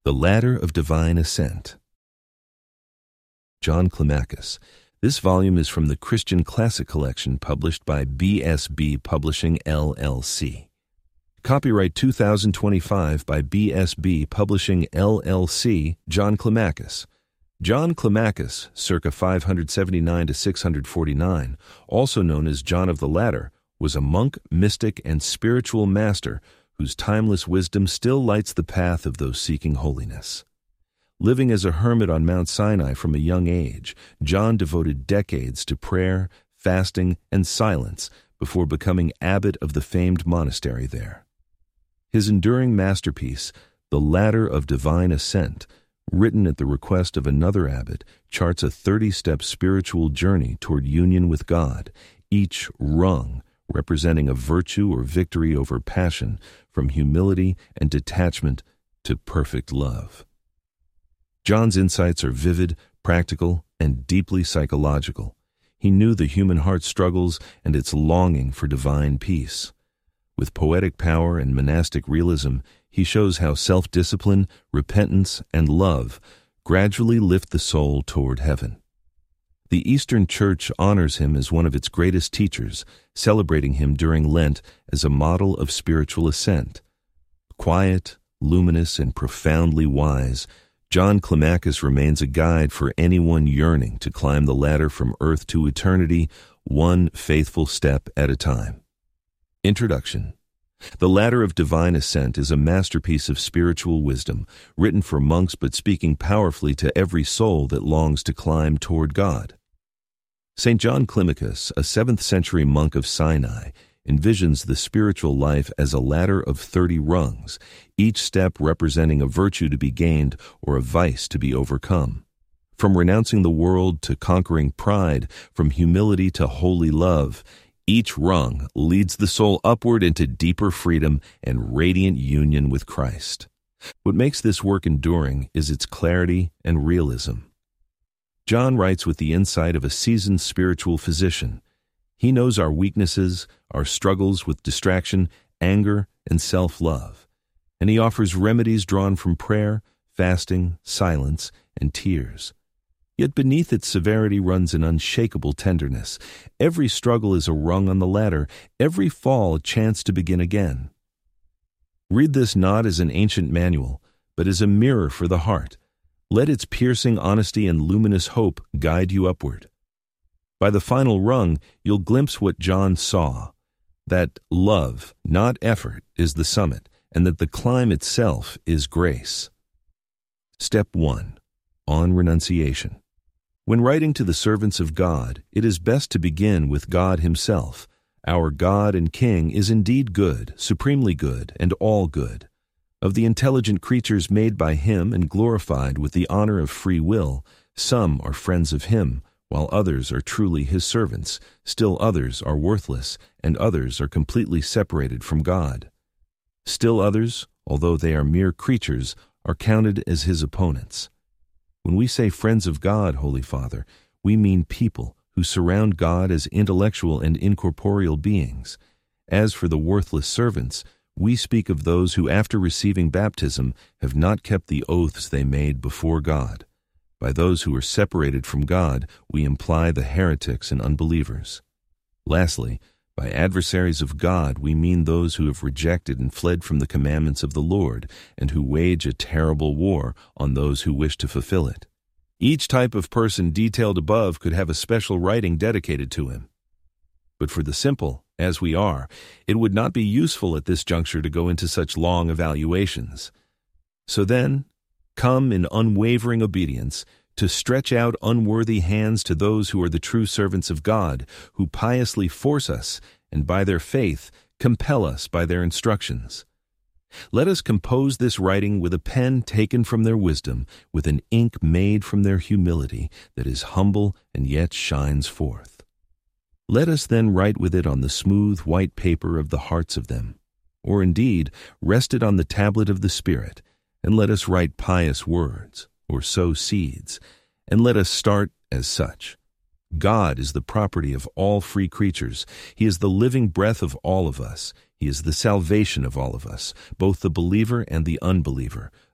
The Ladder of Divine Ascent. John Climacus. This volume is from the Christian Classic Collection published by BSB Publishing, LLC. Copyright 2025 by BSB Publishing, LLC, John Climacus. John Climacus, circa 579 to 649, also known as John of the Ladder, was a monk, mystic, and spiritual master whose timeless wisdom still lights the path of those seeking holiness. Living as a hermit on Mount Sinai from a young age, John devoted decades to prayer, fasting, and silence before becoming abbot of the famed monastery there. His enduring masterpiece, The Ladder of Divine Ascent, written at the request of another abbot, charts a 30-step spiritual journey toward union with God, each rung representing a virtue or victory over passion, from humility and detachment to perfect love. John's insights are vivid, practical, and deeply psychological. He knew the human heart's struggles and its longing for divine peace. With poetic power and monastic realism, he shows how self-discipline, repentance, and love gradually lift the soul toward heaven. The Eastern Church honors him as one of its greatest teachers, celebrating him during Lent as a model of spiritual ascent. Quiet, luminous, and profoundly wise, John Climacus remains a guide for anyone yearning to climb the ladder from earth to eternity, one faithful step at a time. Introduction. The Ladder of Divine Ascent is a masterpiece of spiritual wisdom, written for monks but speaking powerfully to every soul that longs to climb toward God. St. John Climacus, a 7th-century monk of Sinai, envisions the spiritual life as a ladder of 30 rungs, each step representing a virtue to be gained or a vice to be overcome. From renouncing the world to conquering pride, from humility to holy love, each rung leads the soul upward into deeper freedom and radiant union with Christ. What makes this work enduring is its clarity and realism. John writes with the insight of a seasoned spiritual physician. He knows our weaknesses, our struggles with distraction, anger, and self-love, and he offers remedies drawn from prayer, fasting, silence, and tears. Yet beneath its severity runs an unshakable tenderness. Every struggle is a rung on the ladder, every fall a chance to begin again. Read this not as an ancient manual, but as a mirror for the heart. Let its piercing honesty and luminous hope guide you upward. By the final rung, you'll glimpse what John saw, that love, not effort, is the summit, and that the climb itself is grace. Step 1. On renunciation. When writing to the servants of God, it is best to begin with God Himself. Our God and King is indeed good, supremely good, and all good. Of the intelligent creatures made by Him and glorified with the honor of free will, some are friends of Him, while others are truly His servants, still others are worthless, and others are completely separated from God. Still others, although they are mere creatures, are counted as His opponents. When we say friends of God, Holy Father, we mean people who surround God as intellectual and incorporeal beings. As for the worthless servants, we speak of those who, after receiving baptism, have not kept the oaths they made before God. By those who are separated from God, we imply the heretics and unbelievers. Lastly, by adversaries of God, we mean those who have rejected and fled from the commandments of the Lord, and who wage a terrible war on those who wish to fulfill it. Each type of person detailed above could have a special writing dedicated to him. But for the simple, as we are, it would not be useful at this juncture to go into such long evaluations. So then, come in unwavering obedience, to stretch out unworthy hands to those who are the true servants of God, who piously force us, and by their faith compel us by their instructions. Let us compose this writing with a pen taken from their wisdom, with an ink made from their humility that is humble and yet shines forth. Let us then write with it on the smooth white paper of the hearts of them, or indeed rest it on the tablet of the Spirit, and let us write pious words, or sow seeds, and let us start as such. God is the property of all free creatures. He is the living breath of all of us. He is the salvation of all of us, both the believer and the unbeliever,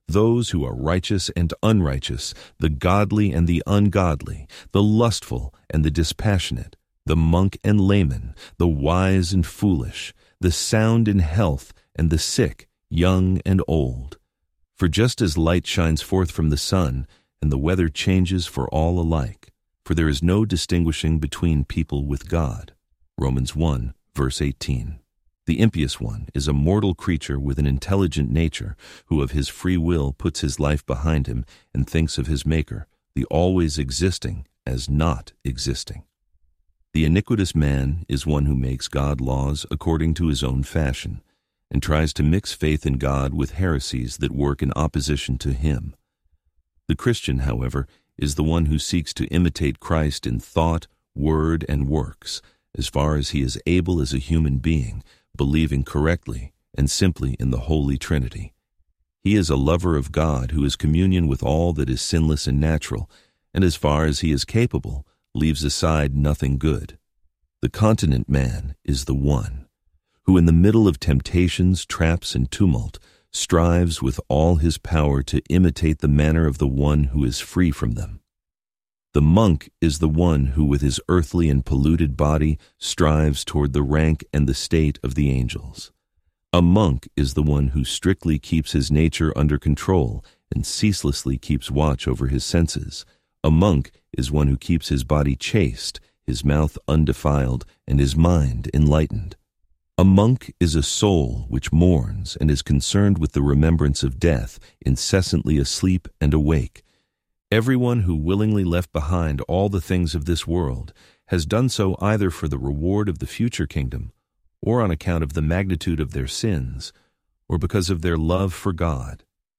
those who are righteous and unrighteous, the godly and the ungodly, the lustful and the dispassionate, the monk and layman, the wise and foolish, the sound in health and the sick, young and old. For just as light shines forth from the sun, and the weather changes for all alike, for there is no distinguishing between people with God. Romans 1, verse 18. The impious one is a mortal creature with an intelligent nature, who of his free will puts his life behind him and thinks of his Maker, the always existing, as not existing. The iniquitous man is one who makes God laws according to his own fashion, and tries to mix faith in God with heresies that work in opposition to him. The Christian, however, is the one who seeks to imitate Christ in thought, word, and works, as far as he is able as a human being, believing correctly and simply in the Holy Trinity. He is a lover of God who is communion with all that is sinless and natural, and as far as he is capable, leaves aside nothing good. The continent man is the one who in the middle of temptations, traps, and tumult strives with all his power to imitate the manner of the one who is free from them. The monk is the one who with his earthly and polluted body strives toward the rank and the state of the angels. A monk is the one who strictly keeps his nature under control and ceaselessly keeps watch over his senses. A monk is one who keeps his body chaste, his mouth undefiled, and his mind enlightened. A monk is a soul which mourns and is concerned with the remembrance of death, incessantly asleep and awake. Everyone who willingly left behind all the things of this world has done so either for the reward of the future kingdom, or on account of the magnitude of their sins, or because of their love for God.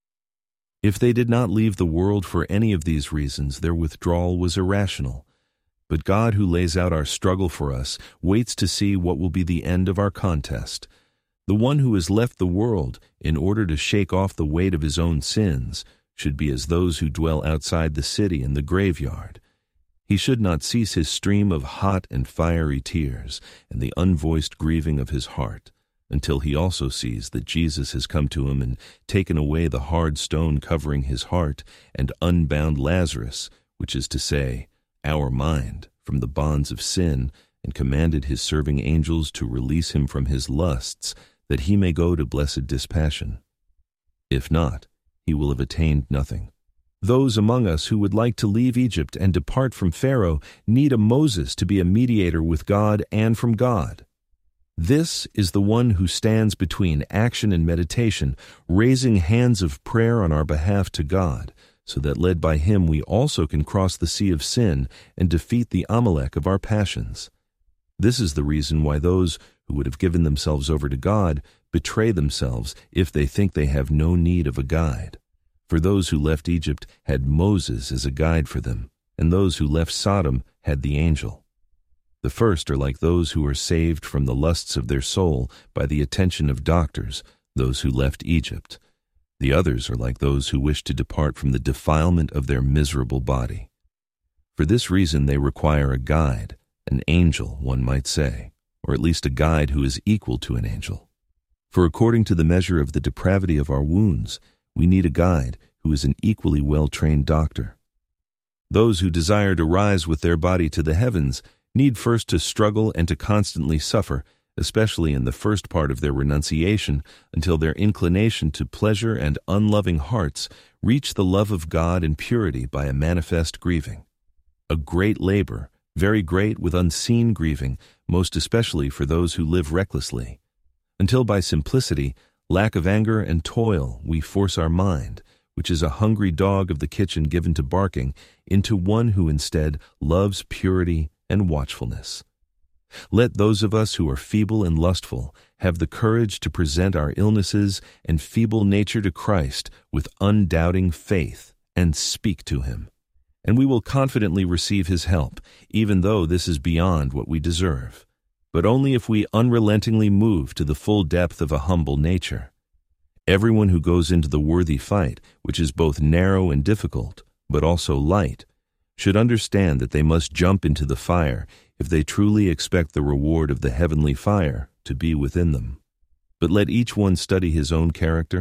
If they did not leave the world for any of these reasons, their withdrawal was irrational. But God, who lays out our struggle for us, waits to see what will be the end of our contest. The one who has left the world in order to shake off the weight of his own sins should be as those who dwell outside the city and the graveyard. He should not cease his stream of hot and fiery tears and the unvoiced grieving of his heart, until he also sees that Jesus has come to him and taken away the hard stone covering his heart and unbound Lazarus, which is to say, our mind, from the bonds of sin, and commanded his serving angels to release him from his lusts, that he may go to blessed dispassion. If not, he will have attained nothing. Those among us who would like to leave Egypt and depart from Pharaoh need a Moses to be a mediator with God and from God. This is the one who stands between action and meditation, raising hands of prayer on our behalf to God, so that led by him we also can cross the sea of sin and defeat the Amalek of our passions. This is the reason why those who would have given themselves over to God betray themselves if they think they have no need of a guide. For those who left Egypt had Moses as a guide for them, and those who left Sodom had the angel. The first are like those who are saved from the lusts of their soul by the attention of doctors, those who left Egypt. The others are like those who wish to depart from the defilement of their miserable body. For this reason they require a guide, an angel, one might say, or at least a guide who is equal to an angel. For according to the measure of the depravity of our wounds, we need a guide who is an equally well-trained doctor. Those who desire to rise with their body to the heavens need first to struggle and to constantly suffer, especially in the first part of their renunciation, until their inclination to pleasure and unloving hearts reach the love of God and purity by a manifest grieving. A great labor, very great with unseen grieving, most especially for those who live recklessly, until by simplicity, lack of anger, and toil we force our mind, which is a hungry dog of the kitchen given to barking, into one who instead loves purity and watchfulness. Let those of us who are feeble and lustful have the courage to present our illnesses and feeble nature to Christ with undoubting faith and speak to him, and we will confidently receive his help, even though this is beyond what we deserve, but only if we unrelentingly move to the full depth of a humble nature. Everyone who goes into the worthy fight, which is both narrow and difficult, but also light, should understand that they must jump into the fire if they truly expect the reward of the heavenly fire to be within them. But let each one study his own character,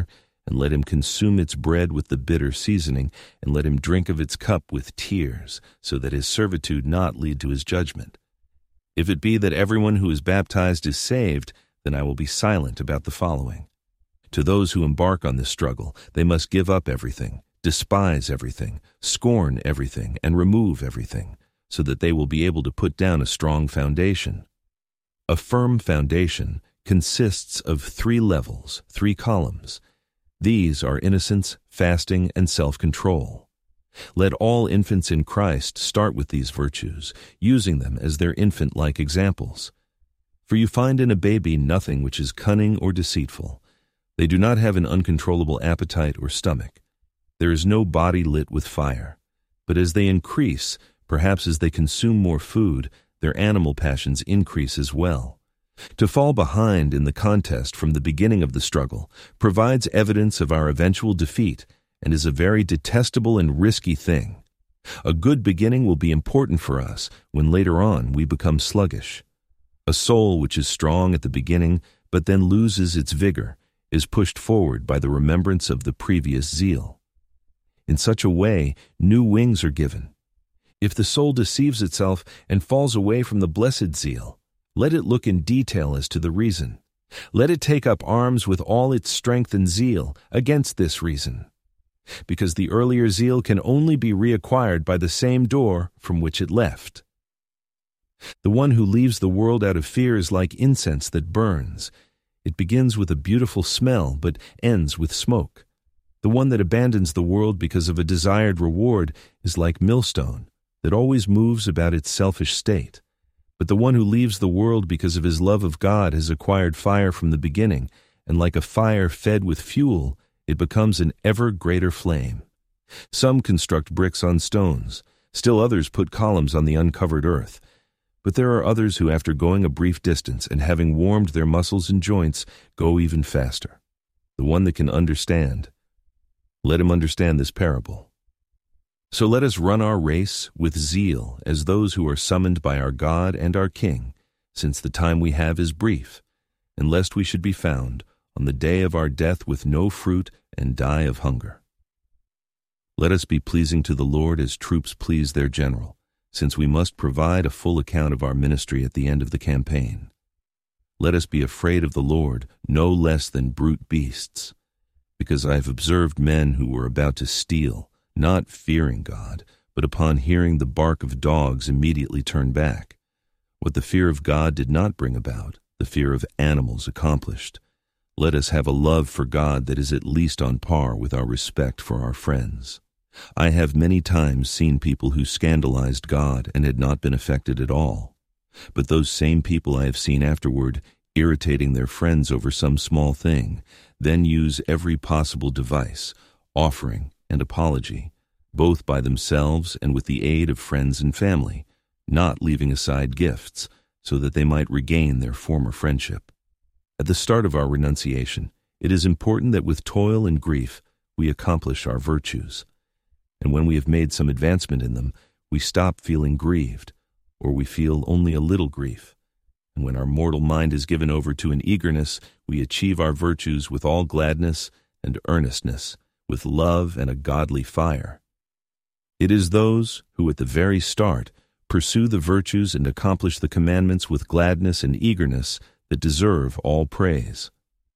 and let him consume its bread with the bitter seasoning, and let him drink of its cup with tears, so that his servitude not lead to his judgment. If it be that everyone who is baptized is saved, then I will be silent about the following. To those who embark on this struggle, they must give up everything, despise everything, scorn everything, and remove everything, so that they will be able to put down a strong foundation. A firm foundation consists of 3 levels, 3 columns. These are innocence, fasting, and self-control. Let all infants in Christ start with these virtues, using them as their infant-like examples. For you find in a baby nothing which is cunning or deceitful. They do not have an uncontrollable appetite or stomach. There is no body lit with fire. But as they increase, perhaps as they consume more food, their animal passions increase as well. To fall behind in the contest from the beginning of the struggle provides evidence of our eventual defeat and is a very detestable and risky thing. A good beginning will be important for us when later on we become sluggish. A soul which is strong at the beginning but then loses its vigor is pushed forward by the remembrance of the previous zeal. In such a way, new wings are given. If the soul deceives itself and falls away from the blessed zeal, let it look in detail as to the reason. Let it take up arms with all its strength and zeal against this reason, because the earlier zeal can only be reacquired by the same door from which it left. The one who leaves the world out of fear is like incense that burns. It begins with a beautiful smell, but ends with smoke. The one that abandons the world because of a desired reward is like millstone that always moves about its selfish state. But the one who leaves the world because of his love of God has acquired fire from the beginning, and like a fire fed with fuel, it becomes an ever greater flame. Some construct bricks on stones, still others put columns on the uncovered earth. But there are others who, after going a brief distance and having warmed their muscles and joints, go even faster. The one that can understand, let him understand this parable. So let us run our race with zeal as those who are summoned by our God and our King, since the time we have is brief, and lest we should be found on the day of our death with no fruit and die of hunger. Let us be pleasing to the Lord as troops please their general, since we must provide a full account of our ministry at the end of the campaign. Let us be afraid of the Lord no less than brute beasts, because I have observed men who were about to steal, not fearing God, but upon hearing the bark of dogs immediately turn back. What the fear of God did not bring about, the fear of animals accomplished. Let us have a love for God that is at least on par with our respect for our friends. I have many times seen people who scandalized God and had not been affected at all. But those same people I have seen afterward irritating their friends over some small thing, then use every possible device, offering and apology, both by themselves and with the aid of friends and family, not leaving aside gifts, so that they might regain their former friendship. At the start of our renunciation, it is important that with toil and grief we accomplish our virtues. And when we have made some advancement in them, we stop feeling grieved, or we feel only a little grief. And when our mortal mind is given over to an eagerness, we achieve our virtues with all gladness and earnestness, with love and a godly fire. It is those who at the very start pursue the virtues and accomplish the commandments with gladness and eagerness that deserve all praise.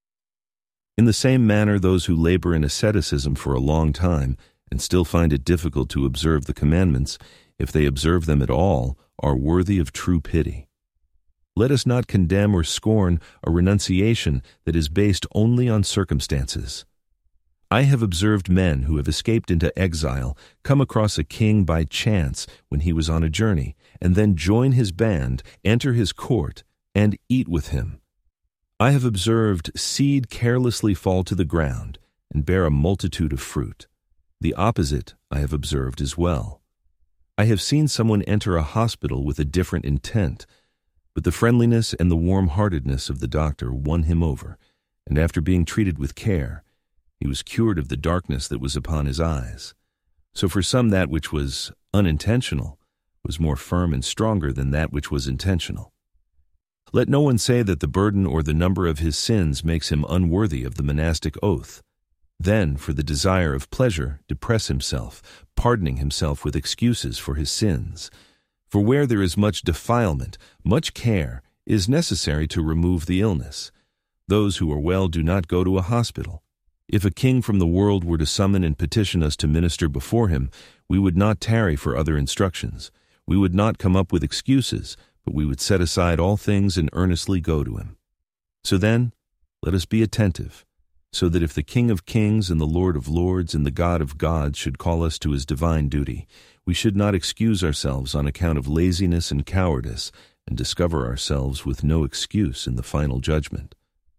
In the same manner, those who labor in asceticism for a long time and still find it difficult to observe the commandments, if they observe them at all, are worthy of true pity. Let us not condemn or scorn a renunciation that is based only on circumstances. I have observed men who have escaped into exile come across a king by chance when he was on a journey, and then join his band, enter his court, and eat with him. I have observed seed carelessly fall to the ground and bear a multitude of fruit. The opposite I have observed as well. I have seen someone enter a hospital with a different intent, but the friendliness and the warm-heartedness of the doctor won him over, and after being treated with care, he was cured of the darkness that was upon his eyes. So for some that which was unintentional was more firm and stronger than that which was intentional. Let no one say that the burden or the number of his sins makes him unworthy of the monastic oath. Then, for the desire of pleasure, depress himself, pardoning himself with excuses for his sins. For where there is much defilement, much care is necessary to remove the illness. Those who are well do not go to a hospital. If a king from the world were to summon and petition us to minister before him, we would not tarry for other instructions. We would not come up with excuses, but we would set aside all things and earnestly go to him. So then, let us be attentive, so that if the King of Kings and the Lord of Lords and the God of gods should call us to his divine duty, we should not excuse ourselves on account of laziness and cowardice and discover ourselves with no excuse in the final judgment.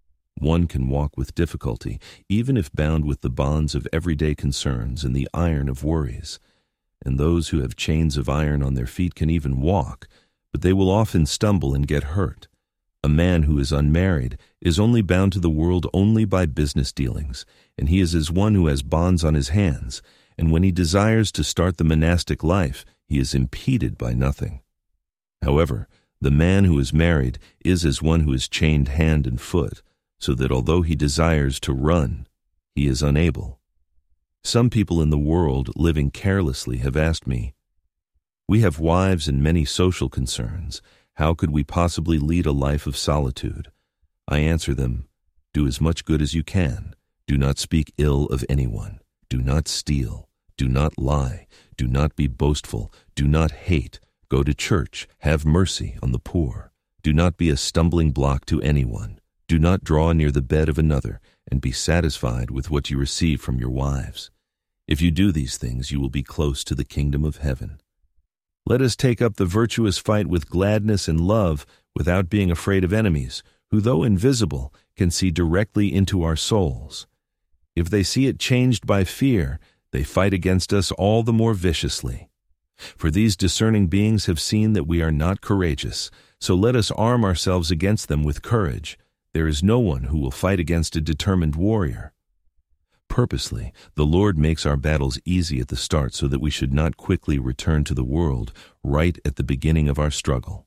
One can walk with difficulty, even if bound with the bonds of everyday concerns and the iron of worries. And those who have chains of iron on their feet can even walk, but they will often stumble and get hurt. A man who is unmarried is only bound to the world only by business dealings, and he is as one who has bonds on his hands, and when he desires to start the monastic life, he is impeded by nothing. However, the man who is married is as one who is chained hand and foot, so that although he desires to run, he is unable. Some people in the world, living carelessly, have asked me, "We have wives and many social concerns. How could we possibly lead a life of solitude?" I answer them, "Do as much good as you can. Do not speak ill of anyone. Do not steal. Do not lie. Do not be boastful. Do not hate. Go to church. Have mercy on the poor. Do not be a stumbling block to anyone. Do not draw near the bed of another, and be satisfied with what you receive from your wives. If you do these things, you will be close to the kingdom of heaven. Let us take up the virtuous fight with gladness and love, without being afraid of enemies, who, though invisible, can see directly into our souls. If they see it changed by fear, they fight against us all the more viciously. For these discerning beings have seen that we are not courageous, so let us arm ourselves against them with courage. There is no one who will fight against a determined warrior. Purposely, the Lord makes our battles easy at the start so that we should not quickly return to the world right at the beginning of our struggle.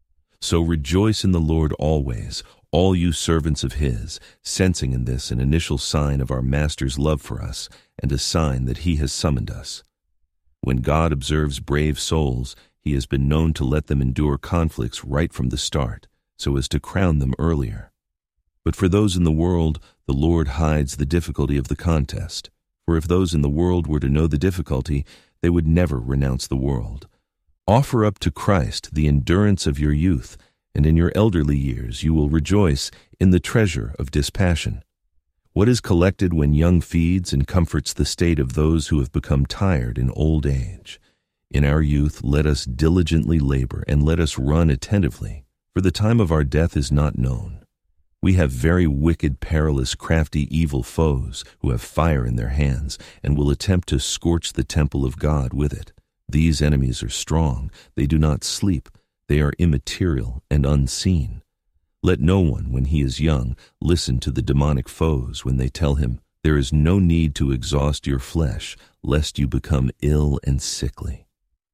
So rejoice in the Lord always, all you servants of his, sensing in this an initial sign of our Master's love for us and a sign that he has summoned us. When God observes brave souls, he has been known to let them endure conflicts right from the start, so as to crown them earlier. But for those in the world, the Lord hides the difficulty of the contest. For if those in the world were to know the difficulty, they would never renounce the world. Offer up to Christ the endurance of your youth, and in your elderly years you will rejoice in the treasure of dispassion. What is collected when young feeds and comforts the state of those who have become tired in old age. In our youth let us diligently labor, and let us run attentively, for the time of our death is not known. We have very wicked, perilous, crafty, evil foes who have fire in their hands and will attempt to scorch the temple of God with it. These enemies are strong. They do not sleep. They are immaterial and unseen. Let no one, when he is young, listen to the demonic foes when they tell him, "There is no need to exhaust your flesh, lest you become ill and sickly."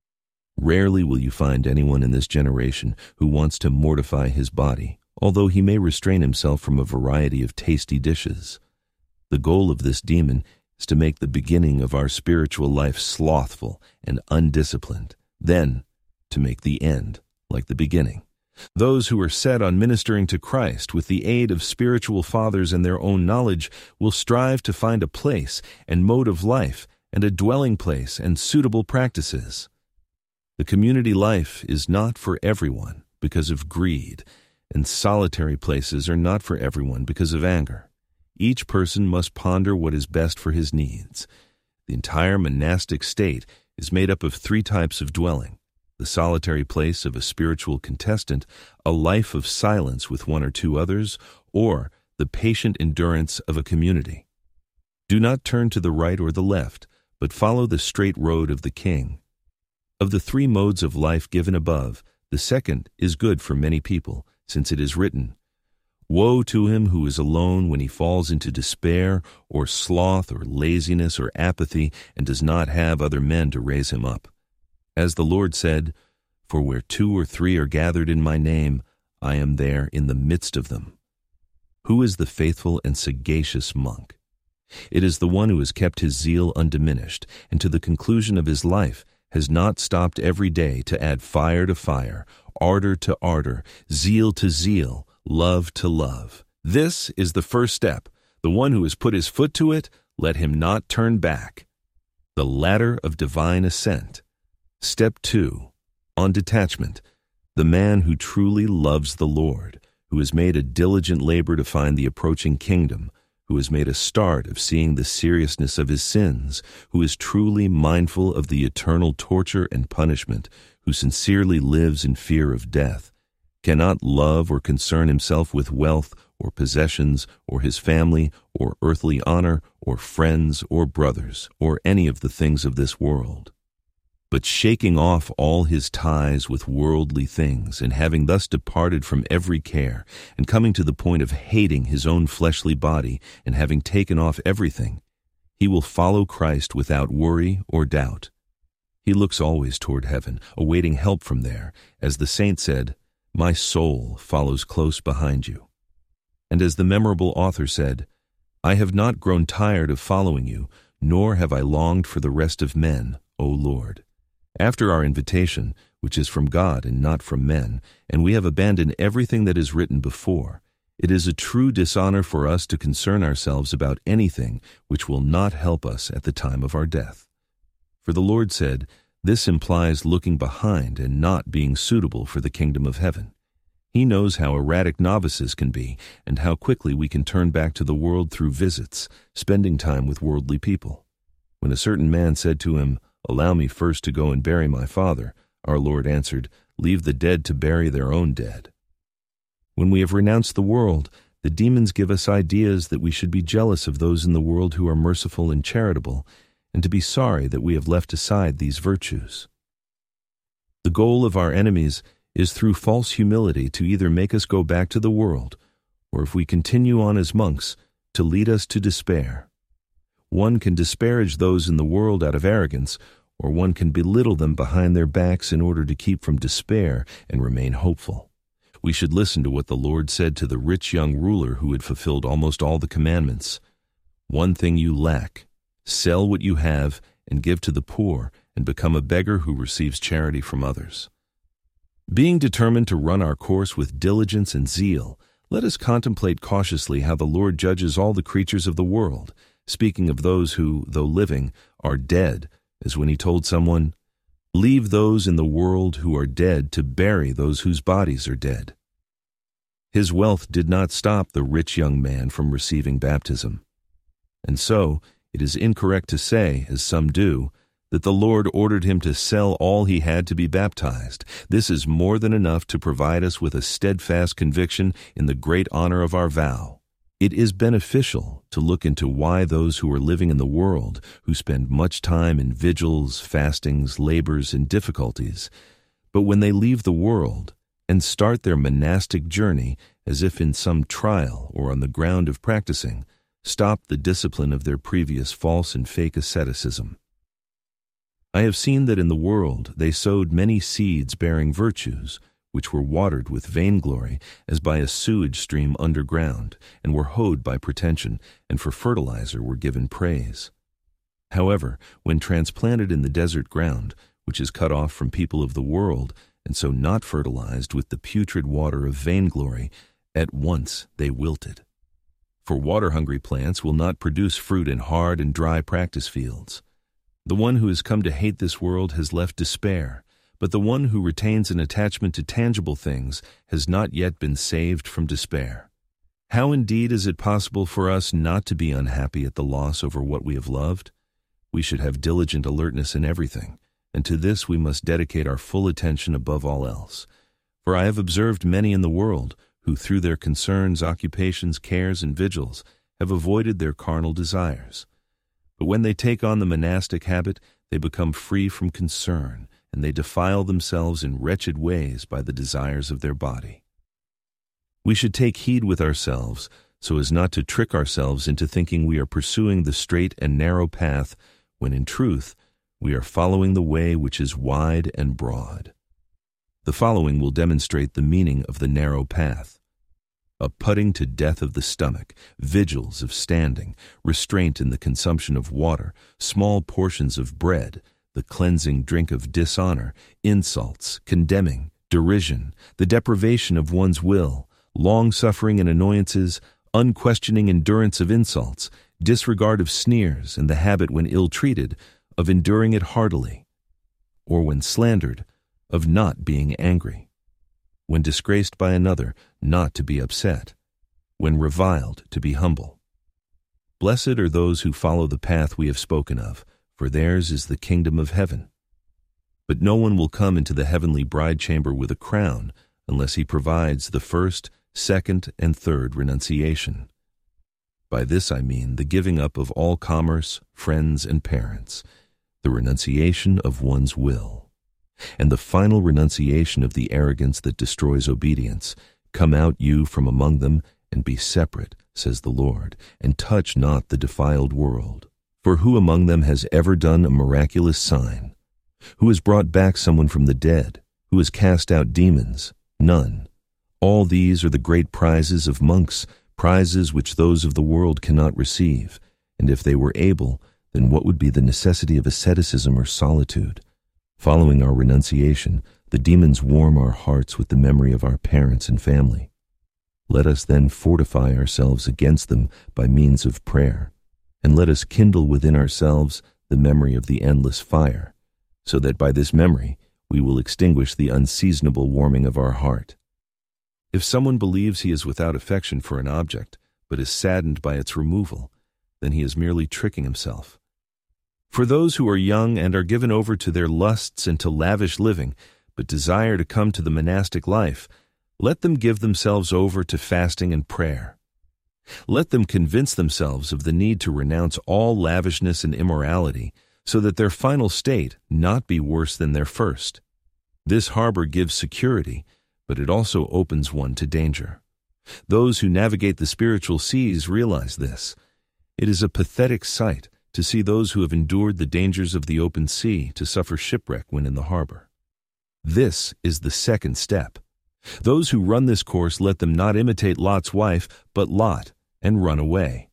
Rarely will you find anyone in this generation who wants to mortify his body, although he may restrain himself from a variety of tasty dishes. The goal of this demon is to make the beginning of our spiritual life slothful and undisciplined, then to make the end like the beginning. Those who are set on ministering to Christ with the aid of spiritual fathers and their own knowledge will strive to find a place and mode of life and a dwelling place and suitable practices. The community life is not for everyone because of greed, and solitary places are not for everyone because of anger. Each person must ponder what is best for his needs. The entire monastic state is made up of 3 types of dwelling: the solitary place of a spiritual contestant, a life of silence with 1 or 2 others, or the patient endurance of a community. Do not turn to the right or the left, but follow the straight road of the King. Of the 3 modes of life given above, the second is good for many people, since it is written, "Woe to him who is alone when he falls into despair, or sloth, or laziness, or apathy, and does not have other men to raise him up." As the Lord said, "For where 2 or 3 are gathered in my name, I am there in the midst of them." Who is the faithful and sagacious monk? It is the one who has kept his zeal undiminished, and to the conclusion of his life has not stopped every day to add fire to fire, ardor to ardor, zeal to zeal, love to love. This is the first step. The one who has put his foot to it, let him not turn back. The ladder of divine ascent. Step 2. On detachment. The man who truly loves the Lord, who has made a diligent labor to find the approaching kingdom, who has made a start of seeing the seriousness of his sins, who is truly mindful of the eternal torture and punishment, who sincerely lives in fear of death, cannot love or concern himself with wealth or possessions or his family or earthly honor or friends or brothers or any of the things of this world. But shaking off all his ties with worldly things, and having thus departed from every care, and coming to the point of hating his own fleshly body, and having taken off everything, he will follow Christ without worry or doubt. He looks always toward heaven, awaiting help from there, as the saint said, "My soul follows close behind you." And as the memorable author said, "I have not grown tired of following you, nor have I longed for the rest of men, O Lord." After our invitation, which is from God and not from men, and we have abandoned everything that is written before, it is a true dishonor for us to concern ourselves about anything which will not help us at the time of our death. For the Lord said, this implies looking behind and not being suitable for the kingdom of heaven. He knows how erratic novices can be and how quickly we can turn back to the world through visits, spending time with worldly people. When a certain man said to him, "Allow me first to go and bury my father," our Lord answered, "Leave the dead to bury their own dead." When we have renounced the world, the demons give us ideas that we should be jealous of those in the world who are merciful and charitable, and to be sorry that we have left aside these virtues. The goal of our enemies is through false humility to either make us go back to the world, or if we continue on as monks, to lead us to despair. One can disparage those in the world out of arrogance, or one can belittle them behind their backs in order to keep from despair and remain hopeful. We should listen to what the Lord said to the rich young ruler who had fulfilled almost all the commandments. "One thing you lack. Sell what you have and give to the poor, and become a beggar who receives charity from others." Being determined to run our course with diligence and zeal, let us contemplate cautiously how the Lord judges all the creatures of the world, speaking of those who, though living, are dead, as when he told someone, "Leave those in the world who are dead to bury those whose bodies are dead." His wealth did not stop the rich young man from receiving baptism. And so, it is incorrect to say, as some do, that the Lord ordered him to sell all he had to be baptized. This is more than enough to provide us with a steadfast conviction in the great honor of our vow. It is beneficial to look into why those who are living in the world, who spend much time in vigils, fastings, labors, and difficulties, but when they leave the world and start their monastic journey as if in some trial or on the ground of practicing, stop the discipline of their previous false and fake asceticism. I have seen that in the world they sowed many seeds bearing virtues, which were watered with vainglory as by a sewage stream underground, and were hoed by pretension, and for fertilizer were given praise. However, when transplanted in the desert ground, which is cut off from people of the world, and so not fertilized with the putrid water of vainglory, at once they wilted. For water-hungry plants will not produce fruit in hard and dry practice fields. The one who has come to hate this world has left despair, but the one who retains an attachment to tangible things has not yet been saved from despair. How indeed is it possible for us not to be unhappy at the loss over what we have loved? We should have diligent alertness in everything, and to this we must dedicate our full attention above all else. For I have observed many in the world who through their concerns, occupations, cares, and vigils have avoided their carnal desires. But when they take on the monastic habit, they become free from concern, and they defile themselves in wretched ways by the desires of their body. We should take heed with ourselves, so as not to trick ourselves into thinking we are pursuing the straight and narrow path, when in truth we are following the way which is wide and broad. The following will demonstrate the meaning of the narrow path. a putting to death of the stomach, vigils of standing, restraint in the consumption of water, small portions of bread, the cleansing drink of dishonor, insults, condemning, derision, the deprivation of one's will, long-suffering in annoyances, unquestioning endurance of insults, disregard of sneers, and the habit when ill-treated of enduring it heartily, or when slandered, of not being angry, when disgraced by another, not to be upset, when reviled, to be humble. Blessed are those who follow the path we have spoken of, for theirs is the kingdom of heaven. But no one will come into the heavenly bride chamber with a crown unless he provides the first, second, and third renunciation. By this I mean the giving up of all commerce, friends, and parents, the renunciation of one's will, and the final renunciation of the arrogance that destroys obedience. Come out you from among them, and be separate, says the Lord, and touch not the defiled world. For who among them has ever done a miraculous sign? Who has brought back someone from the dead? Who has cast out demons? None. All these are the great prizes of monks, prizes which those of the world cannot receive, and if they were able, then what would be the necessity of asceticism or solitude? Following our renunciation, the demons warm our hearts with the memory of our parents and family. Let us then fortify ourselves against them by means of prayer, and let us kindle within ourselves the memory of the endless fire, so that by this memory we will extinguish the unseasonable warming of our heart. If someone believes he is without affection for an object, but is saddened by its removal, then he is merely tricking himself. For those who are young and are given over to their lusts and to lavish living, but desire to come to the monastic life, let them give themselves over to fasting and prayer. Let them convince themselves of the need to renounce all lavishness and immorality, so that their final state not be worse than their first. This harbor gives security, but it also opens one to danger. Those who navigate the spiritual seas realize this. It is a pathetic sight to see those who have endured the dangers of the open sea to suffer shipwreck when in the harbor. This is the second step. Those who run this course let them not imitate Lot's wife, but Lot, and run away.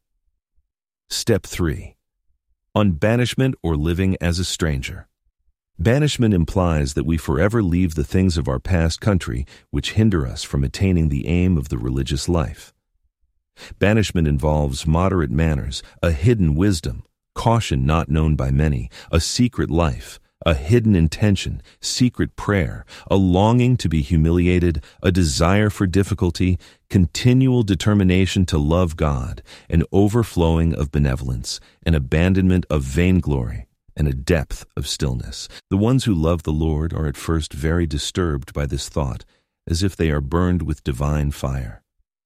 Step 3. On banishment or living as a stranger. Banishment implies that we forever leave the things of our past country which hinder us from attaining the aim of the religious life. Banishment involves moderate manners, a hidden wisdom, caution not known by many, a secret life, a hidden intention, secret prayer, a longing to be humiliated, a desire for difficulty, continual determination to love God, an overflowing of benevolence, an abandonment of vainglory, and a depth of stillness. The ones who love the Lord are at first very disturbed by this thought, as if they are burned with divine fire.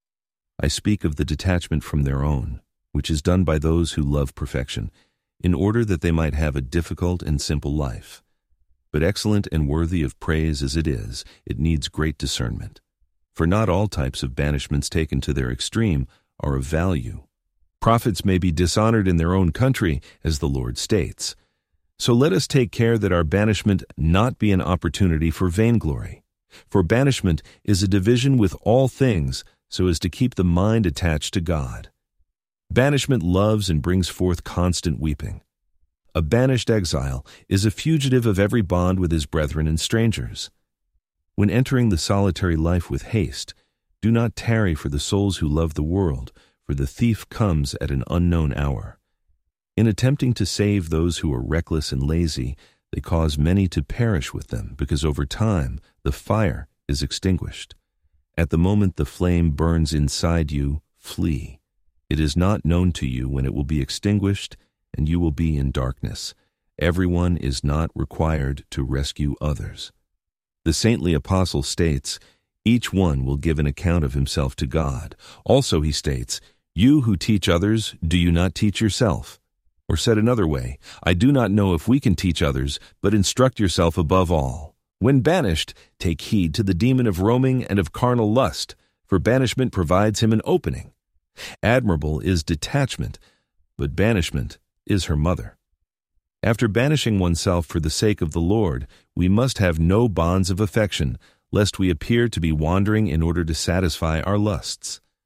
I speak of the detachment from their own, which is done by those who love perfection, in order that they might have a difficult and simple life. But excellent and worthy of praise as it is, it needs great discernment. For not all types of banishments taken to their extreme are of value. Prophets may be dishonored in their own country, as the Lord states. So let us take care that our banishment not be an opportunity for vainglory. For banishment is a division with all things, so as to keep the mind attached to God. Banishment loves and brings forth constant weeping. A banished exile is a fugitive of every bond with his brethren and strangers. When entering the solitary life with haste, do not tarry for the souls who love the world, for the thief comes at an unknown hour. In attempting to save those who are reckless and lazy, they cause many to perish with them, because over time the fire is extinguished. At the moment the flame burns inside you, flee. It is not known to you when it will be extinguished, and you will be in darkness. Everyone is not required to rescue others. The saintly apostle states, each one will give an account of himself to God. Also he states, you who teach others, do you not teach yourself? Or said another way, I do not know if we can teach others, but instruct yourself above all. When banished, take heed to the demon of roaming and of carnal lust, for banishment provides him an opening. Admirable is detachment, but banishment is her mother. After banishing oneself for the sake of the Lord, we must have no bonds of affection, lest we appear to be wandering in order to satisfy our lusts.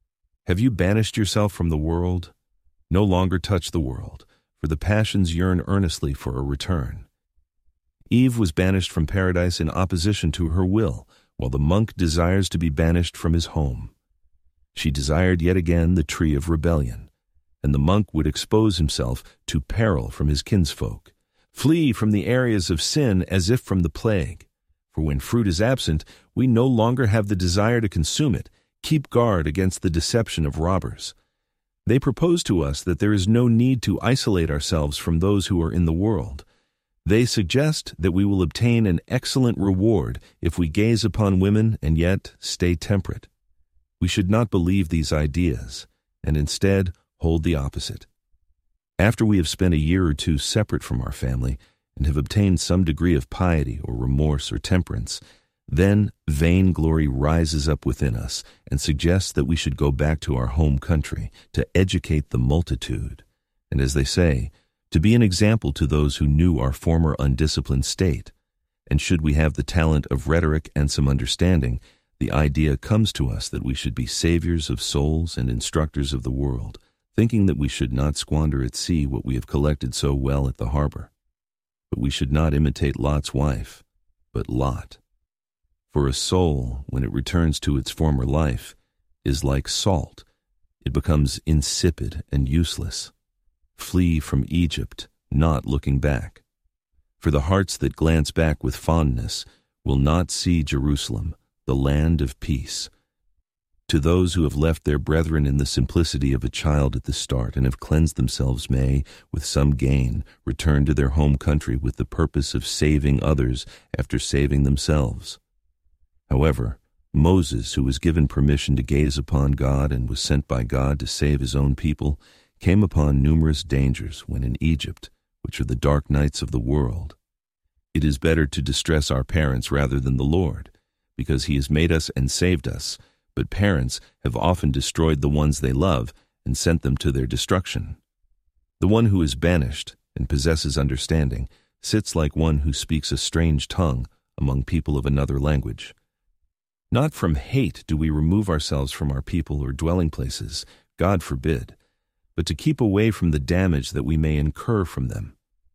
Have you banished yourself from the world? No longer touch the world, for the passions yearn earnestly for a return. Eve was banished from paradise in opposition to her will, while the monk desires to be banished from his home. She desired yet again the tree of rebellion, and the monk would expose himself to peril from his kinsfolk. Flee from the areas of sin as if from the plague. For when fruit is absent, we no longer have the desire to consume it. Keep guard against the deception of robbers. They propose to us that there is no need to isolate ourselves from those who are in the world. They suggest that we will obtain an excellent reward if we gaze upon women and yet stay temperate. We should not believe these ideas, and instead hold the opposite. After we have spent a year or two separate from our family and have obtained some degree of piety or remorse or temperance, then vainglory rises up within us and suggests that we should go back to our home country to educate the multitude, and as they say, to be an example to those who knew our former undisciplined state. And should we have the talent of rhetoric and some understanding, the idea comes to us that we should be saviors of souls and instructors of the world, thinking that we should not squander at sea what we have collected so well at the harbor. But we should not imitate Lot's wife, but Lot. For a soul, when it returns to its former life, is like salt. It becomes insipid and useless. Flee from Egypt, not looking back. For the hearts that glance back with fondness will not see Jerusalem, the land of peace. To those who have left their brethren in the simplicity of a child at the start and have cleansed themselves may, with some gain, return to their home country with the purpose of saving others after saving themselves. However, Moses, who was given permission to gaze upon God and was sent by God to save his own people, came upon numerous dangers when in Egypt, which are the dark nights of the world. It is better to distress our parents rather than the Lord, because he has made us and saved us, but parents have often destroyed the ones they love and sent them to their destruction. The one who is banished and possesses understanding sits like one who speaks a strange tongue among people of another language. Not from hate do we remove ourselves from our people or dwelling places, God forbid, but to keep away from the damage that we may incur from them.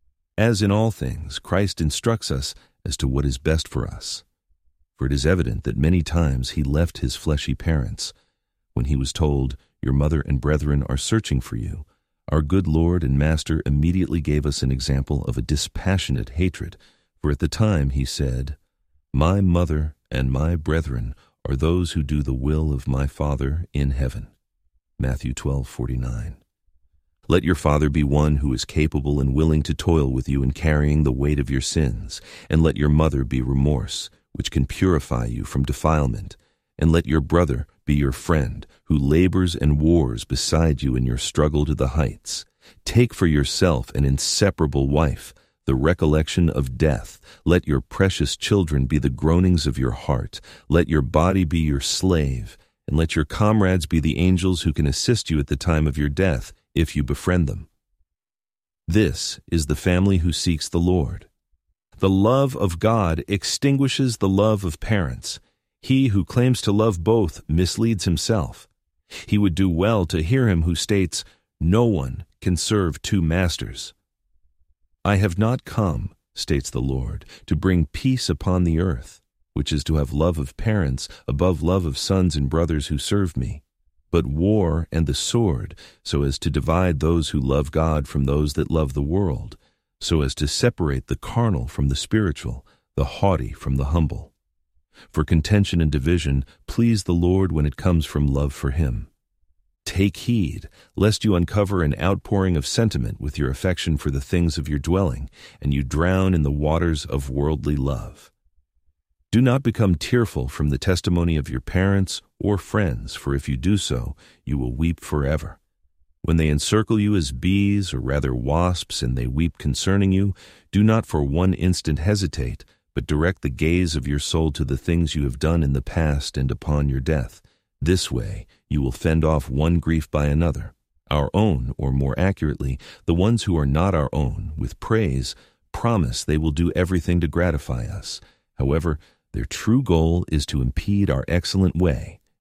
As in all things, Christ instructs us as to what is best for us. For it is evident that many times he left his fleshy parents. When he was told, "Your mother and brethren are searching for you," our good Lord and Master immediately gave us an example of a dispassionate hatred, for at the time he said, "My mother and my brethren are those who do the will of my Father in heaven." Matthew 12:49. Let your father be one who is capable and willing to toil with you in carrying the weight of your sins, and let your mother be remorse, which can purify you from defilement, and let your brother be your friend, who labors and wars beside you in your struggle to the heights. Take for yourself an inseparable wife, the recollection of death. Let your precious children be the groanings of your heart. Let your body be your slave, and let your comrades be the angels who can assist you at the time of your death, if you befriend them. This is the family who seeks the Lord. The love of God extinguishes the love of parents. He who claims to love both misleads himself. He would do well to hear him who states, "No one can serve two masters." I have not come, states the Lord, to bring peace upon the earth, which is to have love of parents above love of sons and brothers who serve me, but war and the sword, so as to divide those who love God from those that love the world, so as to separate the carnal from the spiritual, the haughty from the humble. For contention and division please the Lord when it comes from love for him. Take heed, lest you uncover an outpouring of sentiment with your affection for the things of your dwelling, and you drown in the waters of worldly love. Do not become tearful from the testimony of your parents or friends, for if you do so, you will weep forever. When they encircle you as bees, or rather wasps, and they weep concerning you, do not for one instant hesitate, but direct the gaze of your soul to the things you have done in the past and upon your death. This way you will fend off one grief by another, our own, or more accurately, the ones who are not our own, with praise, promise they will do everything to gratify us. However, their true goal is to impede our excellent way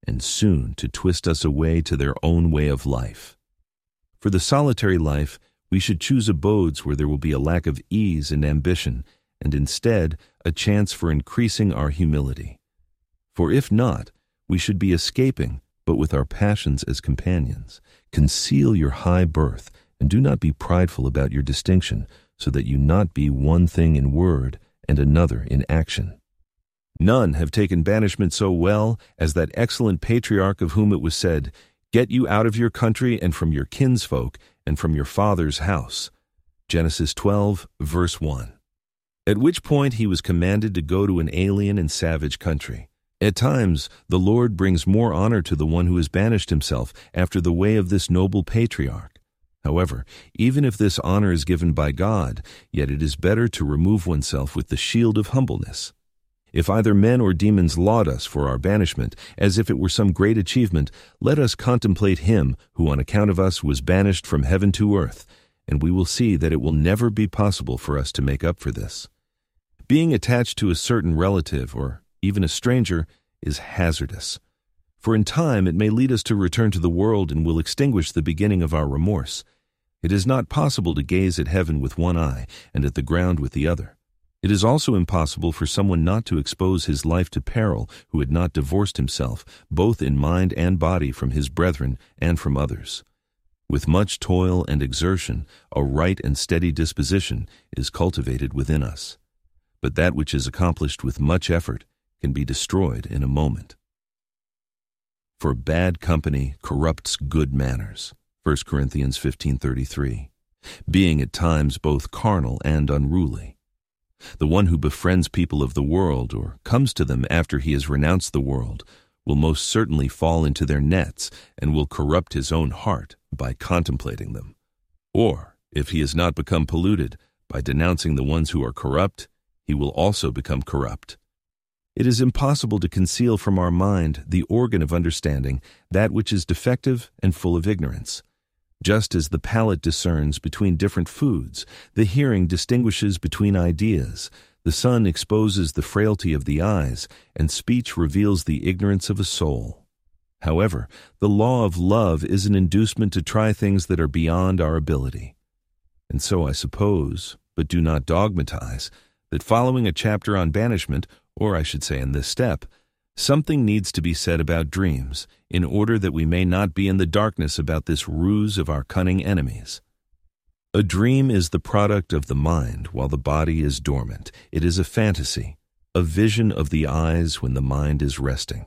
and soon to twist us away to their own way of life. For the solitary life, we should choose abodes where there will be a lack of ease and ambition, and instead a chance for increasing our humility. For if not, we should be escaping, but with our passions as companions. Conceal your high birth, and do not be prideful about your distinction, so that you not be one thing in word and another in action. None have taken banishment so well as that excellent patriarch of whom it was said, "Get you out of your country and from your kinsfolk and from your father's house." Genesis 12, verse 1. At which point he was commanded to go to an alien and savage country. At times, the Lord brings more honor to the one who has banished himself after the way of this noble patriarch. However, even if this honor is given by God, yet it is better to remove oneself with the shield of humbleness. If either men or demons laud us for our banishment, as if it were some great achievement, let us contemplate him who on account of us was banished from heaven to earth, and we will see that it will never be possible for us to make up for this. Being attached to a certain relative, or even a stranger, is hazardous. For in time it may lead us to return to the world and will extinguish the beginning of our remorse. It is not possible to gaze at heaven with one eye and at the ground with the other. It is also impossible for someone not to expose his life to peril who had not divorced himself, both in mind and body, from his brethren and from others. With much toil and exertion, a right and steady disposition is cultivated within us. But that which is accomplished with much effort can be destroyed in a moment. For bad company corrupts good manners. 1 Corinthians 15:33. Being at times both carnal and unruly. The one who befriends people of the world or comes to them after he has renounced the world will most certainly fall into their nets and will corrupt his own heart by contemplating them. Or, if he has not become polluted by denouncing the ones who are corrupt, he will also become corrupt. It is impossible to conceal from our mind, the organ of understanding, that which is defective and full of ignorance. Just as the palate discerns between different foods, the hearing distinguishes between ideas, the sun exposes the frailty of the eyes, and speech reveals the ignorance of a soul. However, the law of love is an inducement to try things that are beyond our ability. And so I suppose, but do not dogmatize, that following a chapter on banishment, or I should say in this step, something needs to be said about dreams, in order that we may not be in the darkness about this ruse of our cunning enemies. A dream is the product of the mind while the body is dormant. It is a fantasy, a vision of the eyes when the mind is resting.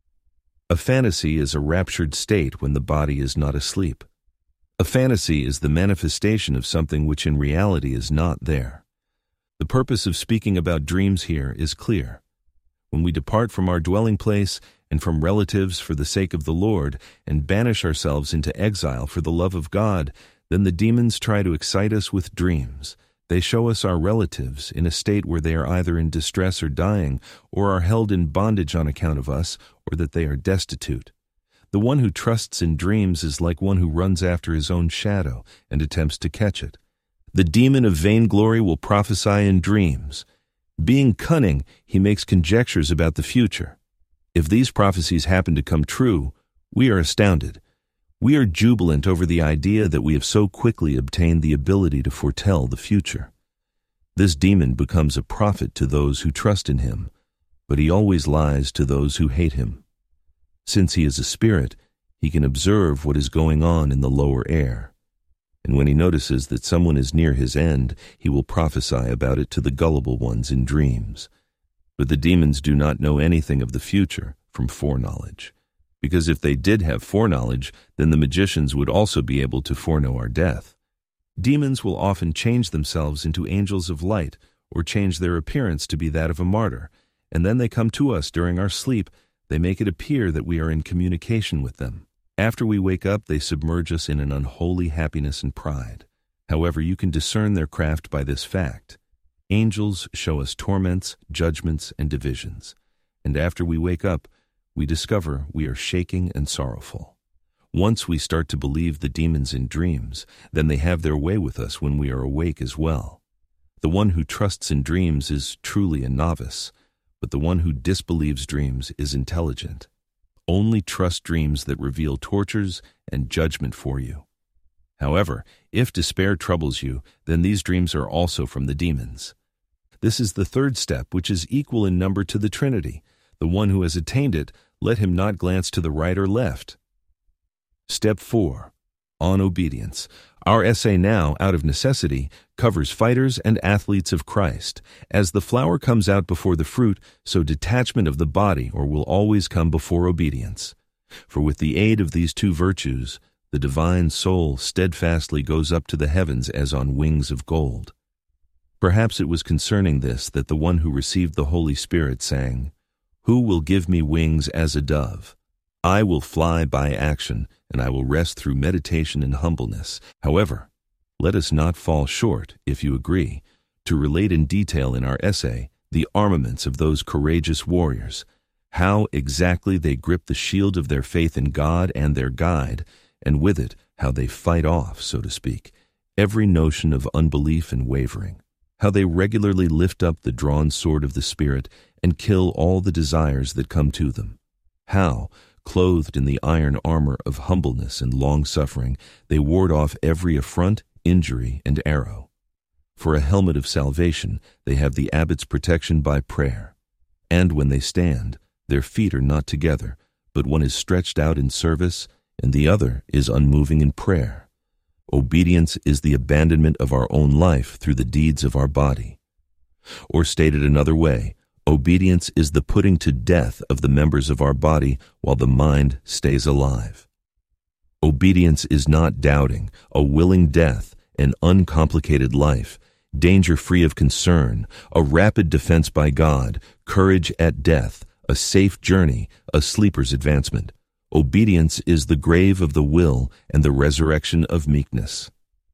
A fantasy is a raptured state when the body is not asleep. A fantasy is the manifestation of something which in reality is not there. The purpose of speaking about dreams here is clear. When we depart from our dwelling place and from relatives for the sake of the Lord and banish ourselves into exile for the love of God, then the demons try to excite us with dreams. They show us our relatives in a state where they are either in distress or dying, or are held in bondage on account of us, or that they are destitute. The one who trusts in dreams is like one who runs after his own shadow and attempts to catch it. The demon of vainglory will prophesy in dreams. Being cunning, he makes conjectures about the future. If these prophecies happen to come true, we are astounded. We are jubilant over the idea that we have so quickly obtained the ability to foretell the future. This demon becomes a prophet to those who trust in him, but he always lies to those who hate him. Since he is a spirit, he can observe what is going on in the lower air. And when he notices that someone is near his end, he will prophesy about it to the gullible ones in dreams. But the demons do not know anything of the future from foreknowledge, because if they did have foreknowledge, then the magicians would also be able to foreknow our death. Demons will often change themselves into angels of light, or change their appearance to be that of a martyr, and then they come to us during our sleep. They make it appear that we are in communication with them. After we wake up, they submerge us in an unholy happiness and pride. However, you can discern their craft by this fact. Angels show us torments, judgments, and divisions. And after we wake up, we discover we are shaking and sorrowful. Once we start to believe the demons in dreams, then they have their way with us when we are awake as well. The one who trusts in dreams is truly a novice, but the one who disbelieves dreams is intelligent. only trust dreams that reveal tortures and judgment for you. However, if despair troubles you, then these dreams are also from the demons. This is the third step, which is equal in number to the Trinity. The one who has attained it, let him not glance to the right or left. Step 4. On obedience. Our essay now, out of necessity, covers fighters and athletes of Christ. As the flower comes out before the fruit, so detachment of the body will always come before obedience. For with the aid of these two virtues, the divine soul steadfastly goes up to the heavens as on wings of gold. Perhaps it was concerning this that the one who received the Holy Spirit sang, "Who will give me wings as a dove? I will fly by action, and I will rest through meditation and humbleness." However, let us not fall short, if you agree, to relate in detail in our essay the armaments of those courageous warriors, how exactly they grip the shield of their faith in God and their guide, and with it how they fight off, so to speak, every notion of unbelief and wavering, how they regularly lift up the drawn sword of the Spirit and kill all the desires that come to them, how, clothed in the iron armor of humbleness and long-suffering, they ward off every affront, injury, and arrow. For a helmet of salvation, they have the abbot's protection by prayer. And when they stand, their feet are not together, but one is stretched out in service, and the other is unmoving in prayer. Obedience is the abandonment of our own life through the deeds of our body. Or stated another way, obedience is the putting to death of the members of our body while the mind stays alive. Obedience is not doubting, a willing death, an uncomplicated life, danger-free of concern, a rapid defense by God, courage at death, a safe journey, a sleeper's advancement. Obedience is the grave of the will and the resurrection of meekness.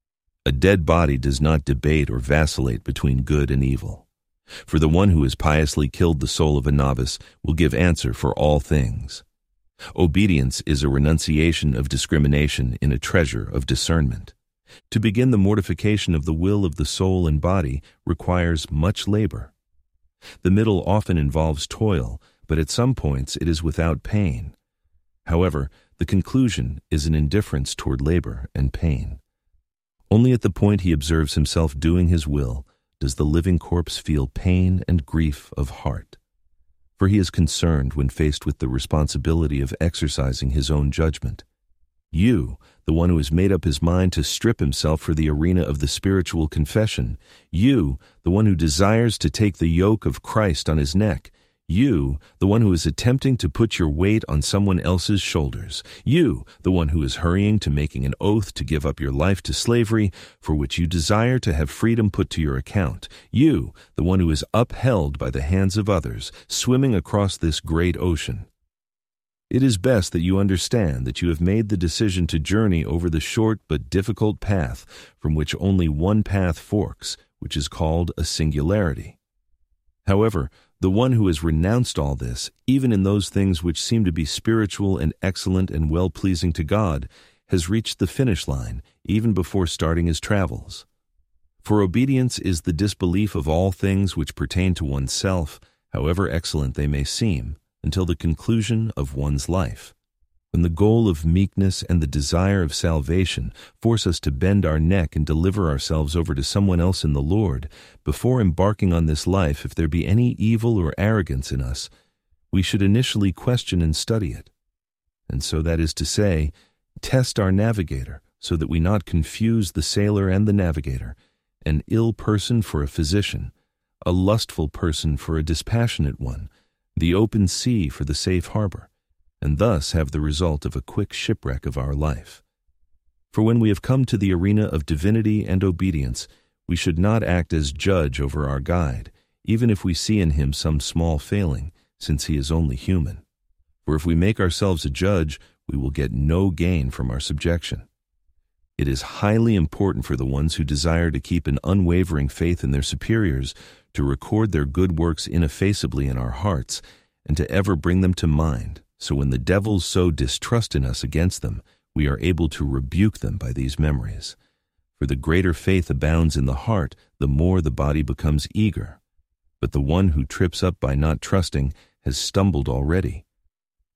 A dead body does not debate or vacillate between good and evil. For the one who has piously killed the soul of a novice will give answer for all things. Obedience is a renunciation of discrimination in a treasure of discernment. To begin the mortification of the will of the soul and body requires much labor. The middle often involves toil, but at some points it is without pain. However, the conclusion is an indifference toward labor and pain. Only at the point he observes himself doing his will does the living corpse feel pain and grief of heart. For he is concerned when faced with the responsibility of exercising his own judgment. You, the one who has made up his mind to strip himself for the arena of the spiritual confession. You, the one who desires to take the yoke of Christ on his neck. You, the one who is attempting to put your weight on someone else's shoulders. You, the one who is hurrying to making an oath to give up your life to slavery, for which you desire to have freedom put to your account. You, the one who is upheld by the hands of others, swimming across this great ocean. It is best that you understand that you have made the decision to journey over the short but difficult path from which only one path forks, which is called a singularity. However, the one who has renounced all this, even in those things which seem to be spiritual and excellent and well-pleasing to God, has reached the finish line even before starting his travels. For obedience is the disbelief of all things which pertain to oneself, however excellent they may seem, until the conclusion of one's life. When the goal of meekness and the desire of salvation force us to bend our neck and deliver ourselves over to someone else in the Lord, before embarking on this life, if there be any evil or arrogance in us, we should initially question and study it. And so that is to say, test our navigator, so that we not confuse the sailor and the navigator, an ill person for a physician, a lustful person for a dispassionate one, the open sea for the safe harbor, and thus have the result of a quick shipwreck of our life. For when we have come to the arena of divinity and obedience, we should not act as judge over our guide, even if we see in him some small failing, since he is only human. For if we make ourselves a judge, we will get no gain from our subjection. It is highly important for the ones who desire to keep an unwavering faith in their superiors to record their good works ineffaceably in our hearts, and to ever bring them to mind, so when the devils sow distrust in us against them, we are able to rebuke them by these memories. For the greater faith abounds in the heart, the more the body becomes eager. But the one who trips up by not trusting has stumbled already.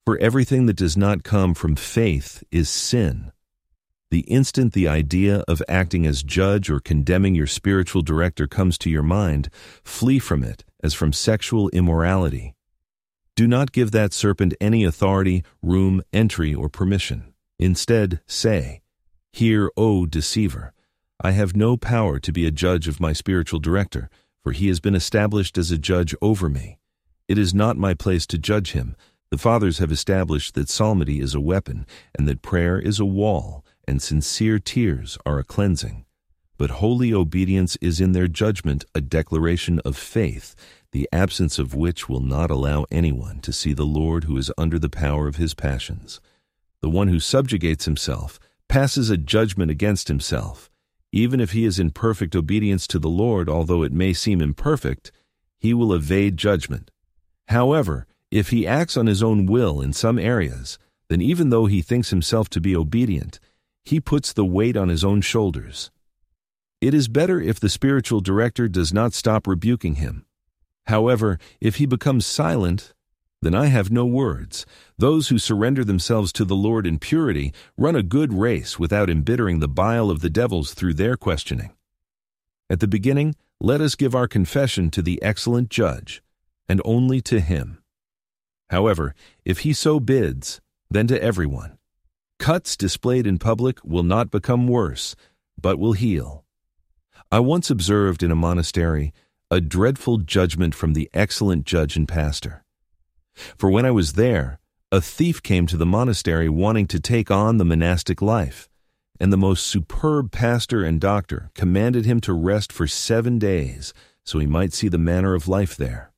For everything that does not come from faith is sin. The instant the idea of acting as judge or condemning your spiritual director comes to your mind, flee from it as from sexual immorality. Do not give that serpent any authority, room, entry, or permission. Instead, say, "Hear, O deceiver, I have no power to be a judge of my spiritual director, for he has been established as a judge over me. It is not my place to judge him. The fathers have established that psalmody is a weapon, and that prayer is a wall, and sincere tears are a cleansing. But holy obedience is in their judgment a declaration of faith, the absence of which will not allow anyone to see the Lord who is under the power of his passions. The one who subjugates himself passes a judgment against himself. Even if he is in perfect obedience to the Lord, although it may seem imperfect, he will evade judgment. However, if he acts on his own will in some areas, then even though he thinks himself to be obedient, he puts the weight on his own shoulders. It is better if the spiritual director does not stop rebuking him. However, if he becomes silent, then I have no words. Those who surrender themselves to the Lord in purity run a good race without embittering the bile of the devils through their questioning. At the beginning, let us give our confession to the excellent judge, and only to him. However, if he so bids, then to everyone. Cuts displayed in public will not become worse, but will heal. I once observed in a monastery a dreadful judgment from the excellent judge and pastor. For when I was there, a thief came to the monastery wanting to take on the monastic life, and the most superb pastor and doctor commanded him to rest for 7 days so he might see the manner of life there.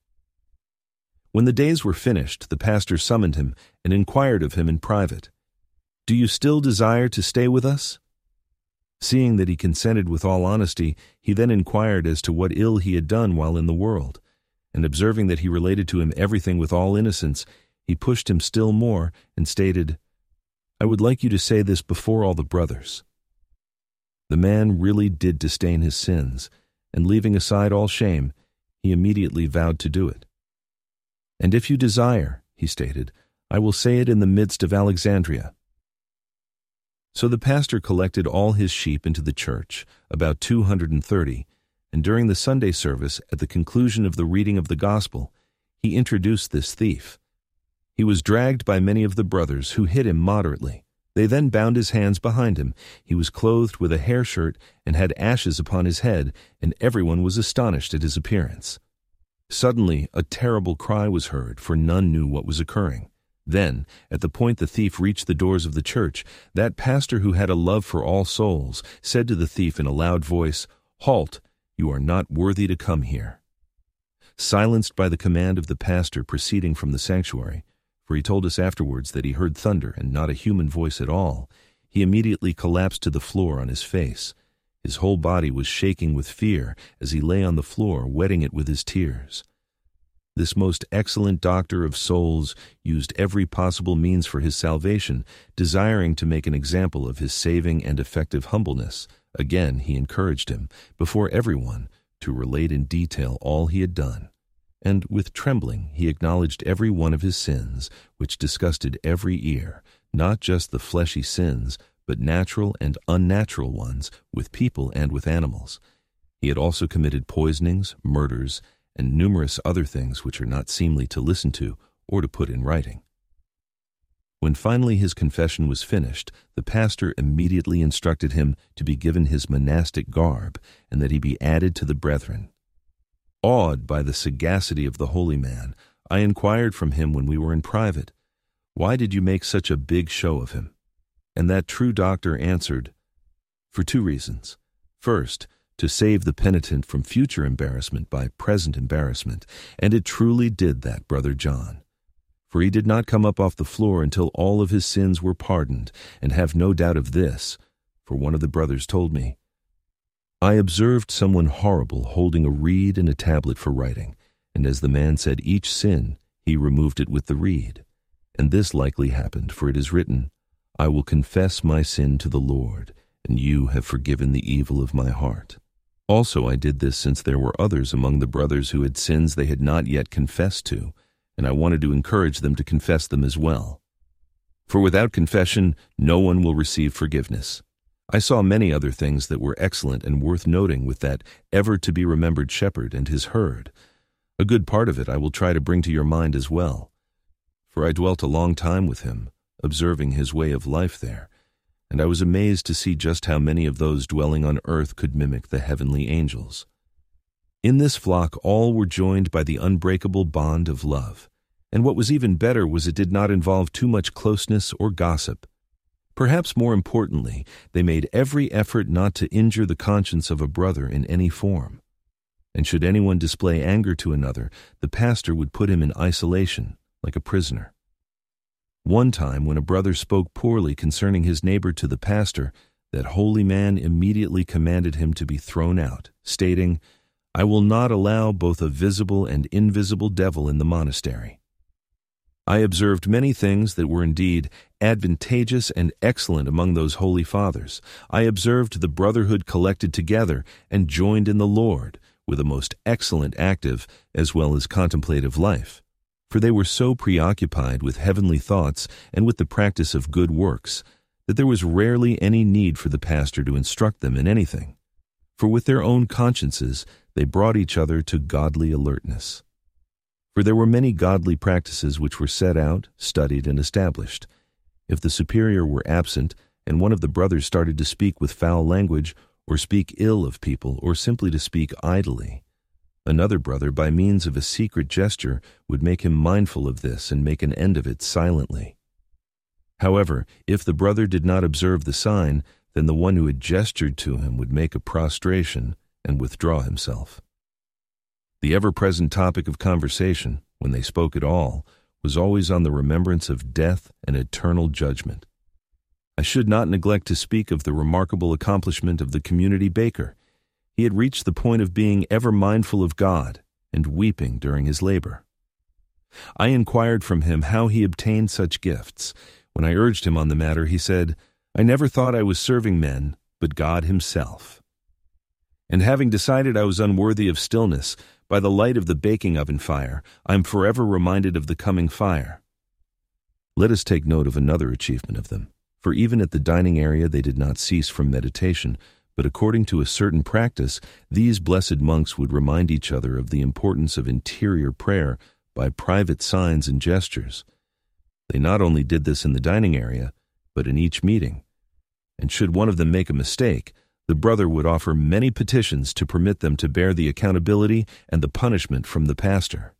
When the days were finished, the pastor summoned him and inquired of him in private, "Do you still desire to stay with us?" Seeing that he consented with all honesty, he then inquired as to what ill he had done while in the world, and observing that he related to him everything with all innocence, he pushed him still more and stated, "I would like you to say this before all the brothers." The man really did disdain his sins, and leaving aside all shame, he immediately vowed to do it. "And if you desire," he stated, "I will say it in the midst of Alexandria." So the pastor collected all his sheep into the church, about 230, and during the Sunday service, at the conclusion of the reading of the gospel, he introduced this thief. He was dragged by many of the brothers, who hit him moderately. They then bound his hands behind him. He was clothed with a hair shirt and had ashes upon his head, and everyone was astonished at his appearance. Suddenly, a terrible cry was heard, for none knew what was occurring. Then, at the point the thief reached the doors of the church, that pastor who had a love for all souls said to the thief in a loud voice, "Halt, you are not worthy to come here." Silenced by the command of the pastor proceeding from the sanctuary, for he told us afterwards that he heard thunder and not a human voice at all, he immediately collapsed to the floor on his face. His whole body was shaking with fear as he lay on the floor, wetting it with his tears. This most excellent doctor of souls used every possible means for his salvation, desiring to make an example of his saving and effective humbleness. Again, he encouraged him, before everyone, to relate in detail all he had done. And with trembling he acknowledged every one of his sins, which disgusted every ear, not just the fleshy sins, but natural and unnatural ones, with people and with animals. He had also committed poisonings, murders, and numerous other things which are not seemly to listen to or to put in writing. When finally his confession was finished, the pastor immediately instructed him to be given his monastic garb, and that he be added to the brethren. Awed by the sagacity of the holy man, I inquired from him when we were in private, "Why did you make such a big show of him?" And that true doctor answered, "For 2 reasons. First, to save the penitent from future embarrassment by present embarrassment, and it truly did that, Brother John. For he did not come up off the floor until all of his sins were pardoned, and have no doubt of this, for one of the brothers told me, I observed someone horrible holding a reed and a tablet for writing, and as the man said each sin, he removed it with the reed. And this likely happened, for it is written, I will confess my sin to the Lord, and you have forgiven the evil of my heart. Also I did this since there were others among the brothers who had sins they had not yet confessed to, and I wanted to encourage them to confess them as well. For without confession, no one will receive forgiveness. I saw many other things that were excellent and worth noting with that ever-to-be-remembered shepherd and his herd. A good part of it I will try to bring to your mind as well. For I dwelt a long time with him, observing his way of life there, and I was amazed to see just how many of those dwelling on earth could mimic the heavenly angels. In this flock all were joined by the unbreakable bond of love, and what was even better was it did not involve too much closeness or gossip. Perhaps more importantly, they made every effort not to injure the conscience of a brother in any form. And should anyone display anger to another, the pastor would put him in isolation, like a prisoner. One time, when a brother spoke poorly concerning his neighbor to the pastor, that holy man immediately commanded him to be thrown out, stating, "I will not allow both a visible and invisible devil in the monastery." I observed many things that were indeed advantageous and excellent among those holy fathers. I observed the brotherhood collected together and joined in the Lord, with a most excellent active as well as contemplative life. For they were so preoccupied with heavenly thoughts and with the practice of good works, that there was rarely any need for the pastor to instruct them in anything. For with their own consciences they brought each other to godly alertness. For there were many godly practices which were set out, studied, and established. If the superior were absent, and one of the brothers started to speak with foul language, or speak ill of people, or simply to speak idly, another brother, by means of a secret gesture, would make him mindful of this and make an end of it silently. However, if the brother did not observe the sign, then the one who had gestured to him would make a prostration and withdraw himself. The ever-present topic of conversation, when they spoke at all, was always on the remembrance of death and eternal judgment. I should not neglect to speak of the remarkable accomplishment of the community baker. He had reached the point of being ever mindful of God and weeping during his labor. I inquired from him how he obtained such gifts. When I urged him on the matter, he said, "I never thought I was serving men, but God himself. And having decided I was unworthy of stillness, by the light of the baking oven fire, I am forever reminded of the coming fire." Let us take note of another achievement of them, for even at the dining area they did not cease from meditation, but according to a certain practice, these blessed monks would remind each other of the importance of interior prayer by private signs and gestures. They not only did this in the dining area, but in each meeting. And should one of them make a mistake, the brother would offer many petitions to permit them to bear the accountability and the punishment from the pastor.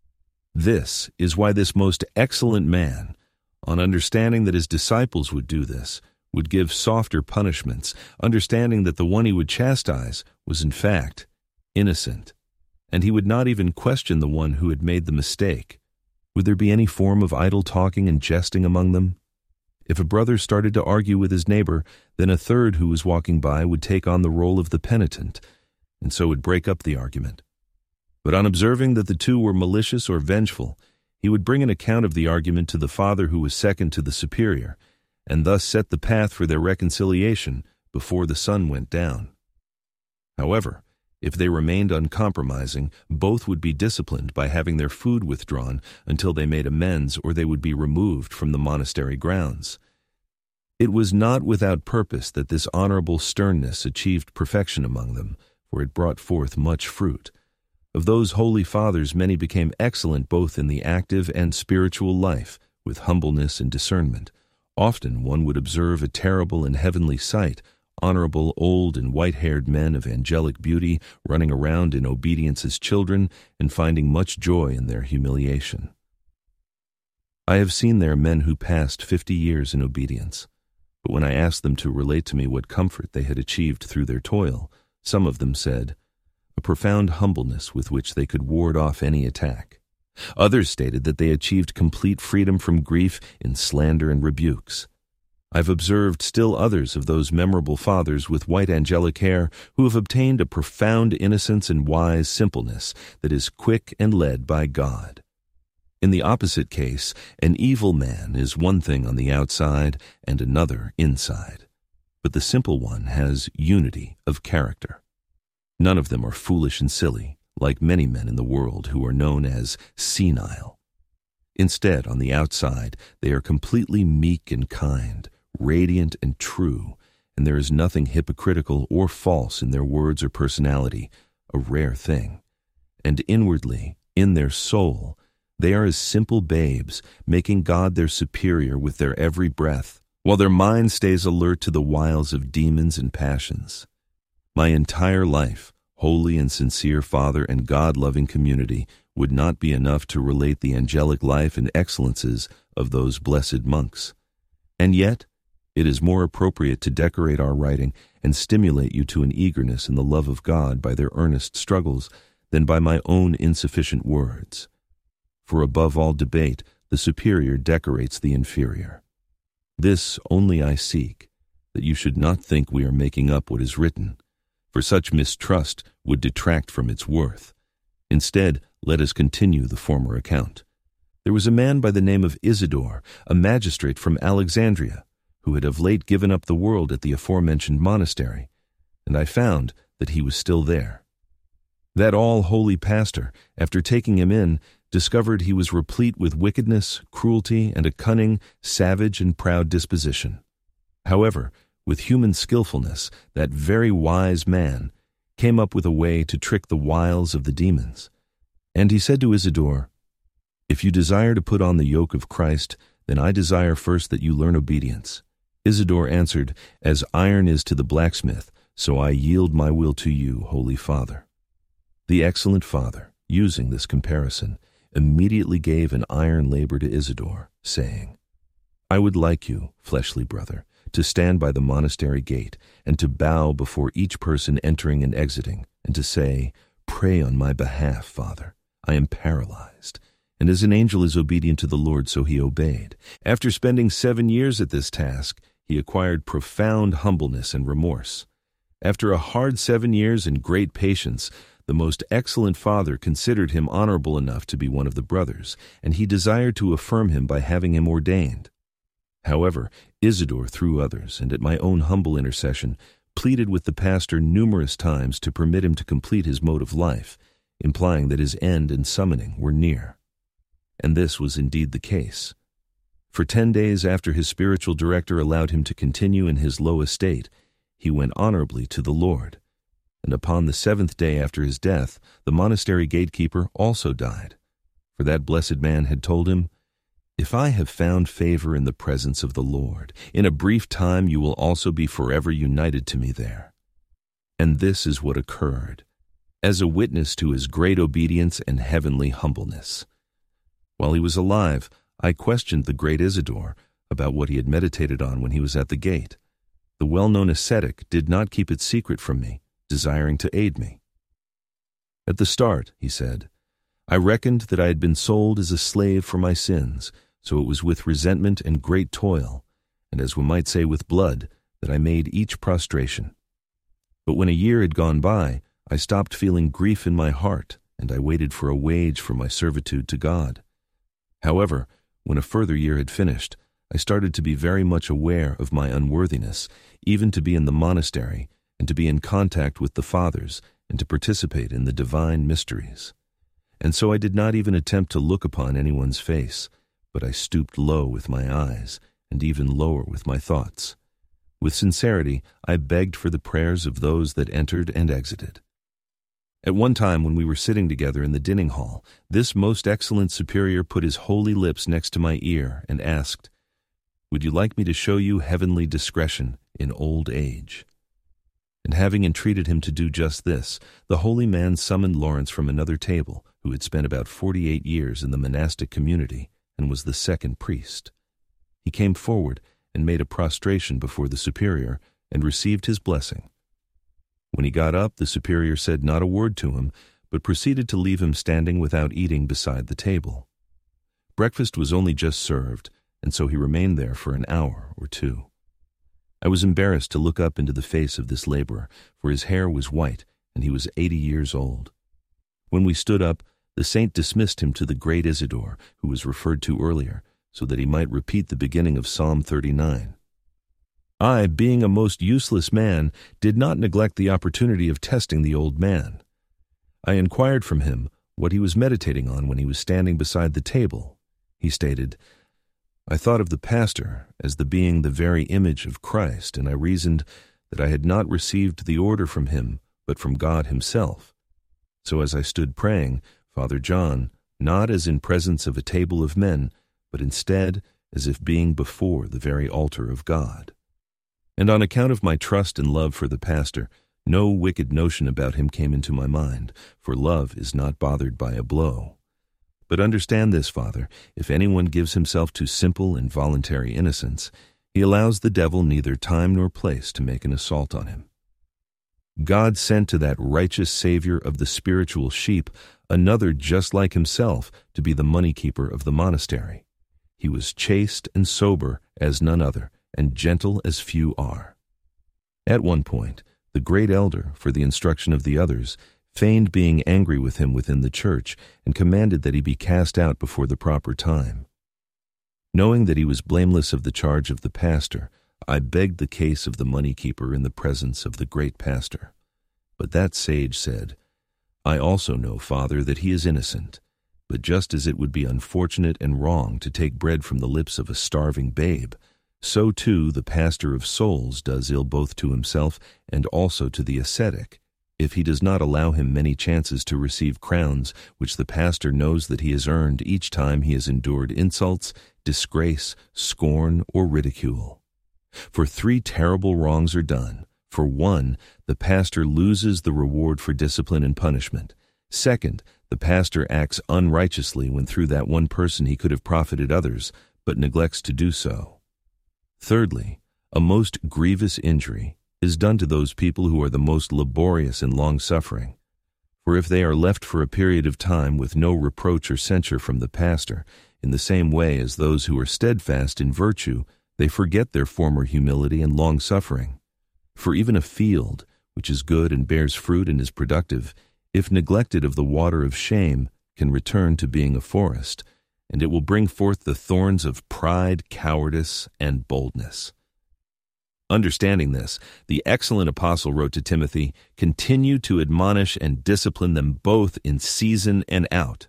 This is why this most excellent man, on understanding that his disciples would do this, would give softer punishments, understanding that the one he would chastise was in fact innocent, and he would not even question the one who had made the mistake. Would there be any form of idle talking and jesting among them? If a brother started to argue with his neighbor, then a third who was walking by would take on the role of the penitent, and so would break up the argument. But on observing that the two were malicious or vengeful, he would bring an account of the argument to the father who was second to the superior, and thus set the path for their reconciliation before the sun went down. However, if they remained uncompromising, both would be disciplined by having their food withdrawn until they made amends, or they would be removed from the monastery grounds. It was not without purpose that this honorable sternness achieved perfection among them, for it brought forth much fruit. Of those holy fathers many became excellent both in the active and spiritual life, with humbleness and discernment. Often one would observe a terrible and heavenly sight, honorable old and white-haired men of angelic beauty running around in obedience as children and finding much joy in their humiliation. I have seen there men who passed 50 years in obedience, but when I asked them to relate to me what comfort they had achieved through their toil, some of them said, a profound humbleness with which they could ward off any attack. Others stated that they achieved complete freedom from grief in slander and rebukes. I've observed still others of those memorable fathers with white angelic hair who have obtained a profound innocence and wise simpleness that is quick and led by God. In the opposite case, an evil man is one thing on the outside and another inside, but the simple one has unity of character. None of them are foolish and silly, like many men in the world who are known as senile. Instead, on the outside, they are completely meek and kind, radiant and true, and there is nothing hypocritical or false in their words or personality, a rare thing. And inwardly, in their soul, they are as simple babes, making God their superior with their every breath, while their mind stays alert to the wiles of demons and passions. My entire life, holy and sincere Father and God-loving community, would not be enough to relate the angelic life and excellences of those blessed monks. And yet, it is more appropriate to decorate our writing and stimulate you to an eagerness in the love of God by their earnest struggles than by my own insufficient words. For above all debate, the superior decorates the inferior. This only I seek, that you should not think we are making up what is written, for such mistrust would detract from its worth. Instead, let us continue the former account. There was a man by the name of Isidore, a magistrate from Alexandria, who had of late given up the world at the aforementioned monastery, and I found that he was still there. That all-holy pastor, after taking him in, discovered he was replete with wickedness, cruelty, and a cunning, savage, and proud disposition. However, with human skillfulness, that very wise man came up with a way to trick the wiles of the demons. And he said to Isidore, "If you desire to put on the yoke of Christ, then I desire first that you learn obedience." Isidore answered, "As iron is to the blacksmith, so I yield my will to you, Holy Father." The excellent Father, using this comparison, immediately gave an iron labor to Isidore, saying, "I would like you, fleshly brother, to stand by the monastery gate, and to bow before each person entering and exiting, and to say, 'Pray on my behalf, Father. I am paralyzed.'" And as an angel is obedient to the Lord, so he obeyed. After spending 7 years at this task, he acquired profound humbleness and remorse. After a hard 7 years and great patience, the most excellent Father considered him honorable enough to be one of the brothers, and he desired to affirm him by having him ordained. However, Isidore, through others, and at my own humble intercession, pleaded with the pastor numerous times to permit him to complete his mode of life, implying that his end and summoning were near. And this was indeed the case. For 10 days after his spiritual director allowed him to continue in his low estate, he went honorably to the Lord. And upon the 7th day after his death, the monastery gatekeeper also died. For that blessed man had told him, "If I have found favor in the presence of the Lord, in a brief time you will also be forever united to me there." And this is what occurred, as a witness to his great obedience and heavenly humbleness. While he was alive, I questioned the great Isidore about what he had meditated on when he was at the gate. The well-known ascetic did not keep it secret from me, desiring to aid me. "At the start," he said, "I reckoned that I had been sold as a slave for my sins, so it was with resentment and great toil, and as we might say with blood, that I made each prostration. But when a year had gone by, I stopped feeling grief in my heart, and I waited for a wage for my servitude to God. However, when a further year had finished, I started to be very much aware of my unworthiness, even to be in the monastery, and to be in contact with the fathers, and to participate in the divine mysteries. And so I did not even attempt to look upon anyone's face, but I stooped low with my eyes, and even lower with my thoughts. With sincerity, I begged for the prayers of those that entered and exited. At one time when we were sitting together in the dining hall, this most excellent superior put his holy lips next to my ear and asked, "Would you like me to show you heavenly discretion in old age?" And having entreated him to do just this, the holy man summoned Lawrence from another table, who had spent about 48 years in the monastic community and was the second priest. He came forward and made a prostration before the superior and received his blessing. When he got up, the superior said not a word to him, but proceeded to leave him standing without eating beside the table. Breakfast was only just served, and so he remained there for an hour or two. I was embarrassed to look up into the face of this laborer, for his hair was white, and he was 80 years old. When we stood up, the saint dismissed him to the great Isidore, who was referred to earlier, so that he might repeat the beginning of Psalm 39. I, being a most useless man, did not neglect the opportunity of testing the old man. I inquired from him what he was meditating on when he was standing beside the table. He stated, "I thought of the pastor as the being the very image of Christ, and I reasoned that I had not received the order from him, but from God himself. So as I stood praying, Father John, not as in presence of a table of men, but instead as if being before the very altar of God. And on account of my trust and love for the pastor, no wicked notion about him came into my mind, for love is not bothered by a blow. But understand this, Father, if anyone gives himself to simple and voluntary innocence, he allows the devil neither time nor place to make an assault on him. God sent to that righteous Savior of the spiritual sheep another just like himself to be the money keeper of the monastery. He was chaste and sober as none other, and gentle as few are. At one point, the great elder, for the instruction of the others, feigned being angry with him within the church and commanded that he be cast out before the proper time. Knowing that he was blameless of the charge of the pastor, I begged the case of the money keeper in the presence of the great pastor. But that sage said, "I also know, Father, that he is innocent, but just as it would be unfortunate and wrong to take bread from the lips of a starving babe, so too the pastor of souls does ill both to himself and also to the ascetic, if he does not allow him many chances to receive crowns which the pastor knows that he has earned each time he has endured insults, disgrace, scorn, or ridicule. For 3 terrible wrongs are done. For 1, the pastor loses the reward for discipline and punishment. 2nd, the pastor acts unrighteously when through that one person he could have profited others, but neglects to do so. Thirdly, a most grievous injury is done to those people who are the most laborious and long-suffering. For if they are left for a period of time with no reproach or censure from the pastor, in the same way as those who are steadfast in virtue, they forget their former humility and long-suffering. For even a field, which is good and bears fruit and is productive, if neglected of the water of shame, can return to being a forest, and it will bring forth the thorns of pride, cowardice, and boldness." Understanding this, the excellent apostle wrote to Timothy, "Continue to admonish and discipline them both in season and out."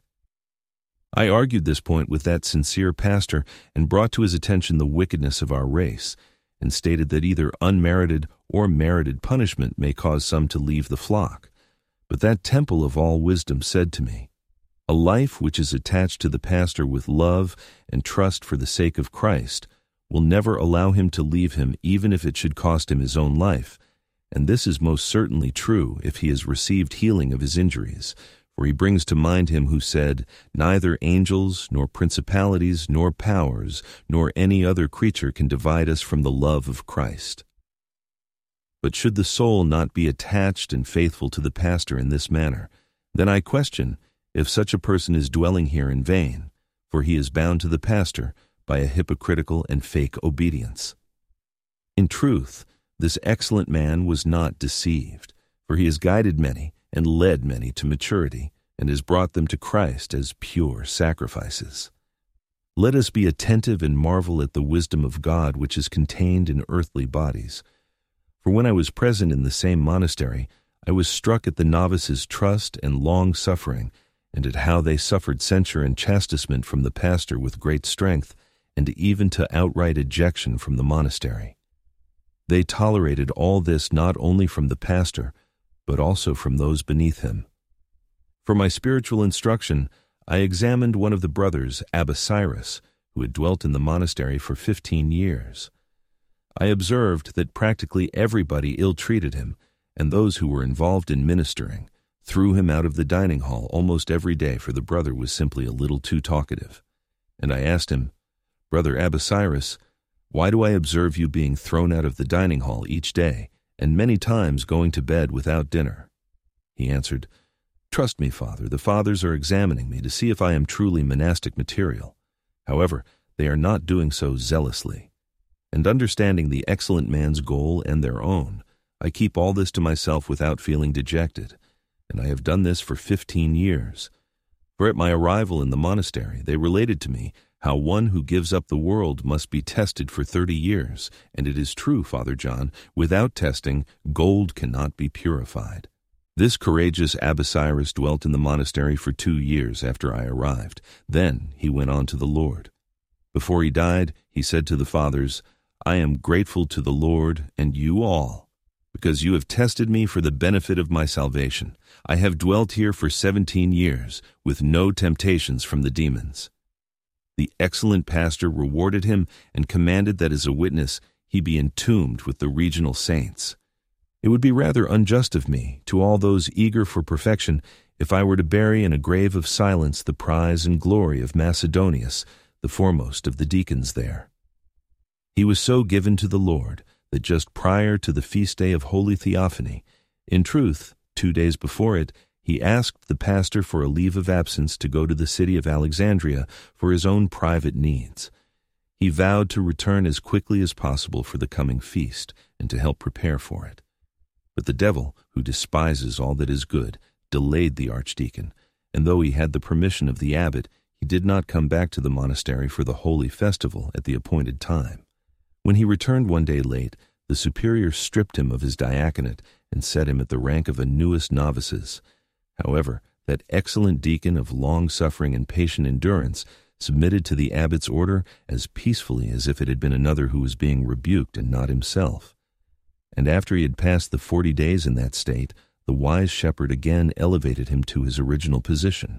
I argued this point with that sincere pastor and brought to his attention the wickedness of our race, and stated that either unmerited or merited punishment may cause some to leave the flock. But that temple of all wisdom said to me, "A life which is attached to the pastor with love and trust for the sake of Christ will never allow him to leave him even if it should cost him his own life, and this is most certainly true if he has received healing of his injuries, for he brings to mind him who said, 'Neither angels, nor principalities, nor powers, nor any other creature can divide us from the love of Christ.' But should the soul not be attached and faithful to the pastor in this manner, then I question if such a person is dwelling here in vain, for he is bound to the pastor by a hypocritical and fake obedience. In truth, this excellent man was not deceived, for he has guided many and led many to maturity, and has brought them to Christ as pure sacrifices. Let us be attentive and marvel at the wisdom of God which is contained in earthly bodies. For when I was present in the same monastery, I was struck at the novices' trust and long-suffering, and at how they suffered censure and chastisement from the pastor with great strength, and even to outright ejection from the monastery. They tolerated all this not only from the pastor, but also from those beneath him. For my spiritual instruction, I examined one of the brothers, Abasiris, who had dwelt in the monastery for 15 years. I observed that practically everybody ill-treated him, and those who were involved in ministering threw him out of the dining hall almost every day, for the brother was simply a little too talkative. And I asked him, "Brother Abasiris, why do I observe you being thrown out of the dining hall each day, and many times going to bed without dinner?" He answered, "Trust me, Father, the fathers are examining me to see if I am truly monastic material. However, they are not doing so zealously. And understanding the excellent man's goal and their own, I keep all this to myself without feeling dejected, and I have done this for 15 years. For at my arrival in the monastery, they related to me how one who gives up the world must be tested for 30 years, and it is true, Father John, without testing, gold cannot be purified. This courageous Abbasiris dwelt in the monastery for 2 years after I arrived. Then he went on to the Lord. Before he died, he said to the fathers, "I am grateful to the Lord and you all, because you have tested me for the benefit of my salvation. I have dwelt here for 17 years, with no temptations from the demons." The excellent pastor rewarded him and commanded that as a witness he be entombed with the regional saints. It would be rather unjust of me, to all those eager for perfection, if I were to bury in a grave of silence the prize and glory of Macedonius, the foremost of the deacons there. He was so given to the Lord that just prior to the feast day of Holy Theophany, in truth, 2 days before it, he asked the pastor for a leave of absence to go to the city of Alexandria for his own private needs. He vowed to return as quickly as possible for the coming feast and to help prepare for it. But the devil, who despises all that is good, delayed the archdeacon, and though he had the permission of the abbot, he did not come back to the monastery for the holy festival at the appointed time. When he returned one day late, the superior stripped him of his diaconate and set him at the rank of a newest novices. However, that excellent deacon of long-suffering and patient endurance submitted to the abbot's order as peacefully as if it had been another who was being rebuked and not himself. And after he had passed the 40 days in that state, the wise shepherd again elevated him to his original position.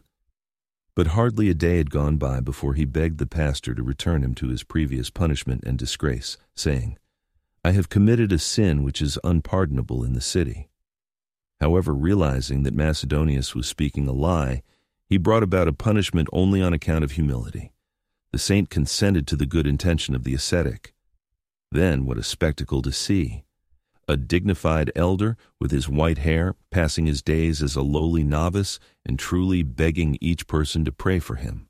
But hardly a day had gone by before he begged the pastor to return him to his previous punishment and disgrace, saying, "I have committed a sin which is unpardonable in the city." However, realizing that Macedonius was speaking a lie, he brought about a punishment only on account of humility. The saint consented to the good intention of the ascetic. Then what a spectacle to see! A dignified elder with his white hair, passing his days as a lowly novice and truly begging each person to pray for him.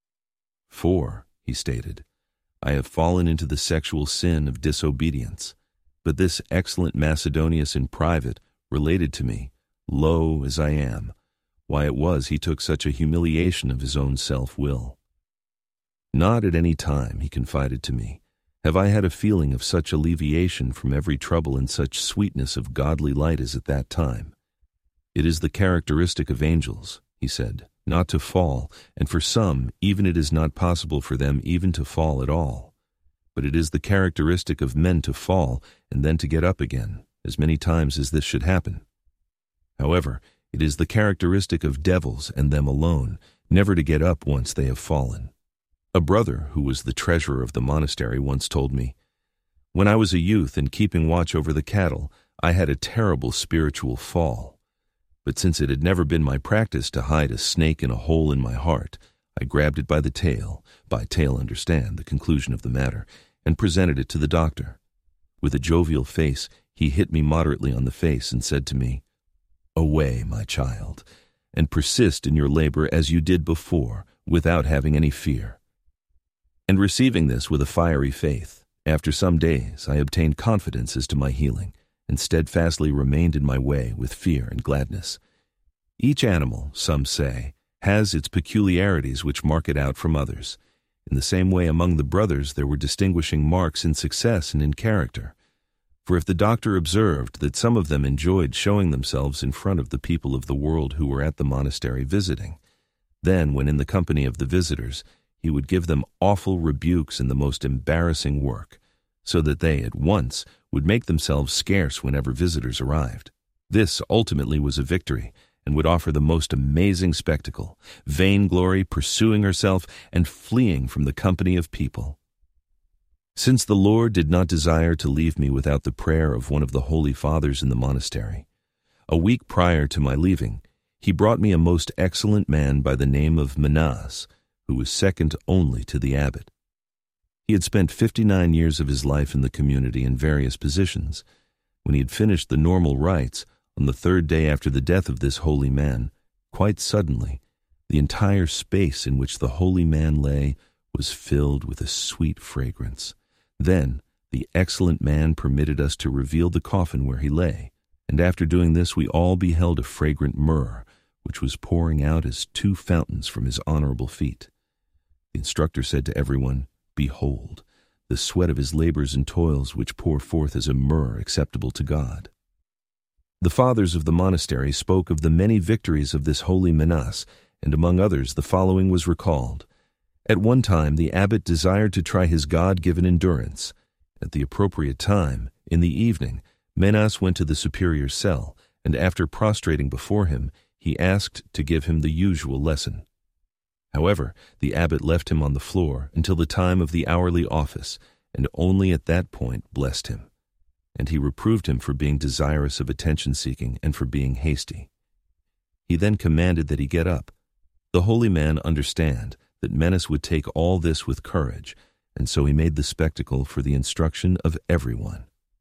"For," he stated, "I have fallen into the sexual sin of disobedience, but this excellent Macedonius in private related to me, low as I am, why it was he took such a humiliation of his own self-will. Not at any time," he confided to me, "have I had a feeling of such alleviation from every trouble and such sweetness of godly light as at that time. It is the characteristic of angels," he said, "not to fall, and for some even it is not possible for them even to fall at all. But it is the characteristic of men to fall and then to get up again, as many times as this should happen. However, it is the characteristic of devils and them alone, never to get up once they have fallen. A brother who was the treasurer of the monastery once told me, "When I was a youth and keeping watch over the cattle, I had a terrible spiritual fall. But since it had never been my practice to hide a snake in a hole in my heart, I grabbed it by the tail, by tail understand the conclusion of the matter, and presented it to the doctor. With a jovial face, he hit me moderately on the face and said to me, 'Away, my child, and persist in your labor as you did before, without having any fear.' And receiving this with a fiery faith, after some days I obtained confidence as to my healing, and steadfastly remained in my way with fear and gladness. Each animal, some say, has its peculiarities which mark it out from others. In the same way among the brothers there were distinguishing marks in success and in character. For if the doctor observed that some of them enjoyed showing themselves in front of the people of the world who were at the monastery visiting, then, when in the company of the visitors, he would give them awful rebukes in the most embarrassing work, so that they at once would make themselves scarce whenever visitors arrived. This ultimately was a victory, and would offer the most amazing spectacle, vainglory pursuing herself and fleeing from the company of people. Since the Lord did not desire to leave me without the prayer of one of the holy fathers in the monastery, a week prior to my leaving, he brought me a most excellent man by the name of Menas, who was second only to the abbot. He had spent 59 years of his life in the community in various positions. When he had finished the normal rites, on the 3rd day after the death of this holy man, quite suddenly, the entire space in which the holy man lay was filled with a sweet fragrance. Then the excellent man permitted us to reveal the coffin where he lay, and after doing this we all beheld a fragrant myrrh, which was pouring out as 2 fountains from his honorable feet. The instructor said to everyone, "Behold, the sweat of his labors and toils which pour forth as a myrrh acceptable to God." The fathers of the monastery spoke of the many victories of this holy Menas, and among others the following was recalled. At one time the abbot desired to try his God-given endurance. At the appropriate time, in the evening, Menas went to the superior's cell, and after prostrating before him, he asked to give him the usual lesson. However, the abbot left him on the floor until the time of the hourly office, and only at that point blessed him. And he reproved him for being desirous of attention-seeking and for being hasty. He then commanded that he get up. The holy man understood that Menas would take all this with courage, and so he made the spectacle for the instruction of everyone.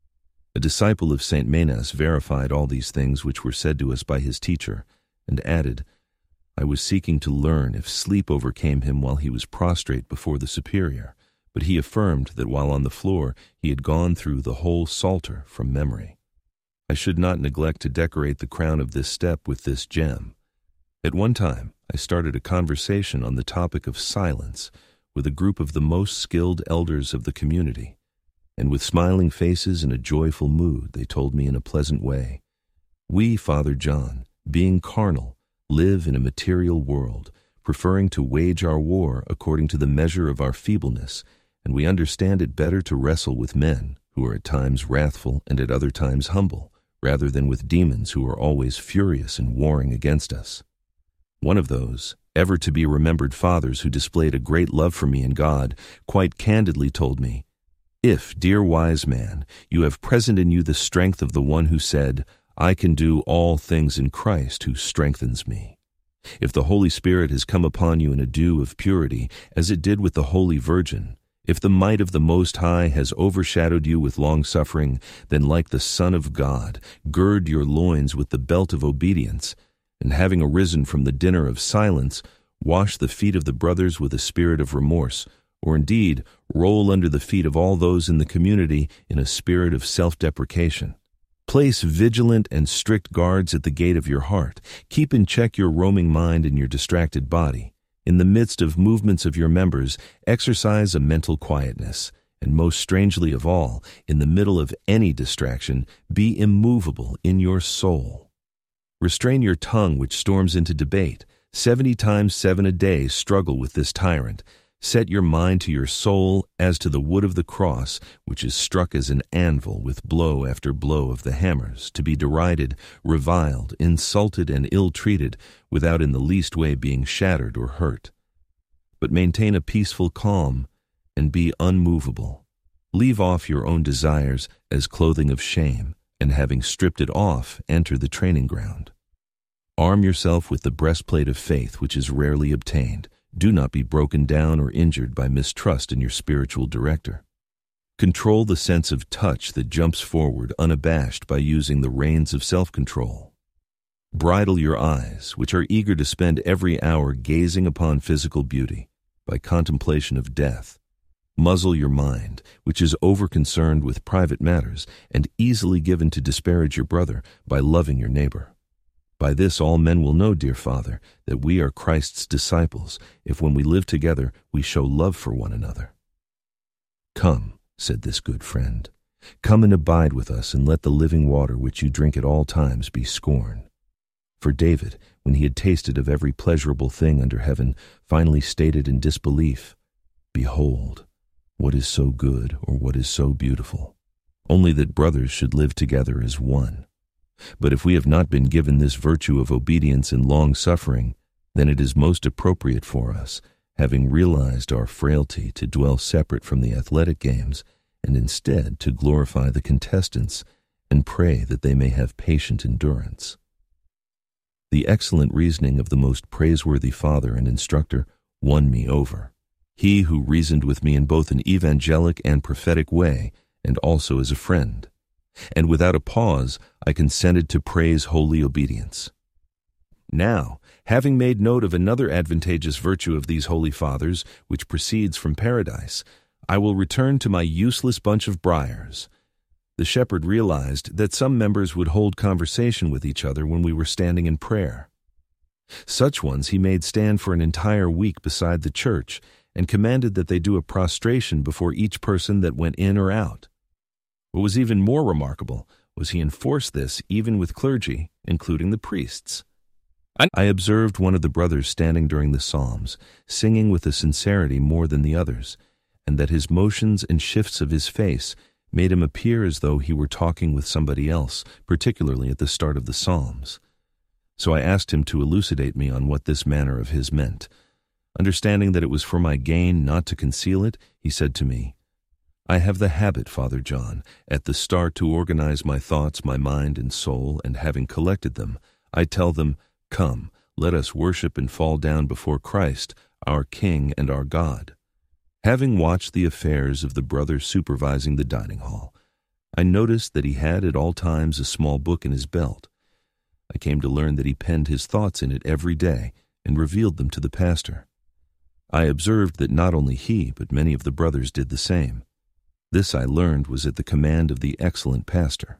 A disciple of Saint Menas verified all these things which were said to us by his teacher, and added, I was seeking to learn if sleep overcame him while he was prostrate before the superior, but he affirmed that while on the floor he had gone through the whole Psalter from memory. I should not neglect to decorate the crown of this step with this gem. At one time, I started a conversation on the topic of silence with a group of the most skilled elders of the community, and with smiling faces and a joyful mood they told me in a pleasant way, we, Father John, being carnal, live in a material world, preferring to wage our war according to the measure of our feebleness, and we understand it better to wrestle with men, who are at times wrathful and at other times humble, rather than with demons who are always furious and warring against us. One of those, ever to be remembered fathers who displayed a great love for me and God, quite candidly told me, if, dear wise man, you have present in you the strength of the one who said, I can do all things in Christ who strengthens me. If the Holy Spirit has come upon you in a dew of purity, as it did with the Holy Virgin, if the might of the Most High has overshadowed you with long-suffering, then like the Son of God, gird your loins with the belt of obedience, and having arisen from the dinner of silence, wash the feet of the brothers with a spirit of remorse, or indeed roll under the feet of all those in the community in a spirit of self-deprecation. Place vigilant and strict guards at the gate of your heart. Keep in check your roaming mind and your distracted body. In the midst of movements of your members, exercise a mental quietness, and most strangely of all, in the middle of any distraction, be immovable in your soul. Restrain your tongue which storms into debate. 70 times 7 a day struggle with this tyrant. Set your mind to your soul as to the wood of the cross, which is struck as an anvil with blow after blow of the hammers, to be derided, reviled, insulted, and ill-treated, without in the least way being shattered or hurt. But maintain a peaceful calm, and be unmovable. Leave off your own desires as clothing of shame, and having stripped it off, enter the training ground. Arm yourself with the breastplate of faith, which is rarely obtained. Do not be broken down or injured by mistrust in your spiritual director. Control the sense of touch that jumps forward unabashed by using the reins of self-control. Bridle your eyes, which are eager to spend every hour gazing upon physical beauty, by contemplation of death. Muzzle your mind, which is over-concerned with private matters and easily given to disparage your brother by loving your neighbor. By this all men will know, dear Father, that we are Christ's disciples, if when we live together we show love for one another. Come, said this good friend, come and abide with us, and let the living water which you drink at all times be scorn. For David, when he had tasted of every pleasurable thing under heaven, finally stated in disbelief, Behold, what is so good or what is so beautiful? Only that brothers should live together as one. But if we have not been given this virtue of obedience and long-suffering, then it is most appropriate for us, having realized our frailty, to dwell separate from the athletic games, and instead to glorify the contestants, and pray that they may have patient endurance. The excellent reasoning of the most praiseworthy father and instructor won me over. He who reasoned with me in both an evangelic and prophetic way, and also as a friend. And without a pause, I consented to praise holy obedience. Now, having made note of another advantageous virtue of these holy fathers, which proceeds from paradise, I will return to my useless bunch of briars. The shepherd realized that some members would hold conversation with each other when we were standing in prayer. Such ones he made stand for an entire week beside the church, and commanded that they do a prostration before each person that went in or out. What was even more remarkable was he enforced this even with clergy, including the priests. I observed one of the brothers standing during the psalms, singing with a sincerity more than the others, and that his motions and shifts of his face made him appear as though he were talking with somebody else, particularly at the start of the psalms. So I asked him to elucidate me on what this manner of his meant. Understanding that it was for my gain not to conceal it, he said to me, "I have the habit, Father John, at the start to organize my thoughts, my mind and soul, and having collected them, I tell them, 'Come, let us worship and fall down before Christ, our King and our God.' Having watched the affairs of the brother supervising the dining hall, I noticed that he had at all times a small book in his belt. I came to learn that he penned his thoughts in it every day and revealed them to the pastor. I observed that not only he, but many of the brothers did the same. This, I learned, was at the command of the excellent pastor.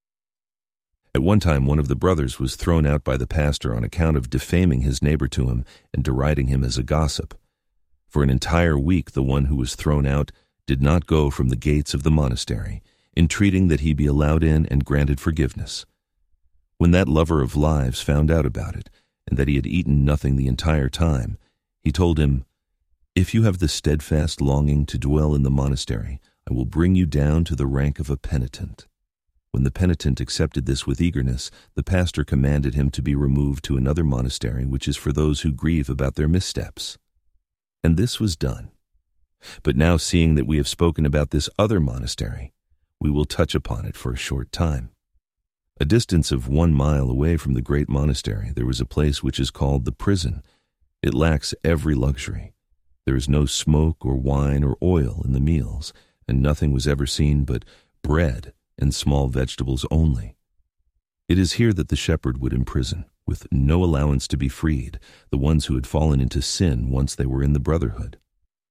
At one time, one of the brothers was thrown out by the pastor on account of defaming his neighbor to him and deriding him as a gossip. For an entire week, the one who was thrown out did not go from the gates of the monastery, entreating that he be allowed in and granted forgiveness. When that lover of lives found out about it, and that he had eaten nothing the entire time, he told him, "If you have the steadfast longing to dwell in the monastery, I will bring you down to the rank of a penitent." When the penitent accepted this with eagerness, the pastor commanded him to be removed to another monastery, which is for those who grieve about their missteps. And this was done. But now, seeing that we have spoken about this other monastery, we will touch upon it for a short time. A distance of 1 mile away from the great monastery, there was a place which is called the prison. It lacks every luxury. There is no smoke or wine or oil in the meals, and nothing was ever seen but bread and small vegetables only. It is here that the shepherd would imprison, with no allowance to be freed, the ones who had fallen into sin once they were in the brotherhood.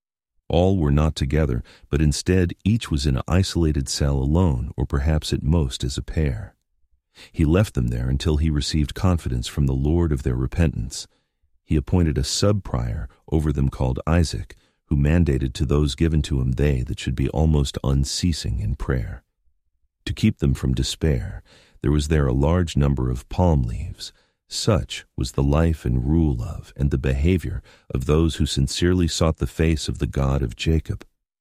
All were not together, but instead each was in an isolated cell alone, or perhaps at most as a pair. He left them there until he received confidence from the Lord of their repentance. He appointed a sub-prior over them called Isaac, who mandated to those given to him they that should be almost unceasing in prayer. To keep them from despair, there was there a large number of palm leaves. Such was the life and rule of, and the behavior of those who sincerely sought the face of the God of Jacob.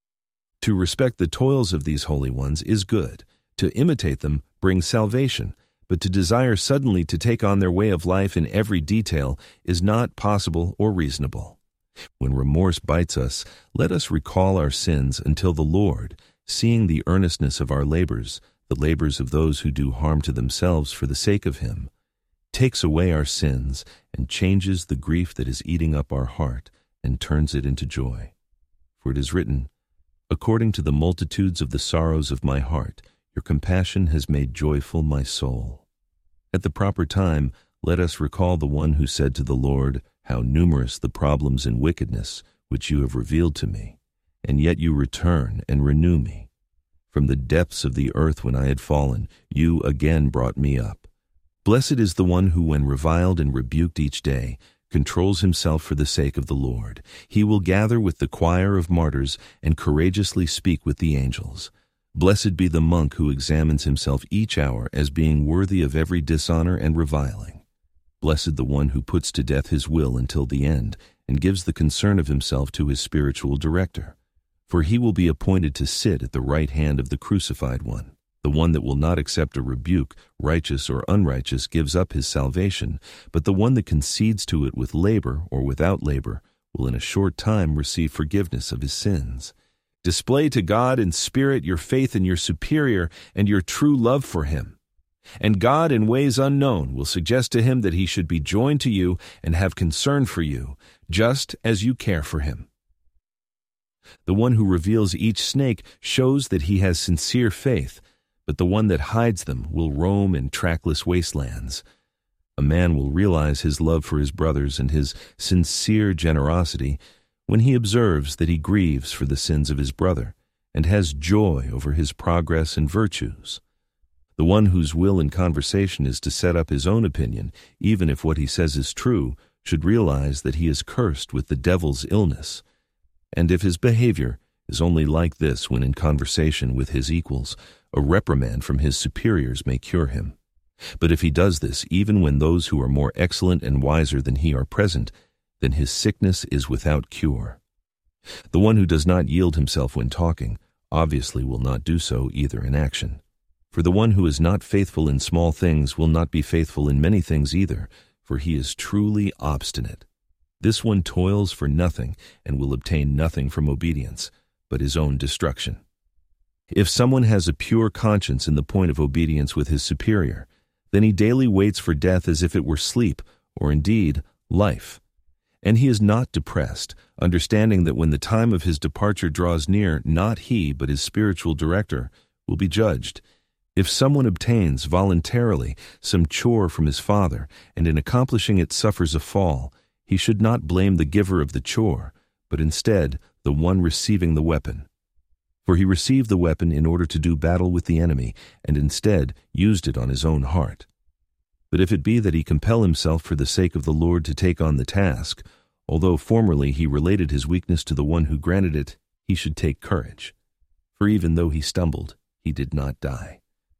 To respect the toils of these holy ones is good. To imitate them brings salvation, but to desire suddenly to take on their way of life in every detail is not possible or reasonable. When remorse bites us, let us recall our sins until the Lord, seeing the earnestness of our labors, the labors of those who do harm to themselves for the sake of Him, takes away our sins and changes the grief that is eating up our heart and turns it into joy. For it is written, "According to the multitudes of the sorrows of my heart, your compassion has made joyful my soul." At the proper time, let us recall the one who said to the Lord, "How numerous the problems and wickedness which you have revealed to me, and yet you return and renew me. From the depths of the earth when I had fallen, you again brought me up. Blessed is the one who, when reviled and rebuked each day, controls himself for the sake of the Lord. He will gather with the choir of martyrs and courageously speak with the angels. Blessed be the monk who examines himself each hour as being worthy of every dishonor and reviling. Blessed the one who puts to death his will until the end and gives the concern of himself to his spiritual director. For he will be appointed to sit at the right hand of the crucified one. The one that will not accept a rebuke, righteous or unrighteous, gives up his salvation, but the one that concedes to it with labor or without labor will in a short time receive forgiveness of his sins. Display to God in spirit your faith in your superior and your true love for him. And God, in ways unknown, will suggest to him that he should be joined to you and have concern for you, just as you care for him. The one who reveals each snake shows that he has sincere faith, but the one that hides them will roam in trackless wastelands. A man will realize his love for his brothers and his sincere generosity when he observes that he grieves for the sins of his brother and has joy over his progress and virtues. The one whose will in conversation is to set up his own opinion, even if what he says is true, should realize that he is cursed with the devil's illness. And if his behavior is only like this when in conversation with his equals, a reprimand from his superiors may cure him. But if he does this even when those who are more excellent and wiser than he are present, then his sickness is without cure. The one who does not yield himself when talking obviously will not do so either in action. For the one who is not faithful in small things will not be faithful in many things either, for he is truly obstinate. This one toils for nothing and will obtain nothing from obedience, but his own destruction. If someone has a pure conscience in the point of obedience with his superior, then he daily waits for death as if it were sleep, or indeed, life. And he is not depressed, understanding that when the time of his departure draws near, not he, but his spiritual director, will be judged. If someone obtains voluntarily some chore from his father, and in accomplishing it suffers a fall, he should not blame the giver of the chore, but instead the one receiving the weapon. For he received the weapon in order to do battle with the enemy, and instead used it on his own heart. But if it be that he compel himself for the sake of the Lord to take on the task, although formerly he related his weakness to the one who granted it, he should take courage. For even though he stumbled, he did not die.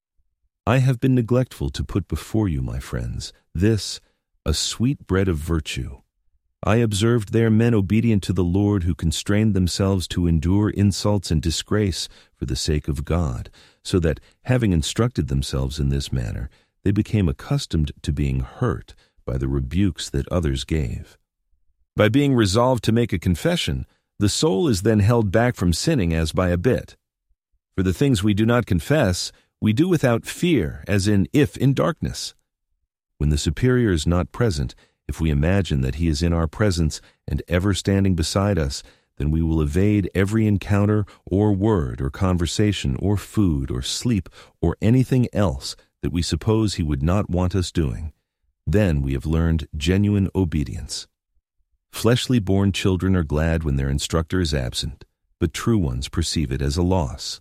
I have been neglectful to put before you, my friends, this, a sweet bread of virtue. I observed there men obedient to the Lord who constrained themselves to endure insults and disgrace for the sake of God, so that, having instructed themselves in this manner, they became accustomed to being hurt by the rebukes that others gave. By being resolved to make a confession, the soul is then held back from sinning as by a bit. For the things we do not confess, we do without fear, as if in darkness. When the superior is not present, if we imagine that he is in our presence and ever standing beside us, then we will evade every encounter or word or conversation or food or sleep or anything else that we suppose he would not want us doing. Then we have learned genuine obedience. Fleshly born children are glad when their instructor is absent, but true ones perceive it as a loss.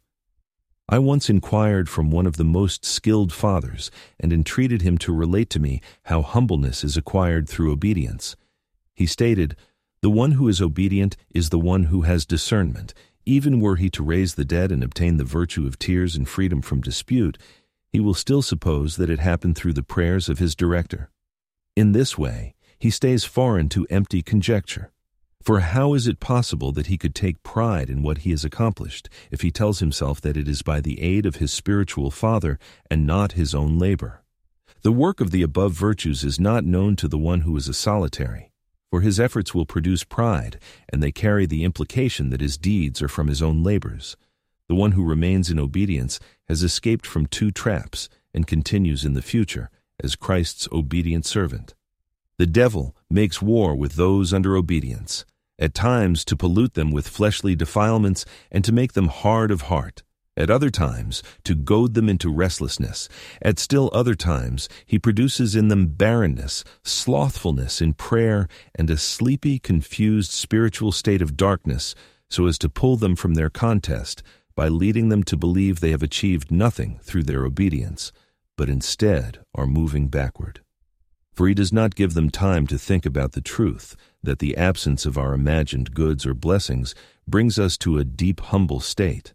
I once inquired from one of the most skilled fathers and entreated him to relate to me how humbleness is acquired through obedience. He stated, "The one who is obedient is the one who has discernment. Even were he to raise the dead and obtain the virtue of tears and freedom from dispute, he will still suppose that it happened through the prayers of his director. In this way, he stays foreign to empty conjecture. For how is it possible that he could take pride in what he has accomplished if he tells himself that it is by the aid of his spiritual father and not his own labor? The work of the above virtues is not known to the one who is a solitary, for his efforts will produce pride, and they carry the implication that his deeds are from his own labors. The one who remains in obedience has escaped from two traps and continues in the future as Christ's obedient servant. The devil makes war with those under obedience, at times to pollute them with fleshly defilements and to make them hard of heart, at other times to goad them into restlessness, at still other times he produces in them barrenness, slothfulness in prayer, and a sleepy, confused spiritual state of darkness, so as to pull them from their contest by leading them to believe they have achieved nothing through their obedience, but instead are moving backward. For he does not give them time to think about the truth that the absence of our imagined goods or blessings brings us to a deep, humble state.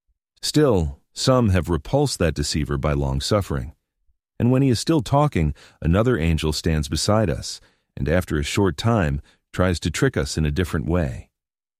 Still, some have repulsed that deceiver by long suffering. And when he is still talking, another angel stands beside us, and after a short time tries to trick us in a different way.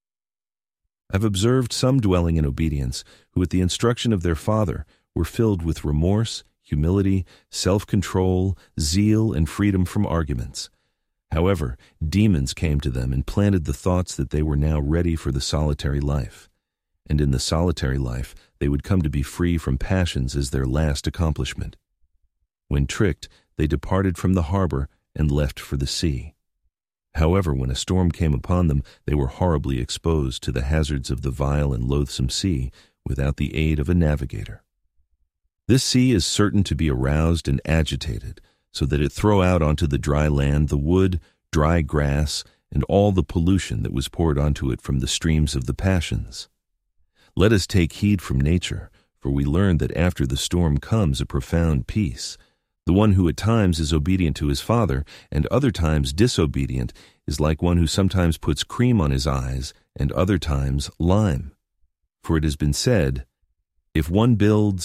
I've observed some dwelling in obedience who at the instruction of their father were filled with remorse, humility, self-control, zeal, and freedom from arguments. However, demons came to them and planted the thoughts that they were now ready for the solitary life. And in the solitary life, they would come to be free from passions as their last accomplishment. When tricked, they departed from the harbor and left for the sea. However, when a storm came upon them, they were horribly exposed to the hazards of the vile and loathsome sea without the aid of a navigator. This sea is certain to be aroused and agitated, so that it throw out onto the dry land the wood, dry grass, and all the pollution that was poured onto it from the streams of the passions. Let us take heed from nature, for we learn that after the storm comes a profound peace. The one who at times is obedient to his father and other times disobedient is like one who sometimes puts cream on his eyes and other times lime. For it has been said, "If one builds,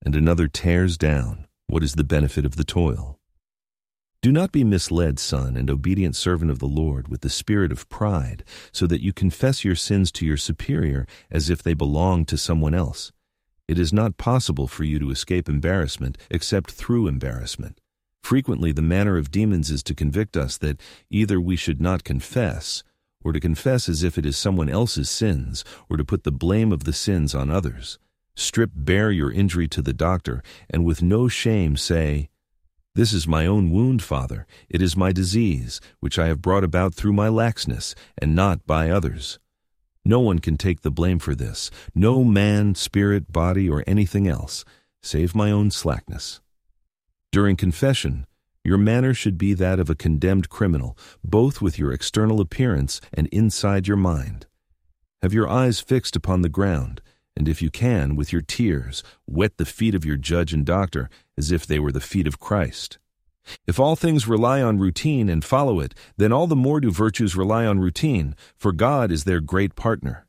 and another tears down, what is the benefit of the toil? Do not be misled, son and obedient servant of the Lord, with the spirit of pride, so that you confess your sins to your superior as if they belonged to someone else. It is not possible for you to escape embarrassment except through embarrassment. Frequently the manner of demons is to convict us that either we should not confess, or to confess as if it is someone else's sins, or to put the blame of the sins on others. Strip bare your injury to the doctor, and with no shame say, "This is my own wound, Father. It is my disease, which I have brought about through my laxness, and not by others. No one can take the blame for this, no man, spirit, body, or anything else, save my own slackness." During confession, your manner should be that of a condemned criminal, both with your external appearance and inside your mind. Have your eyes fixed upon the ground, and if you can, with your tears, wet the feet of your judge and doctor as if they were the feet of Christ. If all things rely on routine and follow it, then all the more do virtues rely on routine, for God is their great partner.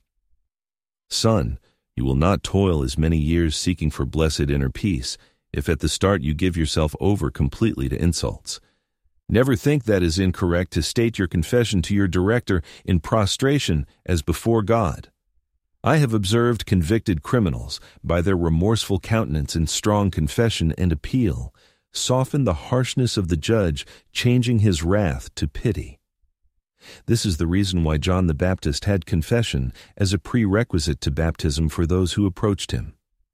Son, you will not toil as many years seeking for blessed inner peace, if at the start you give yourself over completely to insults. Never think that it is incorrect to state your confession to your director in prostration as before God. I have observed convicted criminals, by their remorseful countenance and strong confession and appeal, soften the harshness of the judge, changing his wrath to pity. This is the reason why John the Baptist had confession as a prerequisite to baptism for those who approached him.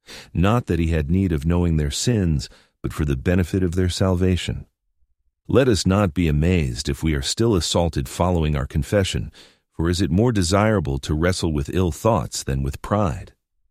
Not that he had need of knowing their sins, but for the benefit of their salvation. Let us not be amazed if we are still assaulted following our confession, for is it more desirable to wrestle with ill thoughts than with pride?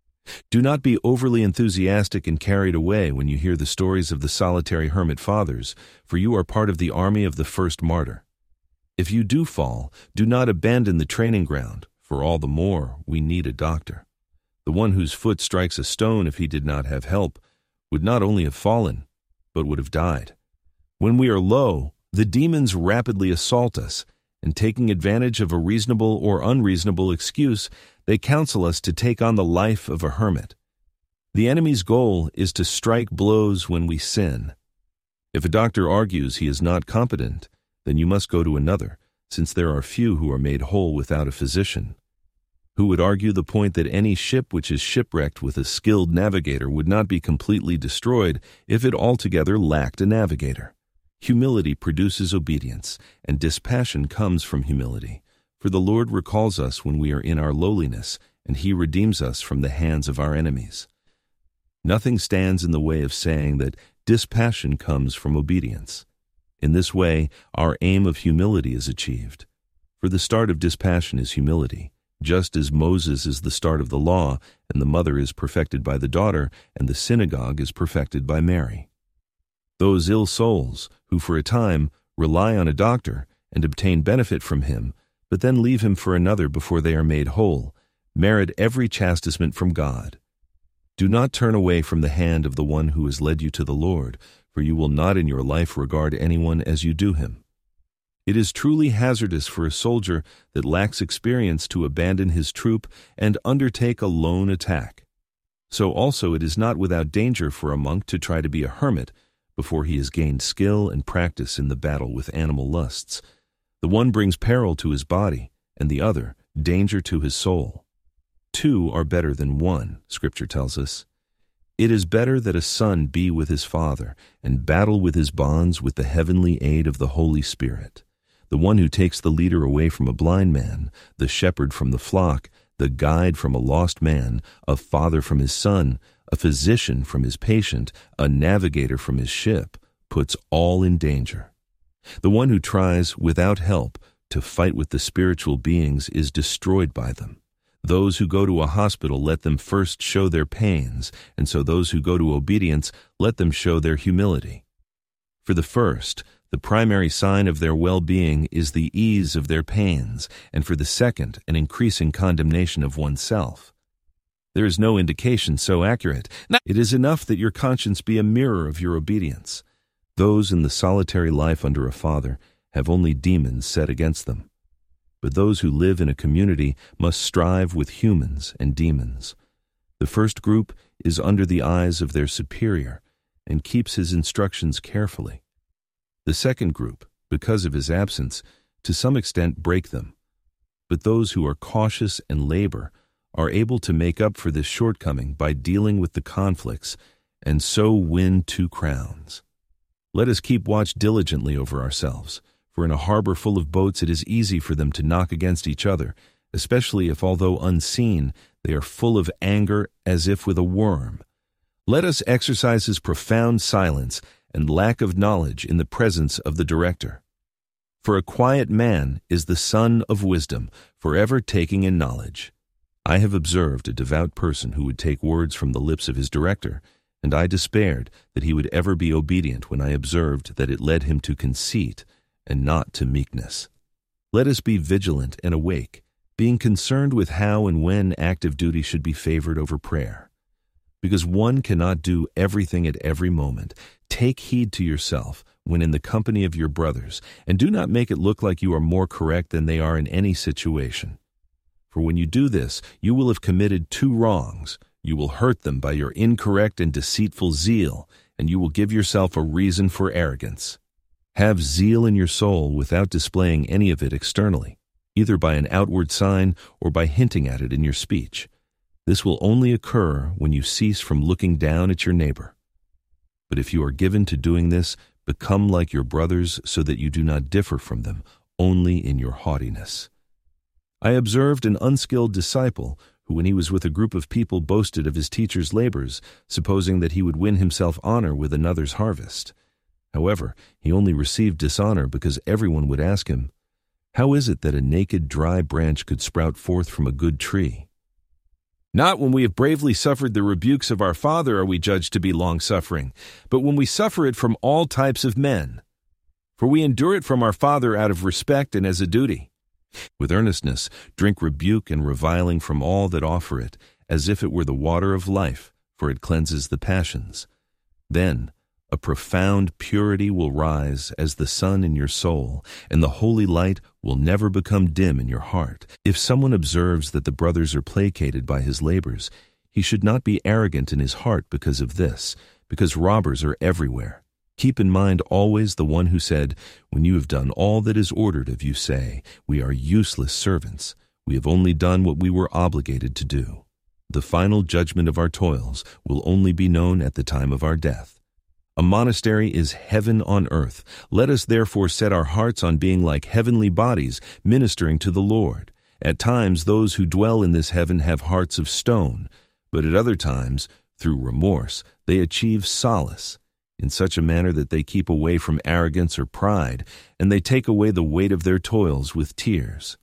Do not be overly enthusiastic and carried away when you hear the stories of the solitary hermit fathers, for you are part of the army of the first martyr. If you do fall, do not abandon the training ground, for all the more we need a doctor. The one whose foot strikes a stone if he did not have help would not only have fallen, but would have died. When we are low, the demons rapidly assault us, and taking advantage of a reasonable or unreasonable excuse, they counsel us to take on the life of a hermit. The enemy's goal is to strike blows when we sin. If a doctor argues he is not competent, then you must go to another, since there are few who are made whole without a physician. Who would argue the point that any ship which is shipwrecked with a skilled navigator would not be completely destroyed if it altogether lacked a navigator? Humility produces obedience, and dispassion comes from humility. For the Lord recalls us when we are in our lowliness, and he redeems us from the hands of our enemies. Nothing stands in the way of saying that dispassion comes from obedience. In this way, our aim of humility is achieved. For the start of dispassion is humility, just as Moses is the start of the law, and the mother is perfected by the daughter, and the synagogue is perfected by Mary. Those ill souls, who for a time rely on a doctor and obtain benefit from him, but then leave him for another before they are made whole, merit every chastisement from God. Do not turn away from the hand of the one who has led you to the Lord, for you will not in your life regard anyone as you do him. It is truly hazardous for a soldier that lacks experience to abandon his troop and undertake a lone attack. So also it is not without danger for a monk to try to be a hermit before he has gained skill and practice in the battle with animal lusts. The one brings peril to his body, and the other danger to his soul. 2 are better than 1, Scripture tells us. It is better that a son be with his father and battle with his bonds with the heavenly aid of the Holy Spirit. The one who takes the leader away from a blind man, the shepherd from the flock, the guide from a lost man, a father from his son, a physician from his patient, a navigator from his ship, puts all in danger. The one who tries, without help, to fight with the spiritual beings is destroyed by them. Those who go to a hospital, let them first show their pains, and so those who go to obedience, let them show their humility. For the first, the primary sign of their well-being is the ease of their pains, and for the second, an increasing condemnation of oneself. There is no indication so accurate. It is enough that your conscience be a mirror of your obedience. Those in the solitary life under a father have only demons set against them. But those who live in a community must strive with humans and demons. The first group is under the eyes of their superior and keeps his instructions carefully. The second group, because of his absence, to some extent break them. But those who are cautious and labor are able to make up for this shortcoming by dealing with the conflicts and so win 2 crowns. Let us keep watch diligently over ourselves, for in a harbor full of boats it is easy for them to knock against each other, especially if, although unseen, they are full of anger as if with a worm. Let us exercise his profound silence and lack of knowledge in the presence of the director. For a quiet man is the son of wisdom, forever taking in knowledge. I have observed a devout person who would take words from the lips of his director, and I despaired that he would ever be obedient when I observed that it led him to conceit and not to meekness. Let us be vigilant and awake, being concerned with how and when active duty should be favored over prayer. Because one cannot do everything at every moment, take heed to yourself when in the company of your brothers, and do not make it look like you are more correct than they are in any situation. For when you do this, you will have committed 2 wrongs. You will hurt them by your incorrect and deceitful zeal, and you will give yourself a reason for arrogance. Have zeal in your soul without displaying any of it externally, either by an outward sign or by hinting at it in your speech. This will only occur when you cease from looking down at your neighbor. But if you are given to doing this, become like your brothers so that you do not differ from them, only in your haughtiness. I observed an unskilled disciple who, when he was with a group of people, boasted of his teacher's labors, supposing that he would win himself honor with another's harvest. However, he only received dishonor because everyone would ask him, "How is it that a naked, dry branch could sprout forth from a good tree?" Not when we have bravely suffered the rebukes of our Father are we judged to be long-suffering, but when we suffer it from all types of men. For we endure it from our Father out of respect and as a duty. With earnestness, drink rebuke and reviling from all that offer it, as if it were the water of life, for it cleanses the passions. Then a profound purity will rise as the sun in your soul, and the holy light will never become dim in your heart. If someone observes that the brothers are placated by his labors, he should not be arrogant in his heart because of this, because robbers are everywhere. Keep in mind always the one who said, "When you have done all that is ordered of you, say, 'We are useless servants. We have only done what we were obligated to do.' The final judgment of our toils will only be known at the time of our death. A monastery is heaven on earth. Let us therefore set our hearts on being like heavenly bodies, ministering to the Lord. At times those who dwell in this heaven have hearts of stone, but at other times, through remorse, they achieve solace, in such a manner that they keep away from arrogance or pride, and they take away the weight of their toils with tears.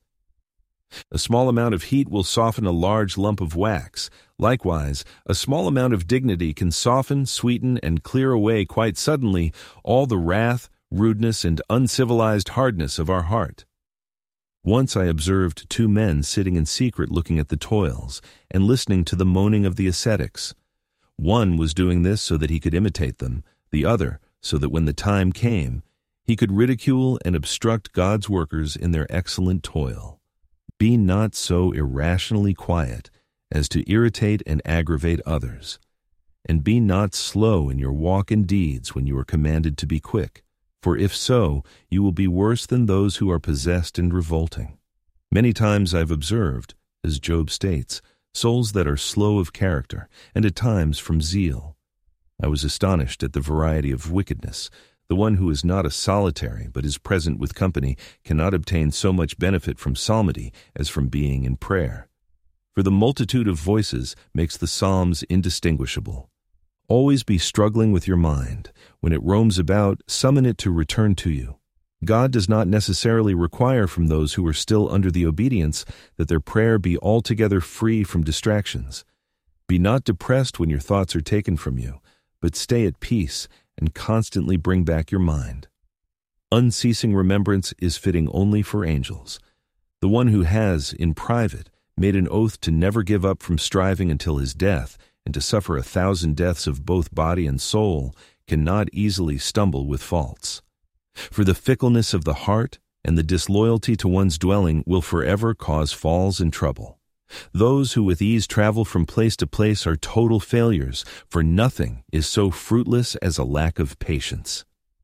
A small amount of heat will soften a large lump of wax. Likewise, a small amount of dignity can soften, sweeten, and clear away quite suddenly all the wrath, rudeness, and uncivilized hardness of our heart. Once I observed 2 men sitting in secret looking at the toils and listening to the moaning of the ascetics. One was doing this so that he could imitate them, the other so that when the time came, he could ridicule and obstruct God's workers in their excellent toil. Be not so irrationally quiet as to irritate and aggravate others, and be not slow in your walk and deeds when you are commanded to be quick, for if so, you will be worse than those who are possessed and revolting. Many times I've observed, as Job states, souls that are slow of character, and at times from zeal. I was astonished at the variety of wickedness. The one who is not a solitary, but is present with company, cannot obtain so much benefit from psalmody as from being in prayer. For the multitude of voices makes the psalms indistinguishable. Always be struggling with your mind. When it roams about, summon it to return to you. God does not necessarily require from those who are still under the obedience that their prayer be altogether free from distractions. Be not depressed when your thoughts are taken from you, but stay at peace and constantly bring back your mind. Unceasing remembrance is fitting only for angels. The one who has, in private, made an oath to never give up from striving until his death, and to suffer 1,000 deaths of both body and soul, cannot easily stumble with faults. For the fickleness of the heart and the disloyalty to one's dwelling will forever cause falls and trouble. Those who with ease travel from place to place are total failures, for nothing is so fruitless as a lack of patience.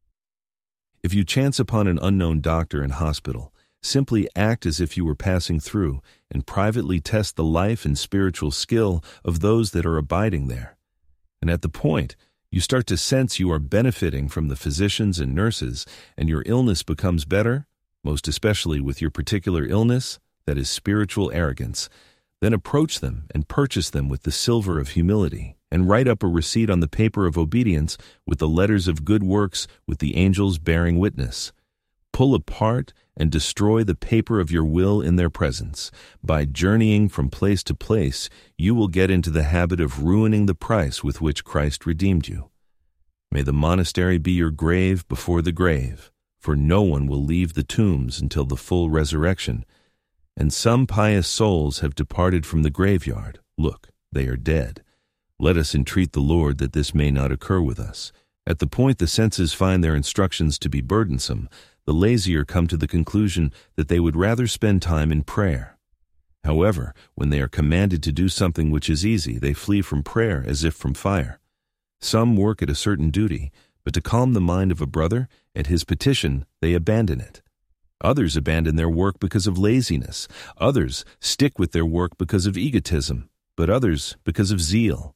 If you chance upon an unknown doctor in hospital, simply act as if you were passing through and privately test the life and spiritual skill of those that are abiding there. And at the point, you start to sense you are benefiting from the physicians and nurses, and your illness becomes better, most especially with your particular illness, that is spiritual arrogance. Then approach them and purchase them with the silver of humility, and write up a receipt on the paper of obedience with the letters of good works with the angels bearing witness. Pull apart and destroy the paper of your will in their presence. By journeying from place to place, you will get into the habit of ruining the price with which Christ redeemed you. May the monastery be your grave before the grave, for no one will leave the tombs until the full resurrection. And some pious souls have departed from the graveyard. Look, they are dead. Let us entreat the Lord that this may not occur with us. At the point the senses find their instructions to be burdensome, the lazier come to the conclusion that they would rather spend time in prayer. However, when they are commanded to do something which is easy, they flee from prayer as if from fire. Some work at a certain duty, but to calm the mind of a brother, at his petition, they abandon it. Others abandon their work because of laziness. Others stick with their work because of egotism, but others because of zeal.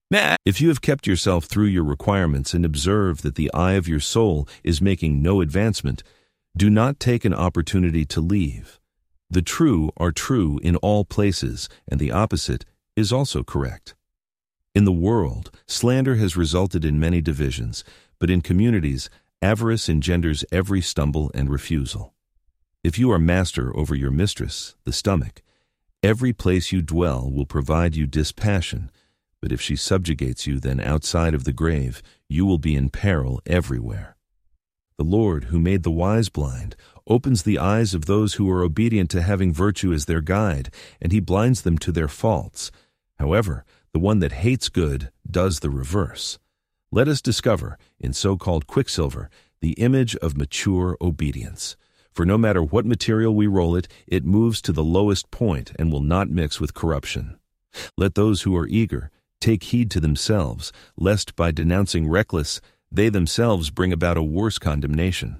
If you have kept yourself through your requirements and observe that the eye of your soul is making no advancement, do not take an opportunity to leave. The true are true in all places, and the opposite is also correct. In the world, slander has resulted in many divisions, but in communities, avarice engenders every stumble and refusal. If you are master over your mistress, the stomach, every place you dwell will provide you dispassion, but if she subjugates you, then outside of the grave, you will be in peril everywhere. The Lord, who made the wise blind, opens the eyes of those who are obedient to having virtue as their guide, and he blinds them to their faults. However, the one that hates good does the reverse. Let us discover, in so-called quicksilver, the image of mature obedience. For no matter what material we roll it, it moves to the lowest point and will not mix with corruption. Let those who are eager take heed to themselves, lest by denouncing reckless, they themselves bring about a worse condemnation.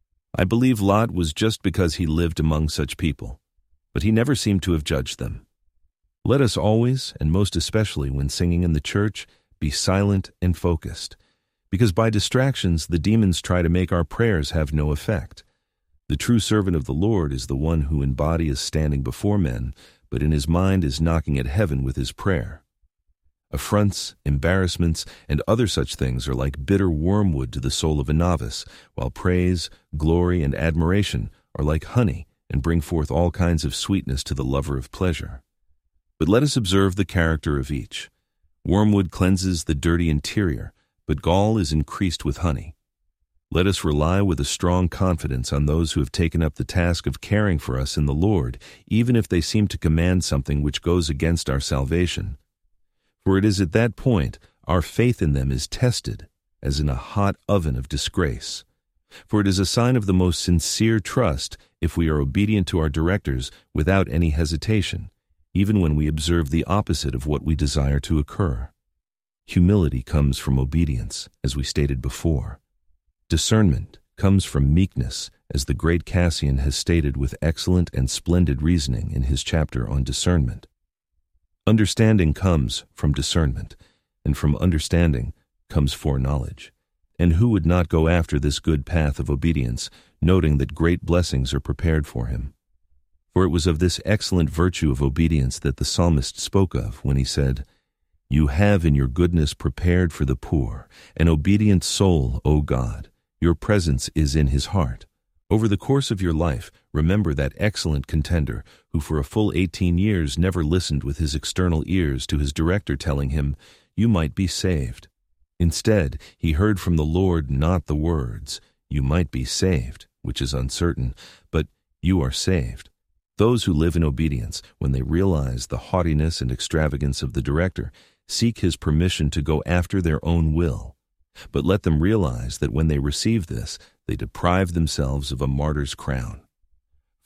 I believe Lot was just because he lived among such people, but he never seemed to have judged them. Let us always, and most especially when singing in the church, be silent and focused, because by distractions the demons try to make our prayers have no effect. The true servant of the Lord is the one who in body is standing before men, but in his mind is knocking at heaven with his prayer. Affronts, embarrassments, and other such things are like bitter wormwood to the soul of a novice, while praise, glory, and admiration are like honey and bring forth all kinds of sweetness to the lover of pleasure. But let us observe the character of each. Wormwood cleanses the dirty interior, but gall is increased with honey. Let us rely with a strong confidence on those who have taken up the task of caring for us in the Lord, even if they seem to command something which goes against our salvation. For it is at that point our faith in them is tested, as in a hot oven of disgrace. For it is a sign of the most sincere trust if we are obedient to our directors without any hesitation, even when we observe the opposite of what we desire to occur. Humility comes from obedience, as we stated before. Discernment comes from meekness, as the great Cassian has stated with excellent and splendid reasoning in his chapter on discernment. Understanding comes from discernment, and from understanding comes foreknowledge. And who would not go after this good path of obedience, noting that great blessings are prepared for him? For it was of this excellent virtue of obedience that the psalmist spoke of when he said, "You have in your goodness prepared for the poor an obedient soul, O God. Your presence is in his heart." Over the course of your life, remember that excellent contender who for a full 18 years never listened with his external ears to his director telling him, "You might be saved." Instead, he heard from the Lord not the words, "You might be saved," which is uncertain, but "You are saved." Those who live in obedience, when they realize the haughtiness and extravagance of the director, seek his permission to go after their own will. But let them realize that when they receive this, they deprive themselves of a martyr's crown.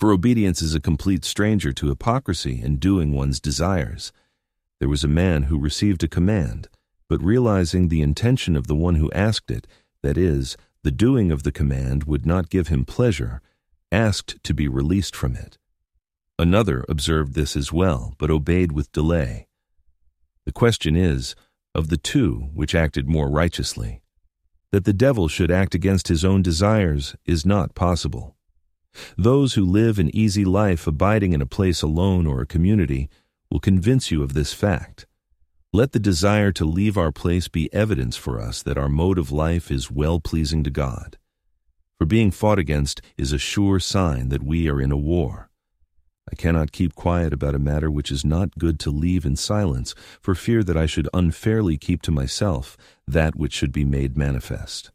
For obedience is a complete stranger to hypocrisy and doing one's desires. There was a man who received a command, but realizing the intention of the one who asked it, that is, the doing of the command would not give him pleasure, asked to be released from it. Another observed this as well, but obeyed with delay. The question is, of the two, which acted more righteously? That the devil should act against his own desires is not possible. Those who live an easy life abiding in a place alone or a community will convince you of this fact. Let the desire to leave our place be evidence for us that our mode of life is well-pleasing to God. For being fought against is a sure sign that we are in a war. I cannot keep quiet about a matter which is not good to leave in silence, for fear that I should unfairly keep to myself that which should be made manifest.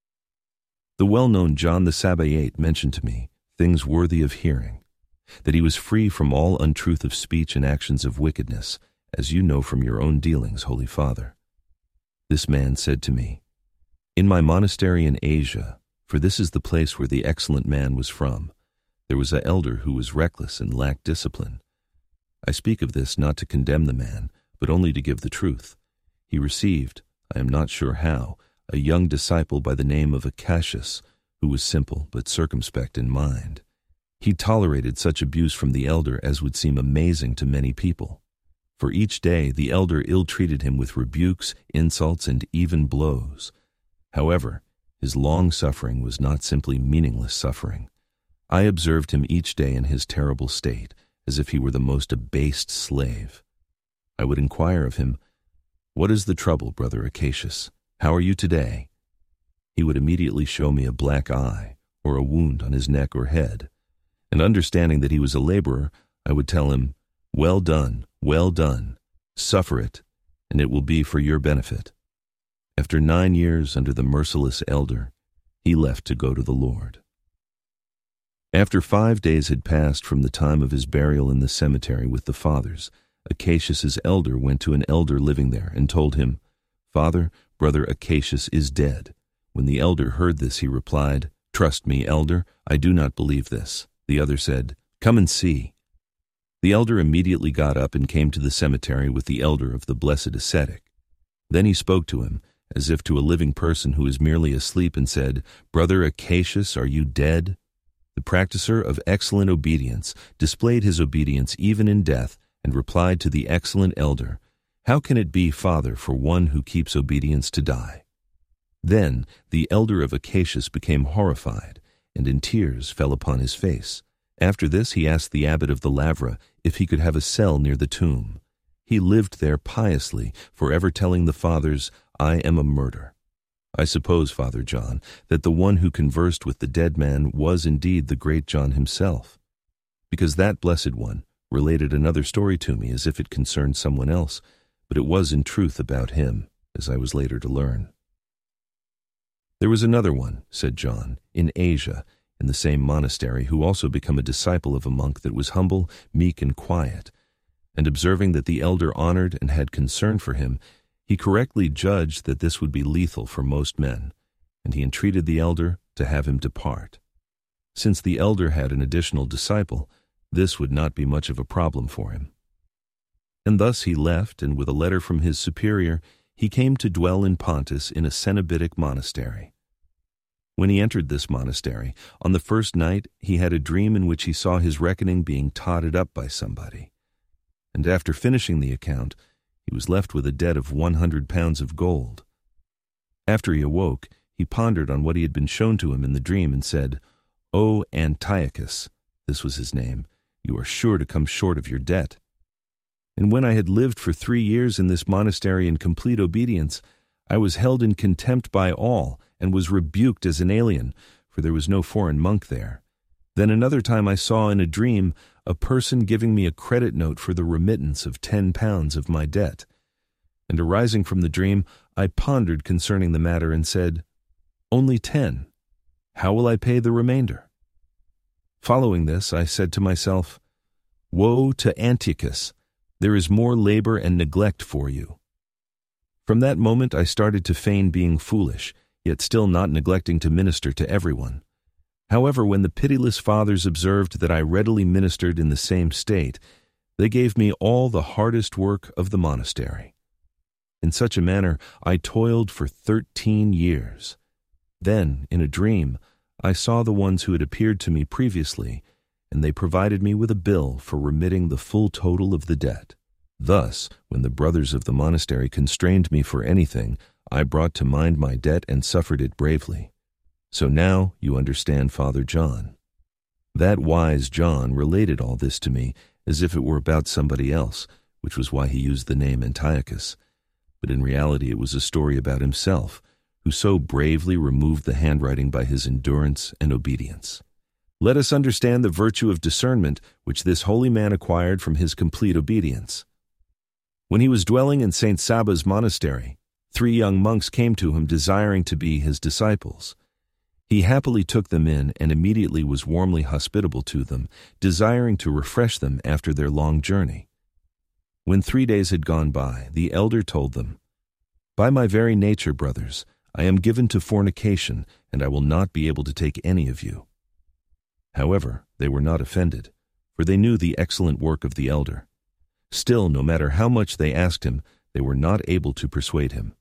The well-known John the Sabaoth mentioned to me things worthy of hearing, that he was free from all untruth of speech and actions of wickedness, as you know from your own dealings, Holy Father. This man said to me, "In my monastery in Asia, for this is the place where the excellent man was from, there was an elder who was reckless and lacked discipline. I speak of this not to condemn the man, but only to give the truth. He received, I am not sure how, a young disciple by the name of Acacius, who was simple but circumspect in mind. He tolerated such abuse from the elder as would seem amazing to many people. For each day the elder ill-treated him with rebukes, insults, and even blows. However, his long suffering was not simply meaningless suffering. I observed him each day in his terrible state, as if he were the most abased slave. I would inquire of him, 'What is the trouble, Brother Acacius? How are you today?' He would immediately show me a black eye, or a wound on his neck or head, and understanding that he was a laborer, I would tell him, 'Well done, suffer it, and it will be for your benefit.' After 9 years under the merciless elder, he left to go to the Lord. After 5 days had passed from the time of his burial in the cemetery with the fathers, Acacius's elder went to an elder living there and told him, 'Father, Brother Acacius is dead.' When the elder heard this, he replied, 'Trust me, elder, I do not believe this.' The other said, 'Come and see.' The elder immediately got up and came to the cemetery with the elder of the blessed ascetic. Then he spoke to him, as if to a living person who is merely asleep, and said, 'Brother Acacius, are you dead?' The practicer of excellent obedience displayed his obedience even in death, and replied to the excellent elder, 'How can it be, Father, for one who keeps obedience to die?' Then the elder of Acacius became horrified, and in tears fell upon his face. After this he asked the abbot of the Lavra if he could have a cell near the tomb. He lived there piously, forever telling the fathers, 'I am a martyr.' I suppose, Father John, that the one who conversed with the dead man was indeed the great John himself, because that blessed one related another story to me as if it concerned someone else, but it was in truth about him, as I was later to learn. There was another one, said John, in Asia, in the same monastery, who also became a disciple of a monk that was humble, meek, and quiet, and observing that the elder honored and had concern for him, he correctly judged that this would be lethal for most men, and he entreated the elder to have him depart. Since the elder had an additional disciple, this would not be much of a problem for him. And thus he left, and with a letter from his superior, he came to dwell in Pontus in a Cenobitic monastery. When he entered this monastery, on the first night he had a dream in which he saw his reckoning being totted up by somebody. And after finishing the account, he was left with a debt of 100 pounds of gold. After he awoke, he pondered on what he had been shown to him in the dream and said, "O Antiochus," this was his name, "you are sure to come short of your debt." And when I had lived for 3 years in this monastery in complete obedience, I was held in contempt by all, and was rebuked as an alien, for there was no foreign monk there. Then another time I saw in a dream a person giving me a credit note for the remittance of 10 pounds of my debt. And arising from the dream, I pondered concerning the matter and said, "Only 10. How will I pay the remainder?" Following this, I said to myself, "Woe to Antiochus! There is more labor and neglect for you." From that moment I started to feign being foolish, yet still not neglecting to minister to everyone. However, when the pitiless fathers observed that I readily ministered in the same state, they gave me all the hardest work of the monastery. In such a manner I toiled for 13 years. Then, in a dream, I saw the ones who had appeared to me previously, and they provided me with a bill for remitting the full total of the debt. Thus, when the brothers of the monastery constrained me for anything, I brought to mind my debt and suffered it bravely. So now you understand Father John. That wise John related all this to me as if it were about somebody else, which was why he used the name Antiochus. But in reality it was a story about himself, who so bravely removed the handwriting by his endurance and obedience. Let us understand the virtue of discernment which this holy man acquired from his complete obedience. When he was dwelling in St. Saba's monastery, 3 young monks came to him desiring to be his disciples. He happily took them in and immediately was warmly hospitable to them, desiring to refresh them after their long journey. When 3 days had gone by, the elder told them, "By my very nature, brothers, I am given to fornication, and I will not be able to take any of you." However, they were not offended, for they knew the excellent work of the elder. Still, no matter how much they asked him, they were not able to persuade him.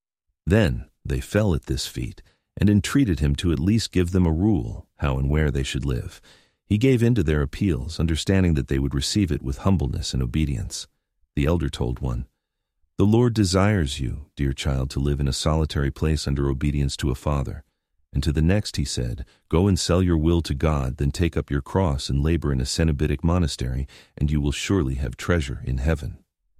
Then they fell at this feat, and entreated him to at least give them a rule, how and where they should live. He gave in to their appeals, understanding that they would receive it with humbleness and obedience. The elder told one, "The Lord desires you, dear child, to live in a solitary place under obedience to a father." And to the next he said, "Go and sell your will to God, then take up your cross and labor in a Cenobitic monastery, and you will surely have treasure in heaven."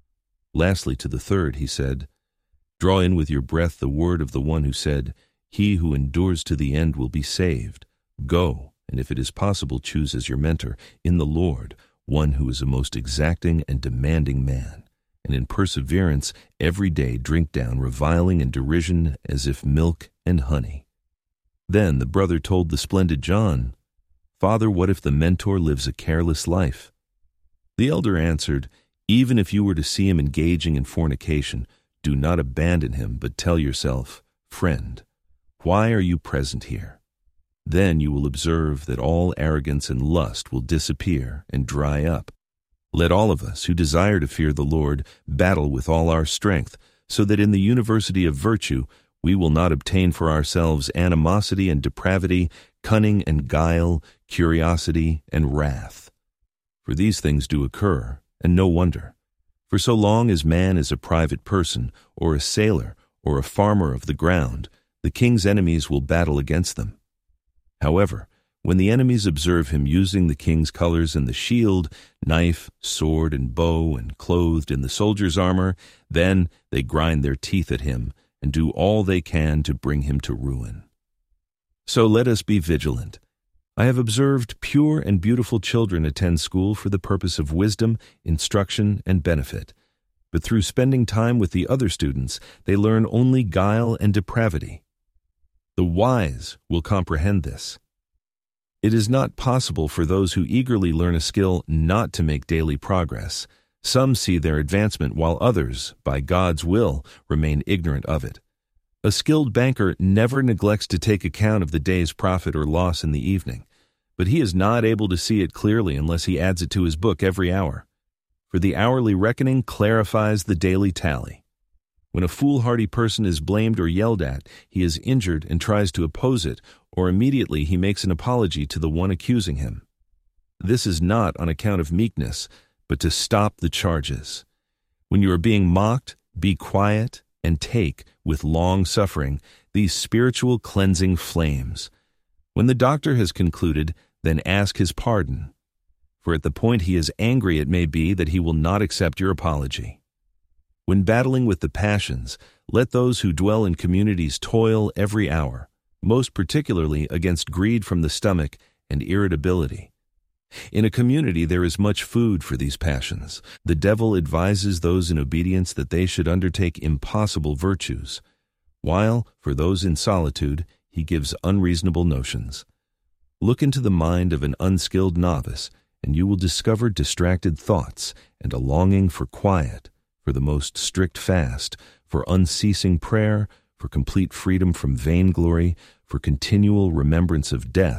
Lastly, to the third he said, "Draw in with your breath the word of the one who said, 'He who endures to the end will be saved.' Go, and if it is possible, choose as your mentor, in the Lord, one who is a most exacting and demanding man, and in perseverance every day drink down reviling and derision as if milk and honey." Then the brother told the splendid John, "Father, what if the mentor lives a careless life?" The elder answered, "Even if you were to see him engaging in fornication, do not abandon him, but tell yourself, 'Friend, why are you present here?' Then you will observe that all arrogance and lust will disappear and dry up. Let all of us who desire to fear the Lord battle with all our strength, so that in the university of virtue we will not obtain for ourselves animosity and depravity, cunning and guile, curiosity and wrath. For these things do occur, and no wonder. For so long as man is a private person, or a sailor, or a farmer of the ground, the king's enemies will battle against them. However, when the enemies observe him using the king's colors and the shield, knife, sword, and bow, and clothed in the soldier's armor, then they grind their teeth at him and do all they can to bring him to ruin. So let us be vigilant. I have observed pure and beautiful children attend school for the purpose of wisdom, instruction, and benefit. But through spending time with the other students, they learn only guile and depravity. The wise will comprehend this. It is not possible for those who eagerly learn a skill not to make daily progress. Some see their advancement while others, by God's will, remain ignorant of it. A skilled banker never neglects to take account of the day's profit or loss in the evening, but he is not able to see it clearly unless he adds it to his book every hour. For the hourly reckoning clarifies the daily tally. When a foolhardy person is blamed or yelled at, he is injured and tries to oppose it, or immediately he makes an apology to the one accusing him. This is not on account of meekness, but to stop the charges. When you are being mocked, be quiet and take, with long suffering, these spiritual cleansing flames. When the doctor has concluded, then ask his pardon. For at the point he is angry, it may be that he will not accept your apology. When battling with the passions, let those who dwell in communities toil every hour, most particularly against greed from the stomach and irritability. In a community there is much food for these passions. The devil advises those in obedience that they should undertake impossible virtues, while, for those in solitude, he gives unreasonable notions. Look into the mind of an unskilled novice, and you will discover distracted thoughts and a longing for quiet, for the most strict fast, for unceasing prayer, for complete freedom from vainglory, for continual remembrance of death,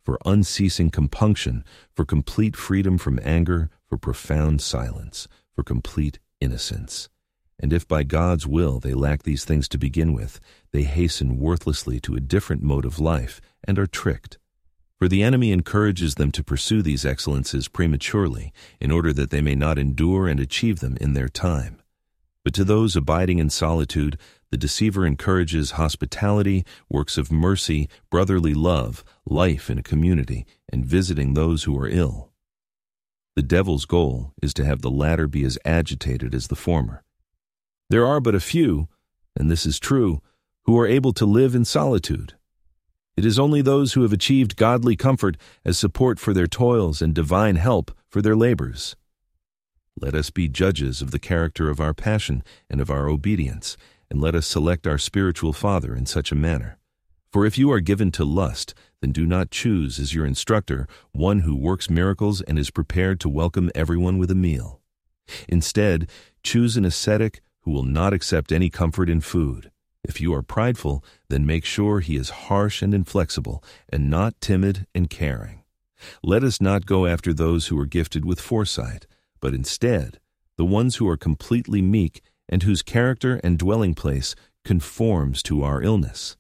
for unceasing compunction, for complete freedom from anger, for profound silence, for complete innocence. And if by God's will they lack these things to begin with, they hasten worthlessly to a different mode of life and are tricked. For the enemy encourages them to pursue these excellences prematurely, in order that they may not endure and achieve them in their time. But to those abiding in solitude, the deceiver encourages hospitality, works of mercy, brotherly love, life in a community, and visiting those who are ill. The devil's goal is to have the latter be as agitated as the former. There are but a few, and this is true, who are able to live in solitude. It is only those who have achieved godly comfort as support for their toils and divine help for their labors. Let us be judges of the character of our passion and of our obedience, and let us select our spiritual father in such a manner. For if you are given to lust, then do not choose as your instructor one who works miracles and is prepared to welcome everyone with a meal. Instead, choose an ascetic who will not accept any comfort in food. If you are prideful, then make sure he is harsh and inflexible, and not timid and caring. Let us not go after those who are gifted with foresight, but instead, the ones who are completely meek and whose character and dwelling place conforms to our illness.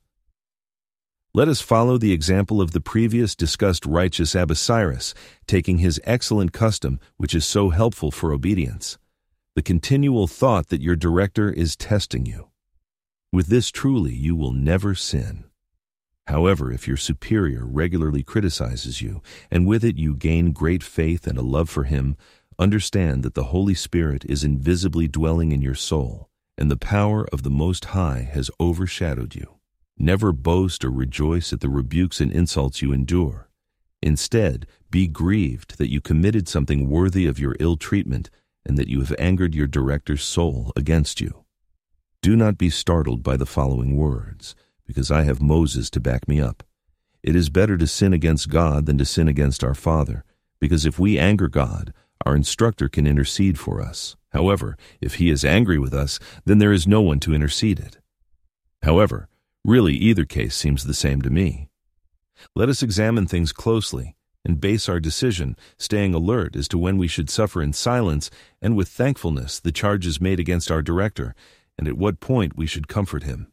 Let us follow the example of the previous discussed righteous Abasiris, taking his excellent custom, which is so helpful for obedience, the continual thought that your director is testing you. With this truly you will never sin. However, if your superior regularly criticizes you, and with it you gain great faith and a love for him, understand that the Holy Spirit is invisibly dwelling in your soul, and the power of the Most High has overshadowed you. Never boast or rejoice at the rebukes and insults you endure. Instead, be grieved that you committed something worthy of your ill treatment and that you have angered your director's soul against you. Do not be startled by the following words, because I have Moses to back me up. It is better to sin against God than to sin against our Father, because if we anger God, our instructor can intercede for us. However, if he is angry with us, then there is no one to intercede it. However, really either case seems the same to me. Let us examine things closely and base our decision, staying alert as to when we should suffer in silence and with thankfulness the charges made against our director, and at what point we should comfort him.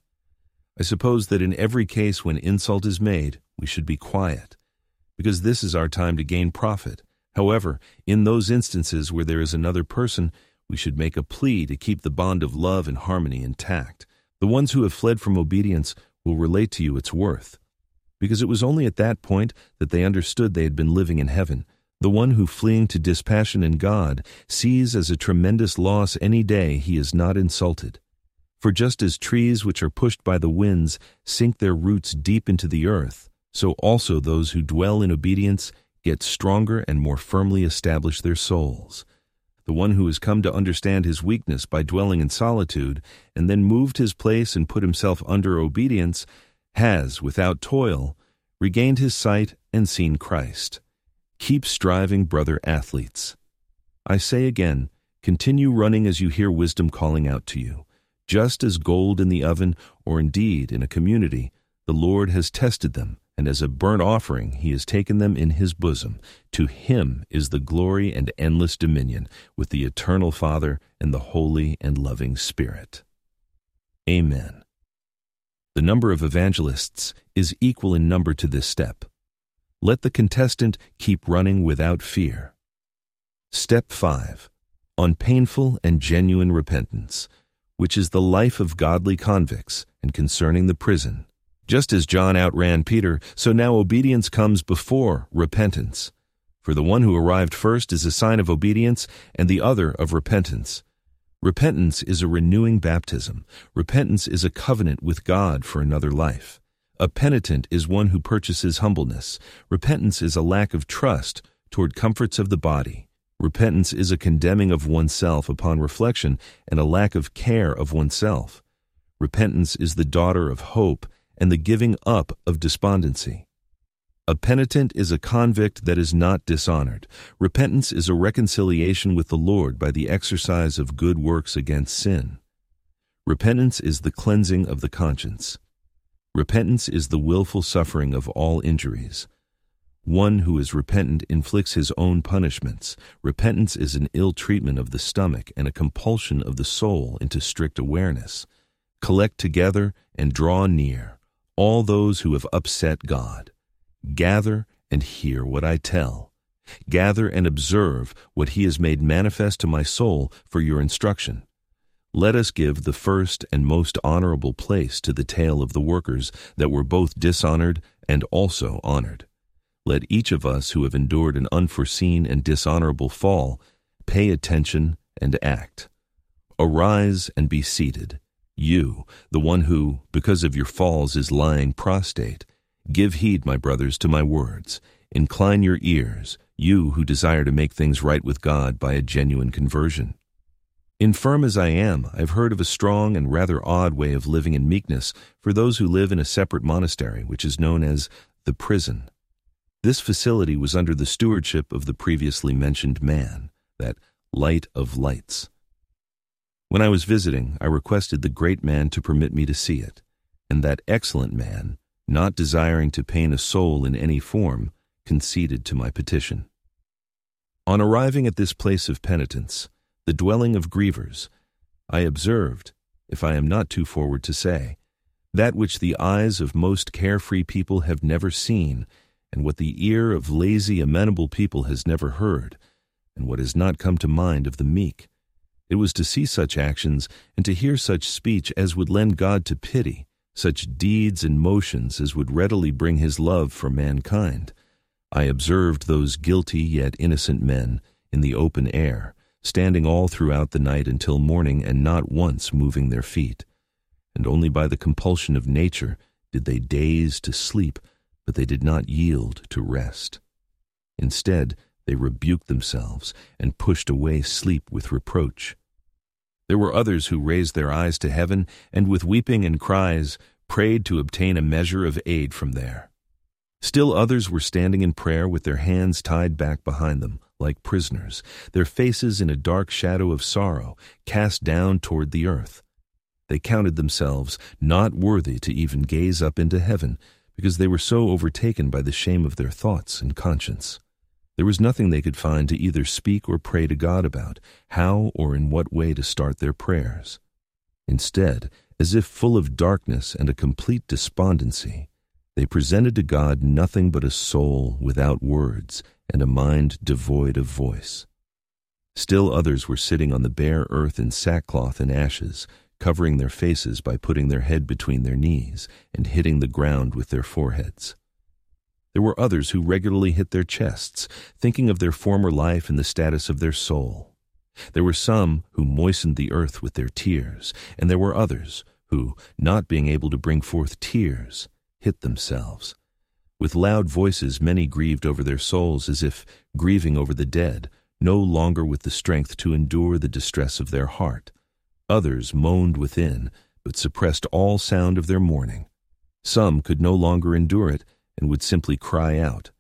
I suppose that in every case when insult is made, we should be quiet, because this is our time to gain profit. However, in those instances where there is another person, we should make a plea to keep the bond of love and harmony intact. The ones who have fled from obedience will relate to you its worth, because it was only at that point that they understood they had been living in heaven. The one who, fleeing to dispassion in God, sees as a tremendous loss any day he is not insulted. For just as trees which are pushed by the winds sink their roots deep into the earth, so also those who dwell in obedience get stronger and more firmly establish their souls. The one who has come to understand his weakness by dwelling in solitude, and then moved his place and put himself under obedience, has, without toil, regained his sight and seen Christ. Keep striving, brother athletes. I say again, continue running as you hear wisdom calling out to you. Just as gold in the oven, or indeed in a community, the Lord has tested them, and as a burnt offering he has taken them in his bosom. To him is the glory and endless dominion, with the eternal Father and the Holy and loving Spirit. Amen. The number of evangelists is equal in number to this step. Let the contestant keep running without fear. Step 5. On painful and genuine repentance, which is the life of godly convicts, and concerning the prison. Just as John outran Peter, so now obedience comes before repentance. For the one who arrived first is a sign of obedience, and the other of repentance. Repentance is a renewing baptism. Repentance is a covenant with God for another life. A penitent is one who purchases humbleness. Repentance is a lack of trust toward comforts of the body. Repentance is a condemning of oneself upon reflection and a lack of care of oneself. Repentance is the daughter of hope and the giving up of despondency. A penitent is a convict that is not dishonored. Repentance is a reconciliation with the Lord by the exercise of good works against sin. Repentance is the cleansing of the conscience. Repentance is the willful suffering of all injuries. One who is repentant inflicts his own punishments. Repentance is an ill treatment of the stomach and a compulsion of the soul into strict awareness. Collect together and draw near, all those who have upset God. Gather and hear what I tell. Gather and observe what he has made manifest to my soul for your instruction. Let us give the first and most honorable place to the tale of the workers that were both dishonored and also honored. Let each of us who have endured an unforeseen and dishonorable fall pay attention and act. Arise and be seated. You, the one who, because of your falls, is lying prostrate. Give heed, my brothers, to my words. Incline your ears, you who desire to make things right with God by a genuine conversion. Infirm as I am, I've heard of a strong and rather odd way of living in meekness for those who live in a separate monastery, which is known as the prison. This facility was under the stewardship of the previously mentioned man, that light of lights. When I was visiting, I requested the great man to permit me to see it, and that excellent man, not desiring to pain a soul in any form, conceded to my petition. On arriving at this place of penitence, the dwelling of grievers, I observed, if I am not too forward to say, that which the eyes of most carefree people have never seen, and what the ear of lazy, amenable people has never heard, and what has not come to mind of the meek. It was to see such actions and to hear such speech as would lend God to pity, such deeds and motions as would readily bring his love for mankind. I observed those guilty yet innocent men in the open air, standing all throughout the night until morning and not once moving their feet. And only by the compulsion of nature did they daze to sleep, but they did not yield to rest. Instead, they rebuked themselves and pushed away sleep with reproach. There were others who raised their eyes to heaven and with weeping and cries prayed to obtain a measure of aid from there. Still others were standing in prayer with their hands tied back behind them, like prisoners, their faces in a dark shadow of sorrow, cast down toward the earth. They counted themselves not worthy to even gaze up into heaven, because they were so overtaken by the shame of their thoughts and conscience. There was nothing they could find to either speak or pray to God about, how or in what way to start their prayers. Instead, as if full of darkness and a complete despondency, they presented to God nothing but a soul without words and a mind devoid of voice. Still others were sitting on the bare earth in sackcloth and ashes, covering their faces by putting their head between their knees and hitting the ground with their foreheads. There were others who regularly hit their chests, thinking of their former life and the status of their soul. There were some who moistened the earth with their tears, and there were others who, not being able to bring forth tears, hit themselves. With loud voices many grieved over their souls as if grieving over the dead, no longer with the strength to endure the distress of their heart. Others moaned within, but suppressed all sound of their mourning. Some could no longer endure it, and would simply cry out.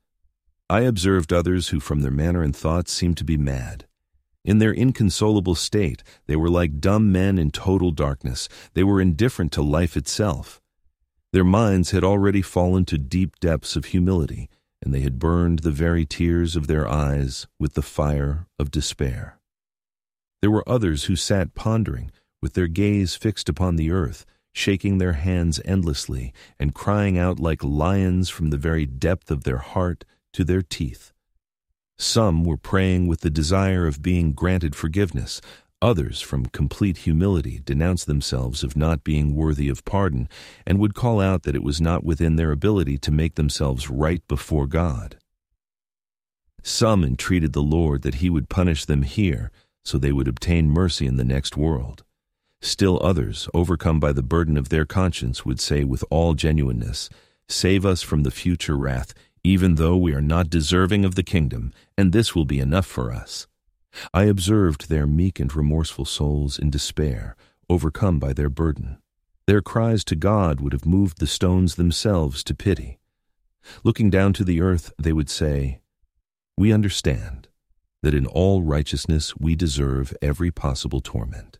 I observed others who from their manner and thoughts seemed to be mad. In their inconsolable state, they were like dumb men in total darkness. They were indifferent to life itself. Their minds had already fallen to deep depths of humility, and they had burned the very tears of their eyes with the fire of despair. There were others who sat pondering, with their gaze fixed upon the earth, shaking their hands endlessly and crying out like lions from the very depth of their heart to their teeth. Some were praying with the desire of being granted forgiveness. Others, from complete humility, denounced themselves of not being worthy of pardon and would call out that it was not within their ability to make themselves right before God. Some entreated the Lord that he would punish them here so they would obtain mercy in the next world. Still others, overcome by the burden of their conscience, would say with all genuineness, "Save us from the future wrath, even though we are not deserving of the kingdom, and this will be enough for us." I observed their meek and remorseful souls in despair, overcome by their burden. Their cries to God would have moved the stones themselves to pity. Looking down to the earth, they would say, "We understand that in all righteousness we deserve every possible torment.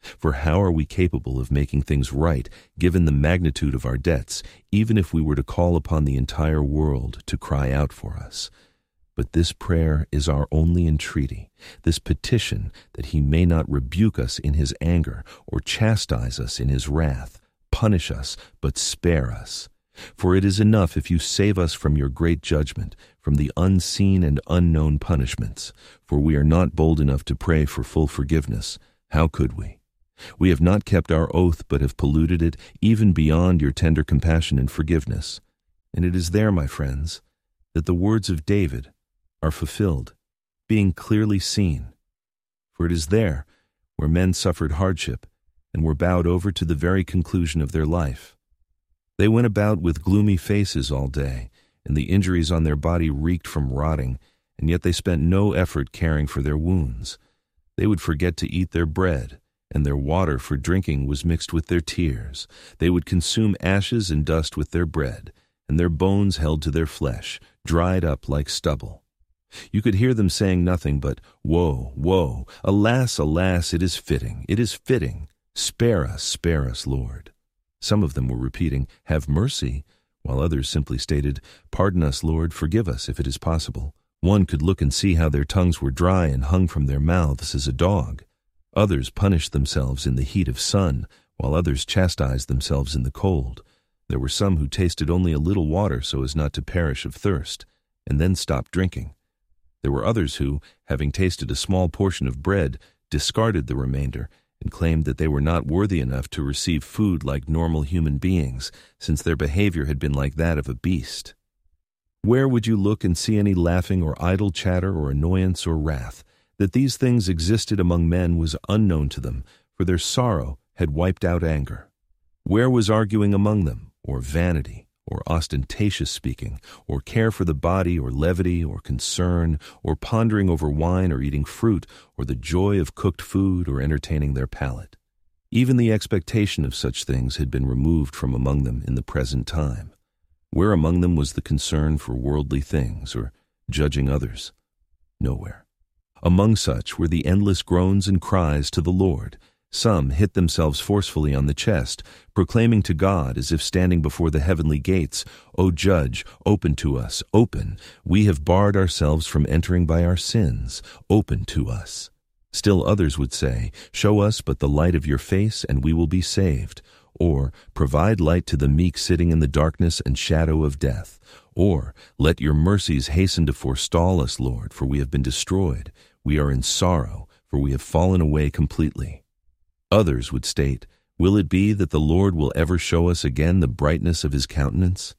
For how are we capable of making things right, given the magnitude of our debts, even if we were to call upon the entire world to cry out for us? But this prayer is our only entreaty, this petition that he may not rebuke us in his anger or chastise us in his wrath, punish us, but spare us. For it is enough if you save us from your great judgment, from the unseen and unknown punishments. For we are not bold enough to pray for full forgiveness. How could we? We have not kept our oath, but have polluted it, even beyond your tender compassion and forgiveness. And it is there, my friends, that the words of David are fulfilled, being clearly seen. For it is there where men suffered hardship and were bowed over to the very conclusion of their life. They went about with gloomy faces all day, and the injuries on their body reeked from rotting, and yet they spent no effort caring for their wounds. They would forget to eat their bread, and their water for drinking was mixed with their tears. They would consume ashes and dust with their bread, and their bones held to their flesh, dried up like stubble. You could hear them saying nothing but, "Woe, woe! Alas, alas, it is fitting, it is fitting! Spare us, Lord!" Some of them were repeating, "Have mercy," while others simply stated, "Pardon us, Lord, forgive us, if it is possible." One could look and see how their tongues were dry and hung from their mouths as a dog. Others punished themselves in the heat of sun, while others chastised themselves in the cold. There were some who tasted only a little water so as not to perish of thirst, and then stopped drinking. There were others who, having tasted a small portion of bread, discarded the remainder and claimed that they were not worthy enough to receive food like normal human beings, since their behavior had been like that of a beast. Where would you look and see any laughing or idle chatter or annoyance or wrath? That these things existed among men was unknown to them, for their sorrow had wiped out anger. Where was arguing among them, or vanity, or ostentatious speaking, or care for the body, or levity, or concern, or pondering over wine or eating fruit, or the joy of cooked food, or entertaining their palate? Even the expectation of such things had been removed from among them in the present time. Where among them was the concern for worldly things, or judging others? Nowhere. Among such were the endless groans and cries to the Lord. Some hit themselves forcefully on the chest, proclaiming to God as if standing before the heavenly gates, "O Judge, open to us, open. We have barred ourselves from entering by our sins. Open to us." Still others would say, "Show us but the light of your face, and we will be saved." Or, "Provide light to the meek sitting in the darkness and shadow of death." Or, "Let your mercies hasten to forestall us, Lord, for we have been destroyed. We are in sorrow, for we have fallen away completely." Others would state, "Will it be that the Lord will ever show us again the brightness of his countenance?"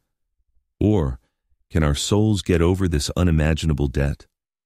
Or, "Can our souls get over this unimaginable debt?"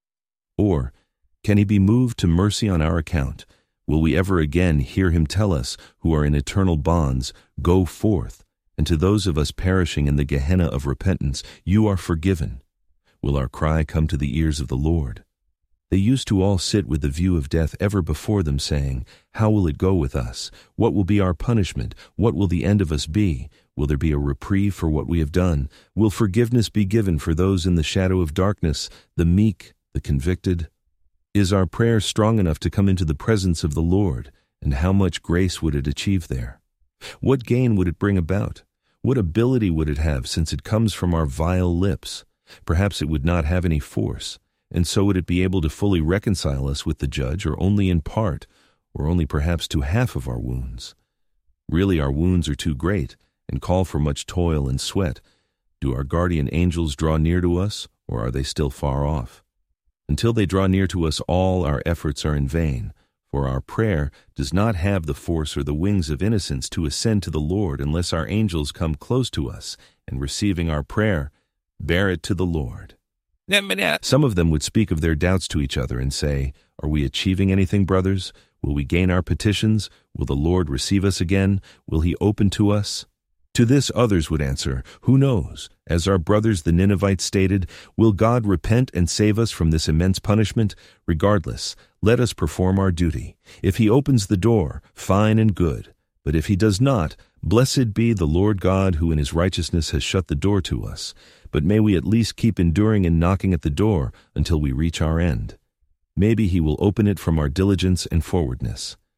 Or, "Can he be moved to mercy on our account? Will we ever again hear him tell us, who are in eternal bonds, 'Go forth,' and to those of us perishing in the Gehenna of repentance, 'You are forgiven'? Will our cry come to the ears of the Lord?" They used to all sit with the view of death ever before them, saying, "How will it go with us? What will be our punishment? What will the end of us be? Will there be a reprieve for what we have done? Will forgiveness be given for those in the shadow of darkness, the meek, the convicted?" Is our prayer strong enough to come into the presence of the Lord, and how much grace would it achieve there? What gain would it bring about? What ability would it have, since it comes from our vile lips? Perhaps it would not have any force. And so would it be able to fully reconcile us with the Judge, or only in part, or only perhaps to half of our wounds? Really, our wounds are too great, and call for much toil and sweat. Do our guardian angels draw near to us, or are they still far off? Until they draw near to us, all our efforts are in vain, for our prayer does not have the force or the wings of innocence to ascend to the Lord unless our angels come close to us, and receiving our prayer, bear it to the Lord. Some of them would speak of their doubts to each other and say, "Are we achieving anything, brothers? Will we gain our petitions? Will the Lord receive us again? Will he open to us?" To this others would answer, "Who knows? As our brothers the Ninevites stated, will God repent and save us from this immense punishment? Regardless, let us perform our duty. If he opens the door, fine and good. But if he does not, blessed be the Lord God who in his righteousness has shut the door to us. But may we at least keep enduring and knocking at the door until we reach our end. Maybe he will open it from our diligence and forwardness."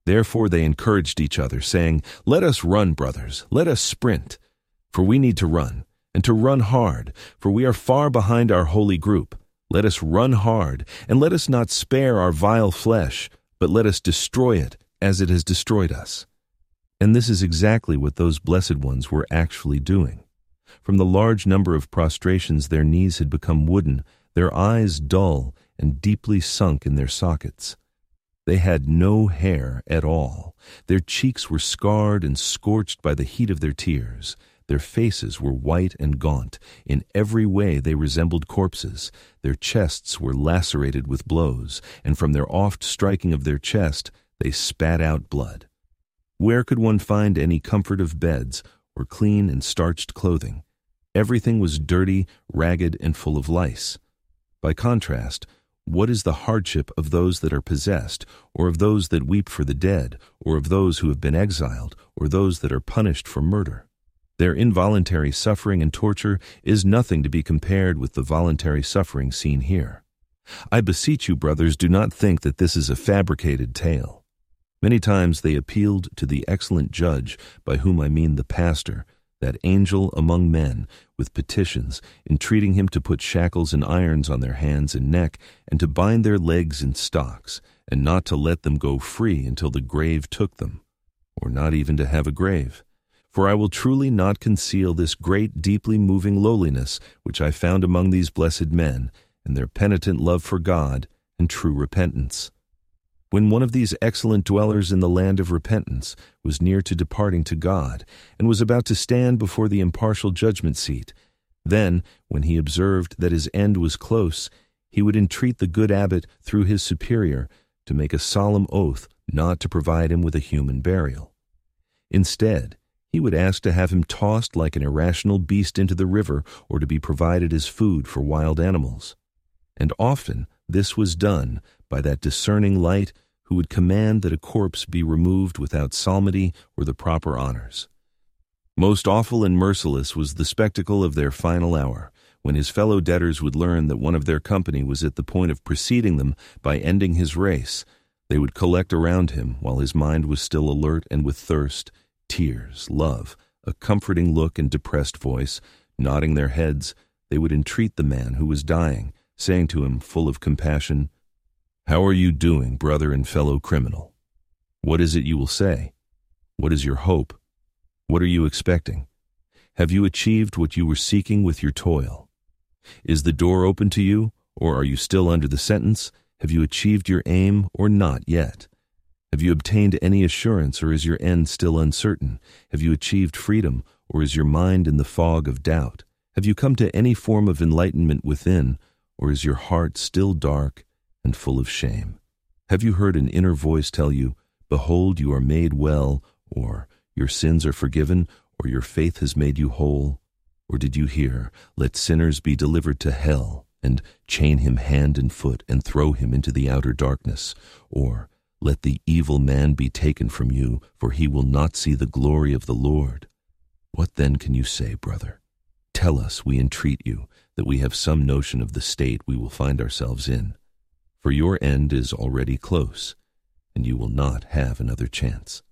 Therefore they encouraged each other, saying, "Let us run, brothers, let us sprint. For we need to run, and to run hard, for we are far behind our holy group. Let us run hard, and let us not spare our vile flesh, but let us destroy it as it has destroyed us." And this is exactly what those blessed ones were actually doing. From the large number of prostrations, their knees had become wooden, their eyes dull, and deeply sunk in their sockets. They had no hair at all. Their cheeks were scarred and scorched by the heat of their tears. Their faces were white and gaunt. In every way they resembled corpses. Their chests were lacerated with blows, and from their oft striking of their chest, they spat out blood. Where could one find any comfort of beds, or clean and starched clothing? Everything was dirty, ragged, and full of lice. By contrast, what is the hardship of those that are possessed, or of those that weep for the dead, or of those who have been exiled, or those that are punished for murder? Their involuntary suffering and torture is nothing to be compared with the voluntary suffering seen here. I beseech you, brothers, do not think that this is a fabricated tale. Many times they appealed to the excellent judge, by whom I mean the pastor, that angel among men, with petitions, entreating him to put shackles and irons on their hands and neck, and to bind their legs in stocks, and not to let them go free until the grave took them, or not even to have a grave. For I will truly not conceal this great, deeply moving lowliness which I found among these blessed men, and their penitent love for God and true repentance. When one of these excellent dwellers in the land of repentance was near to departing to God, and was about to stand before the impartial judgment seat, then, when he observed that his end was close, he would entreat the good abbot through his superior to make a solemn oath not to provide him with a human burial. Instead, he would ask to have him tossed like an irrational beast into the river, or to be provided as food for wild animals. And often this was done by that discerning light who would command that a corpse be removed without psalmody or the proper honors. Most awful and merciless was the spectacle of their final hour, when his fellow debtors would learn that one of their company was at the point of preceding them by ending his race. They would collect around him while his mind was still alert, and with thirst, tears, love, a comforting look and depressed voice, nodding their heads, they would entreat the man who was dying, saying to him, full of compassion, "How are you doing, brother and fellow criminal? What is it you will say? What is your hope? What are you expecting? Have you achieved what you were seeking with your toil? Is the door open to you, or are you still under the sentence? Have you achieved your aim, or not yet? Have you obtained any assurance, or is your end still uncertain? Have you achieved freedom, or is your mind in the fog of doubt? Have you come to any form of enlightenment within, or is your heart still dark and full of shame? Have you heard an inner voice tell you, 'Behold, you are made well,' or 'Your sins are forgiven,' or 'Your faith has made you whole'? Or did you hear, 'Let sinners be delivered to hell, and chain him hand and foot, and throw him into the outer darkness'? Or 'Let the evil man be taken from you, for he will not see the glory of the Lord'? What then can you say, brother? Tell us, we entreat you, that we have some notion of the state we will find ourselves in. For your end is already close, and you will not have another chance."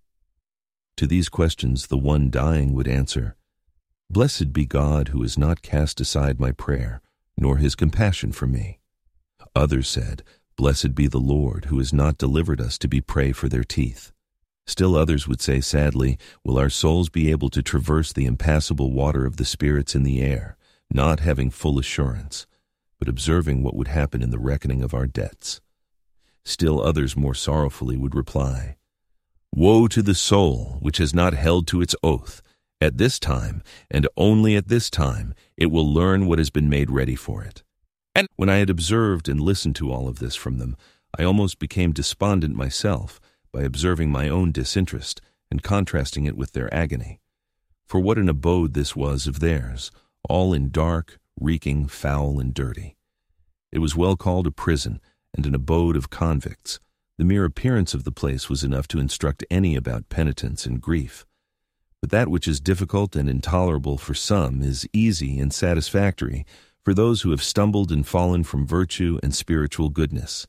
To these questions the one dying would answer, "Blessed be God who has not cast aside my prayer, nor his compassion for me." Others said, "Blessed be the Lord who has not delivered us to be prey for their teeth." Still others would say sadly, "Will our souls be able to traverse the impassable water of the spirits in the air, not having full assurance, but observing what would happen in the reckoning of our debts?" Still others more sorrowfully would reply, "Woe to the soul which has not held to its oath. At this time, and only at this time, it will learn what has been made ready for it." And when I had observed and listened to all of this from them, I almost became despondent myself by observing my own disinterest and contrasting it with their agony. For what an abode this was of theirs, all in dark, reeking, foul, and dirty. It was well called a prison and an abode of convicts. The mere appearance of the place was enough to instruct any about penitence and grief. But that which is difficult and intolerable for some is easy and satisfactory for those who have stumbled and fallen from virtue and spiritual goodness.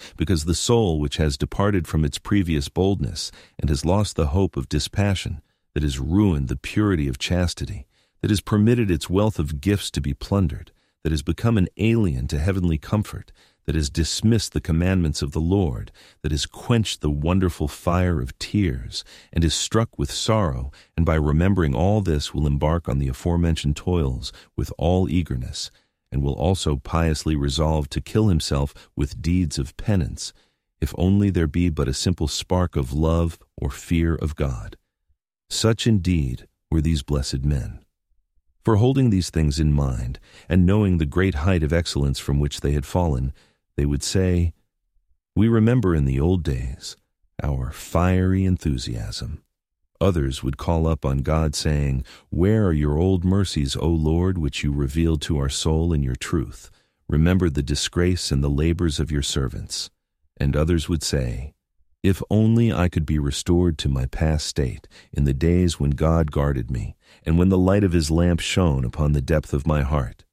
because the soul which has departed from its previous boldness and has lost the hope of dispassion, that has ruined the purity of chastity, that has permitted its wealth of gifts to be plundered, that has become an alien to heavenly comfort, that has dismissed the commandments of the Lord, that has quenched the wonderful fire of tears, and is struck with sorrow, and by remembering all this will embark on the aforementioned toils with all eagerness, and will also piously resolve to kill himself with deeds of penance, if only there be but a simple spark of love or fear of God. Such indeed were these blessed men. For holding these things in mind, and knowing the great height of excellence from which they had fallen, they would say, "We remember in the old days our fiery enthusiasm." Others would call up on God, saying, "Where are your old mercies, O Lord, which you revealed to our soul in your truth? Remember the disgrace and the labors of your servants." And others would say, "If only I could be restored to my past state, in the days when God guarded me, and when the light of his lamp shone upon the depth of my heart."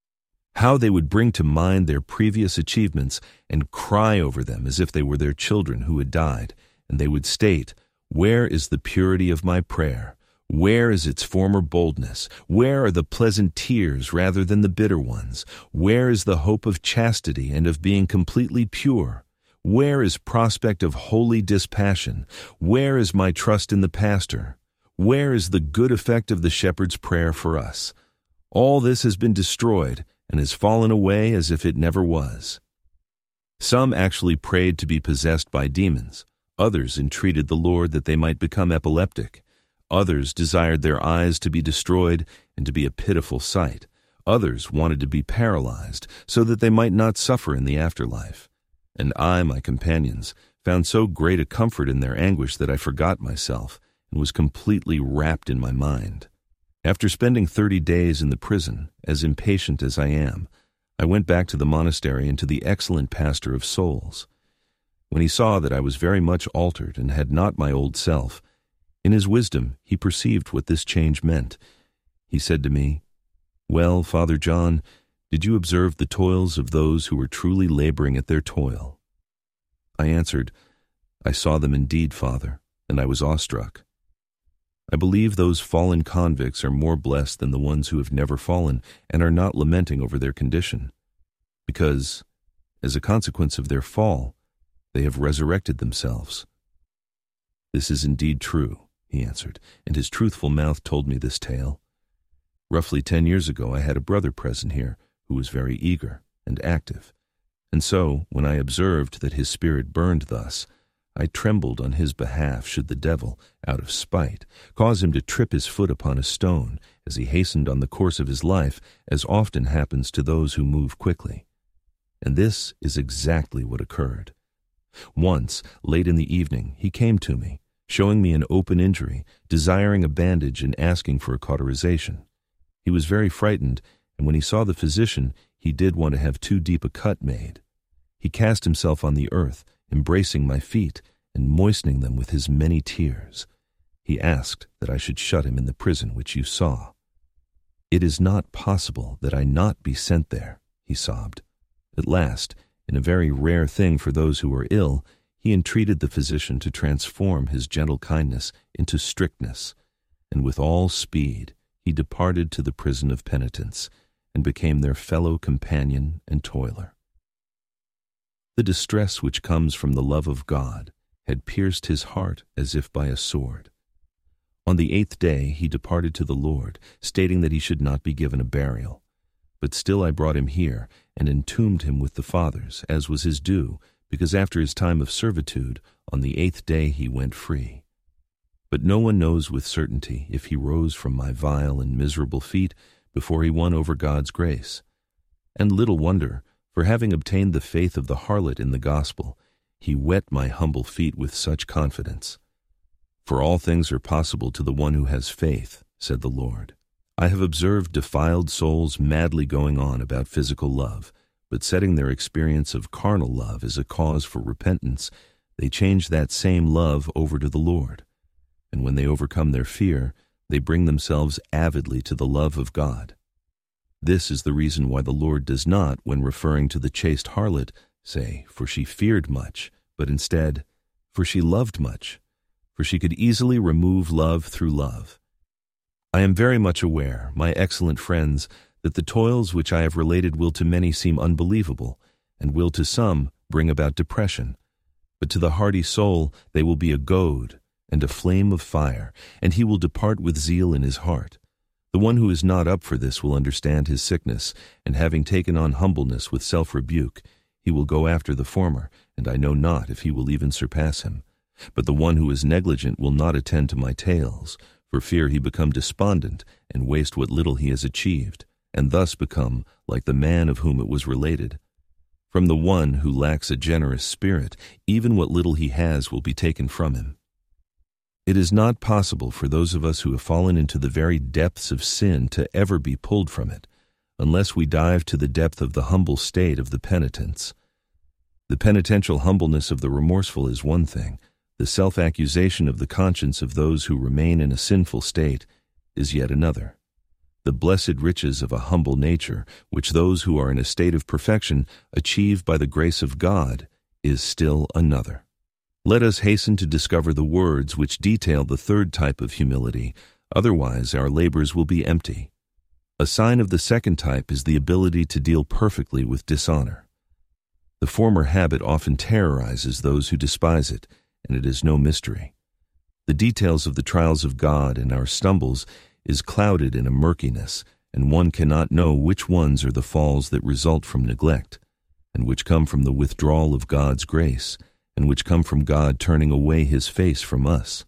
How they would bring to mind their previous achievements and cry over them as if they were their children who had died, and they would state, "Where is the purity of my prayer? Where is its former boldness? Where are the pleasant tears rather than the bitter ones? Where is the hope of chastity and of being completely pure? Where is prospect of holy dispassion? Where is my trust in the pastor? Where is the good effect of the shepherd's prayer for us? All this has been destroyed and has fallen away as if it never was." Some actually prayed to be possessed by demons. Others entreated the Lord that they might become epileptic. Others desired their eyes to be destroyed and to be a pitiful sight. Others wanted to be paralyzed so that they might not suffer in the afterlife. And I, my companions, found so great a comfort in their anguish that I forgot myself and was completely wrapped in my mind. After spending 30 days in the prison, as impatient as I am, I went back to the monastery and to the excellent pastor of souls. When he saw that I was very much altered and had not my old self, in his wisdom he perceived what this change meant. He said to me, "Well, Father John, did you observe the toils of those who were truly laboring at their toil?" I answered, "I saw them indeed, Father, and I was awestruck. I believe those fallen convicts are more blessed than the ones who have never fallen and are not lamenting over their condition, because, as a consequence of their fall, they have resurrected themselves." "This is indeed true," he answered, and his truthful mouth told me this tale. Roughly 10 years ago I had a brother present here who was very eager and active, and so, when I observed that his spirit burned thus, I trembled on his behalf should the devil, out of spite, cause him to trip his foot upon a stone as he hastened on the course of his life, as often happens to those who move quickly. And this is exactly what occurred. Once, late in the evening, he came to me, showing me an open injury, desiring a bandage and asking for a cauterization. He was very frightened, and when he saw the physician, he did want to have too deep a cut made. He cast himself on the earth, embracing my feet and moistening them with his many tears. He asked that I should shut him in the prison which you saw. "It is not possible that I not be sent there," he sobbed. At last, in a very rare thing for those who are ill, he entreated the physician to transform his gentle kindness into strictness, and with all speed he departed to the prison of penitence and became their fellow companion and toiler. The distress which comes from the love of God had pierced his heart as if by a sword. On the 8th day he departed to the Lord, stating that he should not be given a burial. But still I brought him here and entombed him with the fathers, as was his due, because after his time of servitude, on the 8th day he went free. But no one knows with certainty if he rose from my vile and miserable feet before he won over God's grace. And little wonder, for having obtained the faith of the harlot in the gospel, he wet my humble feet with such confidence. "For all things are possible to the one who has faith," said the Lord. I have observed defiled souls madly going on about physical love, but setting their experience of carnal love as a cause for repentance, they change that same love over to the Lord. And when they overcome their fear, they bring themselves avidly to the love of God. This is the reason why the Lord does not, when referring to the chaste harlot, say, for she feared much, but instead, for she loved much, for she could easily remove love through love. I am very much aware, my excellent friends, that the toils which I have related will to many seem unbelievable, and will to some bring about depression. But to the hardy soul they will be a goad and a flame of fire, and he will depart with zeal in his heart. The one who is not up for this will understand his sickness, and having taken on humbleness with self-rebuke, he will go after the former, and I know not if he will even surpass him. But the one who is negligent will not attend to my tales, for fear he become despondent and waste what little he has achieved, and thus become like the man of whom it was related. From the one who lacks a generous spirit, even what little he has will be taken from him. It is not possible for those of us who have fallen into the very depths of sin to ever be pulled from it, unless we dive to the depth of the humble state of the penitents. The penitential humbleness of the remorseful is one thing. The self-accusation of the conscience of those who remain in a sinful state is yet another. The blessed riches of a humble nature, which those who are in a state of perfection achieve by the grace of God, is still another. Let us hasten to discover the words which detail the third type of humility, otherwise our labors will be empty. A sign of the second type is the ability to deal perfectly with dishonor. The former habit often terrorizes those who despise it, and it is no mystery. The details of the trials of God and our stumbles is clouded in a murkiness, and one cannot know which ones are the falls that result from neglect, and which come from the withdrawal of God's grace, and which come from God turning away his face from us.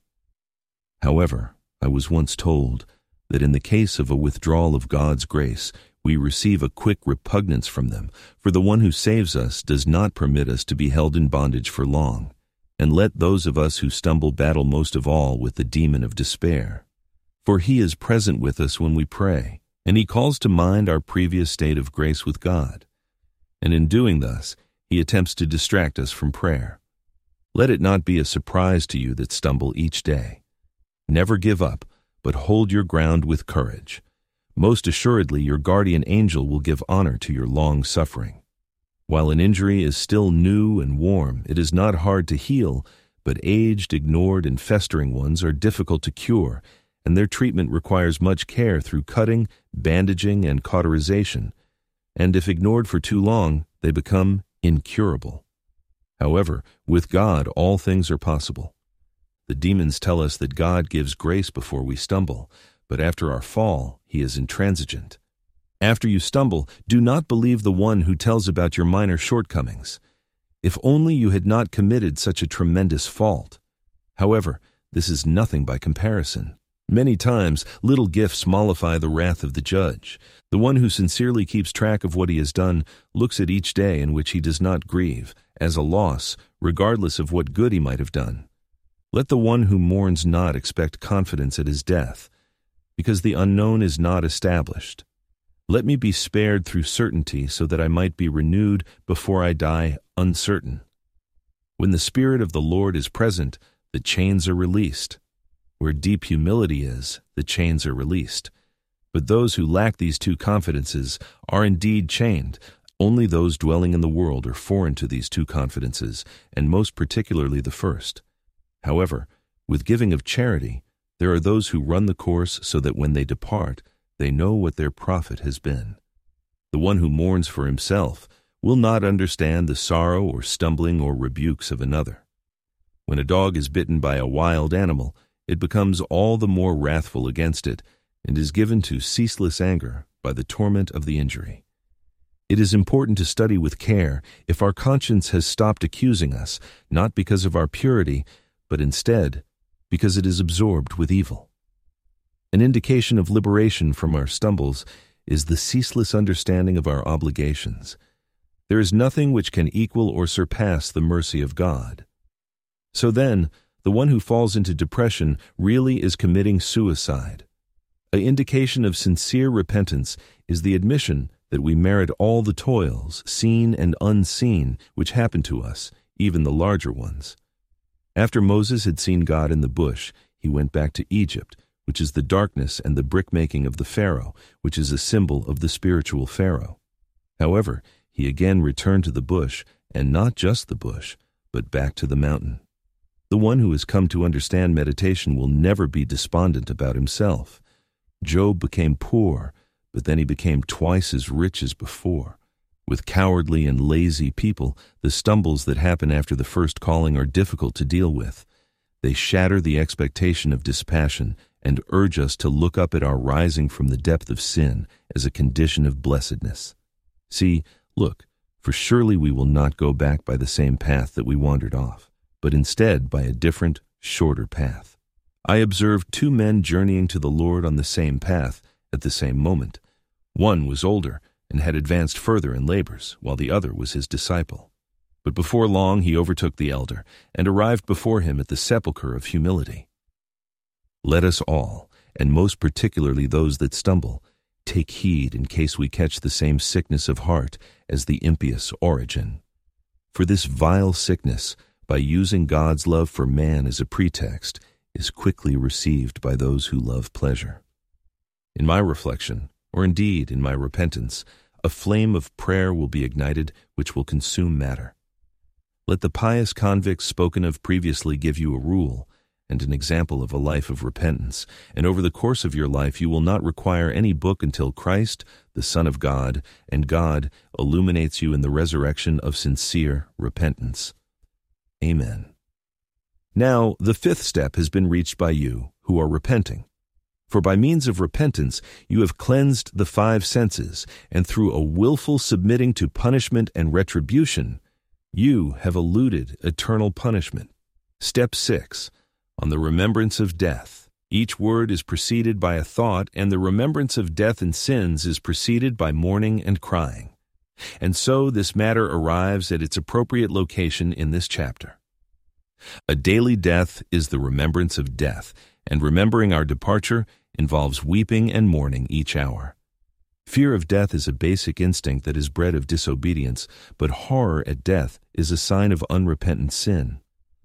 However, I was once told that in the case of a withdrawal of God's grace, we receive a quick repugnance from them, for the one who saves us does not permit us to be held in bondage for long. And let those of us who stumble battle most of all with the demon of despair. For he is present with us when we pray, and he calls to mind our previous state of grace with God. And in doing thus, he attempts to distract us from prayer. Let it not be a surprise to you that stumble each day. Never give up, but hold your ground with courage. Most assuredly, your guardian angel will give honor to your long suffering. While an injury is still new and warm, it is not hard to heal, but aged, ignored, and festering ones are difficult to cure, and their treatment requires much care through cutting, bandaging, and cauterization, and if ignored for too long, they become incurable. However, with God, all things are possible. The demons tell us that God gives grace before we stumble, but after our fall, he is intransigent. After you stumble, do not believe the one who tells about your minor shortcomings. If only you had not committed such a tremendous fault. However, this is nothing by comparison. Many times, little gifts mollify the wrath of the judge. The one who sincerely keeps track of what he has done looks at each day in which he does not grieve as a loss, regardless of what good he might have done. Let the one who mourns not expect confidence at his death, because the unknown is not established. Let me be spared through certainty so that I might be renewed before I die uncertain. When the Spirit of the Lord is present, the chains are released. Where deep humility is, the chains are released. But those who lack these two confidences are indeed chained. Only those dwelling in the world are foreign to these two confidences, and most particularly the first. However, with giving of charity, there are those who run the course so that when they depart, they know what their profit has been. The one who mourns for himself will not understand the sorrow or stumbling or rebukes of another. When a dog is bitten by a wild animal, it becomes all the more wrathful against it and is given to ceaseless anger by the torment of the injury. It is important to study with care if our conscience has stopped accusing us, not because of our purity, but instead because it is absorbed with evil. An indication of liberation from our stumbles is the ceaseless understanding of our obligations. There is nothing which can equal or surpass the mercy of God. So then, the one who falls into depression really is committing suicide. An indication of sincere repentance is the admission that we merit all the toils, seen and unseen, which happen to us, even the larger ones. After Moses had seen God in the bush, he went back to Egypt, which is the darkness and the brick-making of the Pharaoh, which is a symbol of the spiritual Pharaoh. However, he again returned to the bush and not just the bush, but back to the mountain. The one who has come to understand meditation will never be despondent about himself. Job became poor, but then he became twice as rich as before. With cowardly and lazy people, the stumbles that happen after the first calling are difficult to deal with. They shatter the expectation of dispassion and urge us to look up at our rising from the depth of sin as a condition of blessedness. See, look, for surely we will not go back by the same path that we wandered off, but instead by a different, shorter path. I observed two men journeying to the Lord on the same path at the same moment. One was older and had advanced further in labors, while the other was his disciple. But before long he overtook the elder and arrived before him at the sepulchre of humility. Let us all, and most particularly those that stumble, take heed in case we catch the same sickness of heart as the impious Origen. For this vile sickness, by using God's love for man as a pretext, is quickly received by those who love pleasure. In my reflection, or indeed in my repentance, a flame of prayer will be ignited which will consume matter. Let the pious convicts spoken of previously give you a rule and an example of a life of repentance, and over the course of your life you will not require any book until Christ, the Son of God, and God illuminates you in the resurrection of sincere repentance. Amen. Now, the fifth step has been reached by you who are repenting. For by means of repentance you have cleansed the five senses, and through a willful submitting to punishment and retribution, you have eluded eternal punishment. Step 6. On the remembrance of death. Each word is preceded by a thought, and the remembrance of death and sins is preceded by mourning and crying. And so this matter arrives at its appropriate location in this chapter. A daily death is the remembrance of death, and remembering our departure involves weeping and mourning each hour. Fear of death is a basic instinct that is bred of disobedience, but horror at death is a sign of unrepentant sin.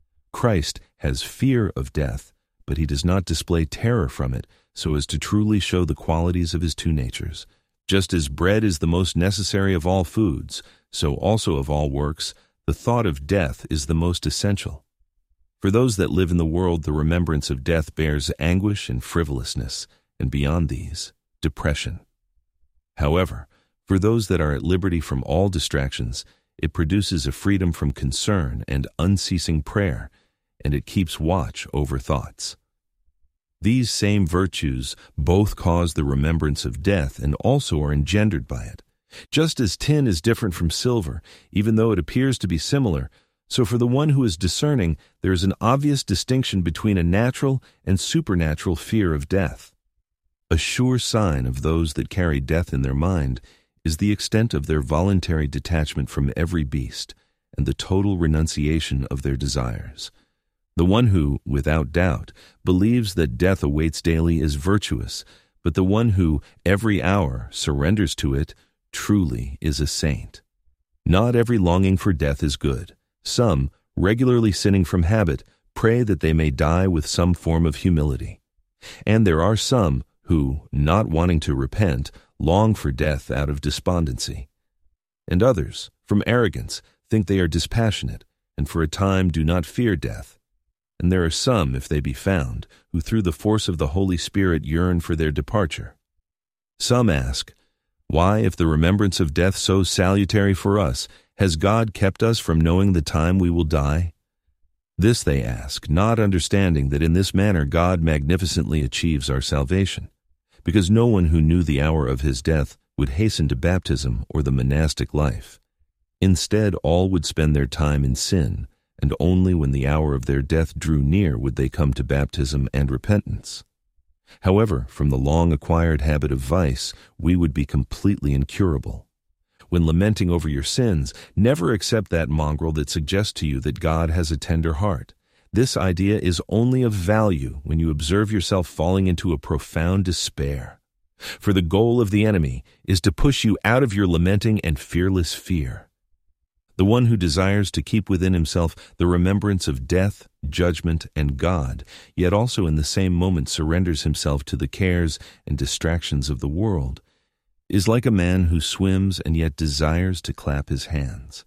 Christ has fear of death, but he does not display terror from it so as to truly show the qualities of his two natures. Just as bread is the most necessary of all foods, so also of all works, the thought of death is the most essential. For those that live in the world, the remembrance of death bears anguish and frivolousness, and beyond these, depression. However, for those that are at liberty from all distractions, it produces a freedom from concern and unceasing prayer, and it keeps watch over thoughts. These same virtues both cause the remembrance of death and also are engendered by it. Just as tin is different from silver, even though it appears to be similar, so for the one who is discerning, there is an obvious distinction between a natural and supernatural fear of death. A sure sign of those that carry death in their mind is the extent of their voluntary detachment from every beast and the total renunciation of their desires. The one who, without doubt, believes that death awaits daily is virtuous, but the one who, every hour, surrenders to it, truly is a saint. Not every longing for death is good. Some, regularly sinning from habit, pray that they may die with some form of humility. And there are some who, not wanting to repent, long for death out of despondency. And others, from arrogance, think they are dispassionate, and for a time do not fear death. And there are some, if they be found, who through the force of the Holy Spirit yearn for their departure. Some ask, why, if the remembrance of death so salutary for us, has God kept us from knowing the time we will die? This they ask, not understanding that in this manner God magnificently achieves our salvation, because no one who knew the hour of his death would hasten to baptism or the monastic life. Instead, all would spend their time in sin, and only when the hour of their death drew near would they come to baptism and repentance. However, from the long-acquired habit of vice, we would be completely incurable. When lamenting over your sins, never accept that mongrel that suggests to you that God has a tender heart. This idea is only of value when you observe yourself falling into a profound despair. For the goal of the enemy is to push you out of your lamenting and fearless fear. The one who desires to keep within himself the remembrance of death, judgment, and God, yet also in the same moment surrenders himself to the cares and distractions of the world, is like a man who swims and yet desires to clap his hands.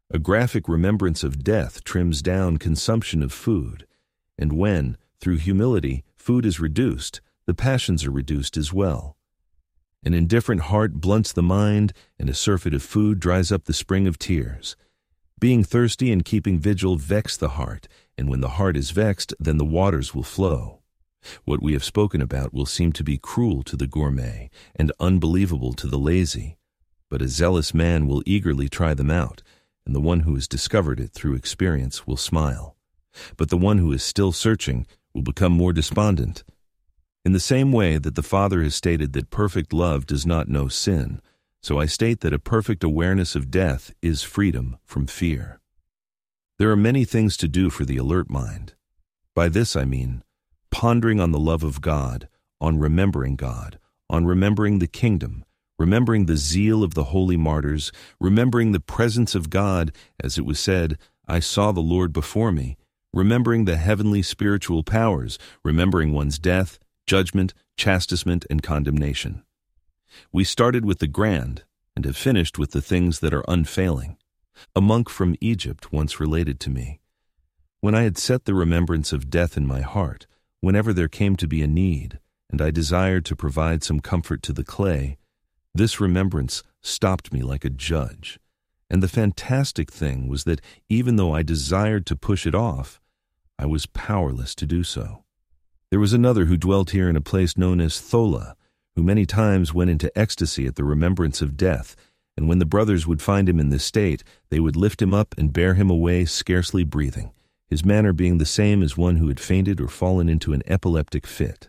A graphic remembrance of death trims down consumption of food, and when, through humility, food is reduced, the passions are reduced as well. An indifferent heart blunts the mind, and a surfeit of food dries up the spring of tears. Being thirsty and keeping vigil vex the heart, and when the heart is vexed, then the waters will flow. What we have spoken about will seem to be cruel to the gourmet and unbelievable to the lazy, but a zealous man will eagerly try them out, and the one who has discovered it through experience will smile. But the one who is still searching will become more despondent. In the same way that the Father has stated that perfect love does not know sin, so I state that a perfect awareness of death is freedom from fear. There are many things to do for the alert mind. By this I mean pondering on the love of God, on remembering God, on remembering the kingdom, remembering the zeal of the holy martyrs, remembering the presence of God, as it was said, I saw the Lord before me, remembering the heavenly spiritual powers, remembering one's death, judgment, chastisement, and condemnation. We started with the grand and have finished with the things that are unfailing. A monk from Egypt once related to me, when I had set the remembrance of death in my heart, whenever there came to be a need, and I desired to provide some comfort to the clay, this remembrance stopped me like a judge. And the fantastic thing was that even though I desired to push it off, I was powerless to do so. There was another who dwelt here in a place known as Thola, who many times went into ecstasy at the remembrance of death, and when the brothers would find him in this state, they would lift him up and bear him away scarcely breathing, his manner being the same as one who had fainted or fallen into an epileptic fit.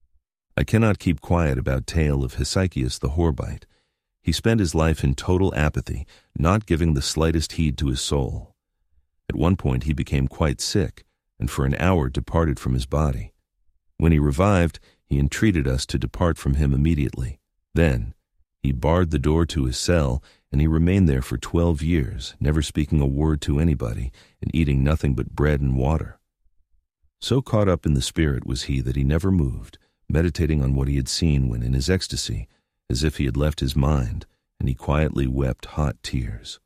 I cannot keep quiet about tale of Hesychius the Horbite. He spent his life in total apathy, not giving the slightest heed to his soul. At one point he became quite sick, and for an hour departed from his body. When he revived, he entreated us to depart from him immediately. Then he barred the door to his cell, and he remained there for 12 years, never speaking a word to anybody, and eating nothing but bread and water. So caught up in the spirit was he that he never moved, meditating on what he had seen when in his ecstasy, as if he had left his mind, and he quietly wept hot tears.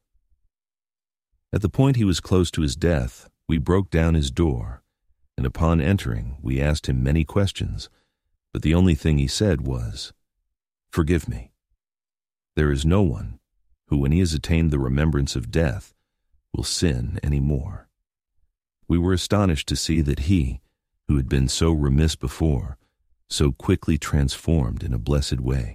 At the point he was close to his death, we broke down his door, and upon entering we asked him many questions, but the only thing he said was, "Forgive me. There is no one who, when he has attained the remembrance of death, will sin any more." We were astonished to see that he, who had been so remiss before, so quickly transformed in a blessed way.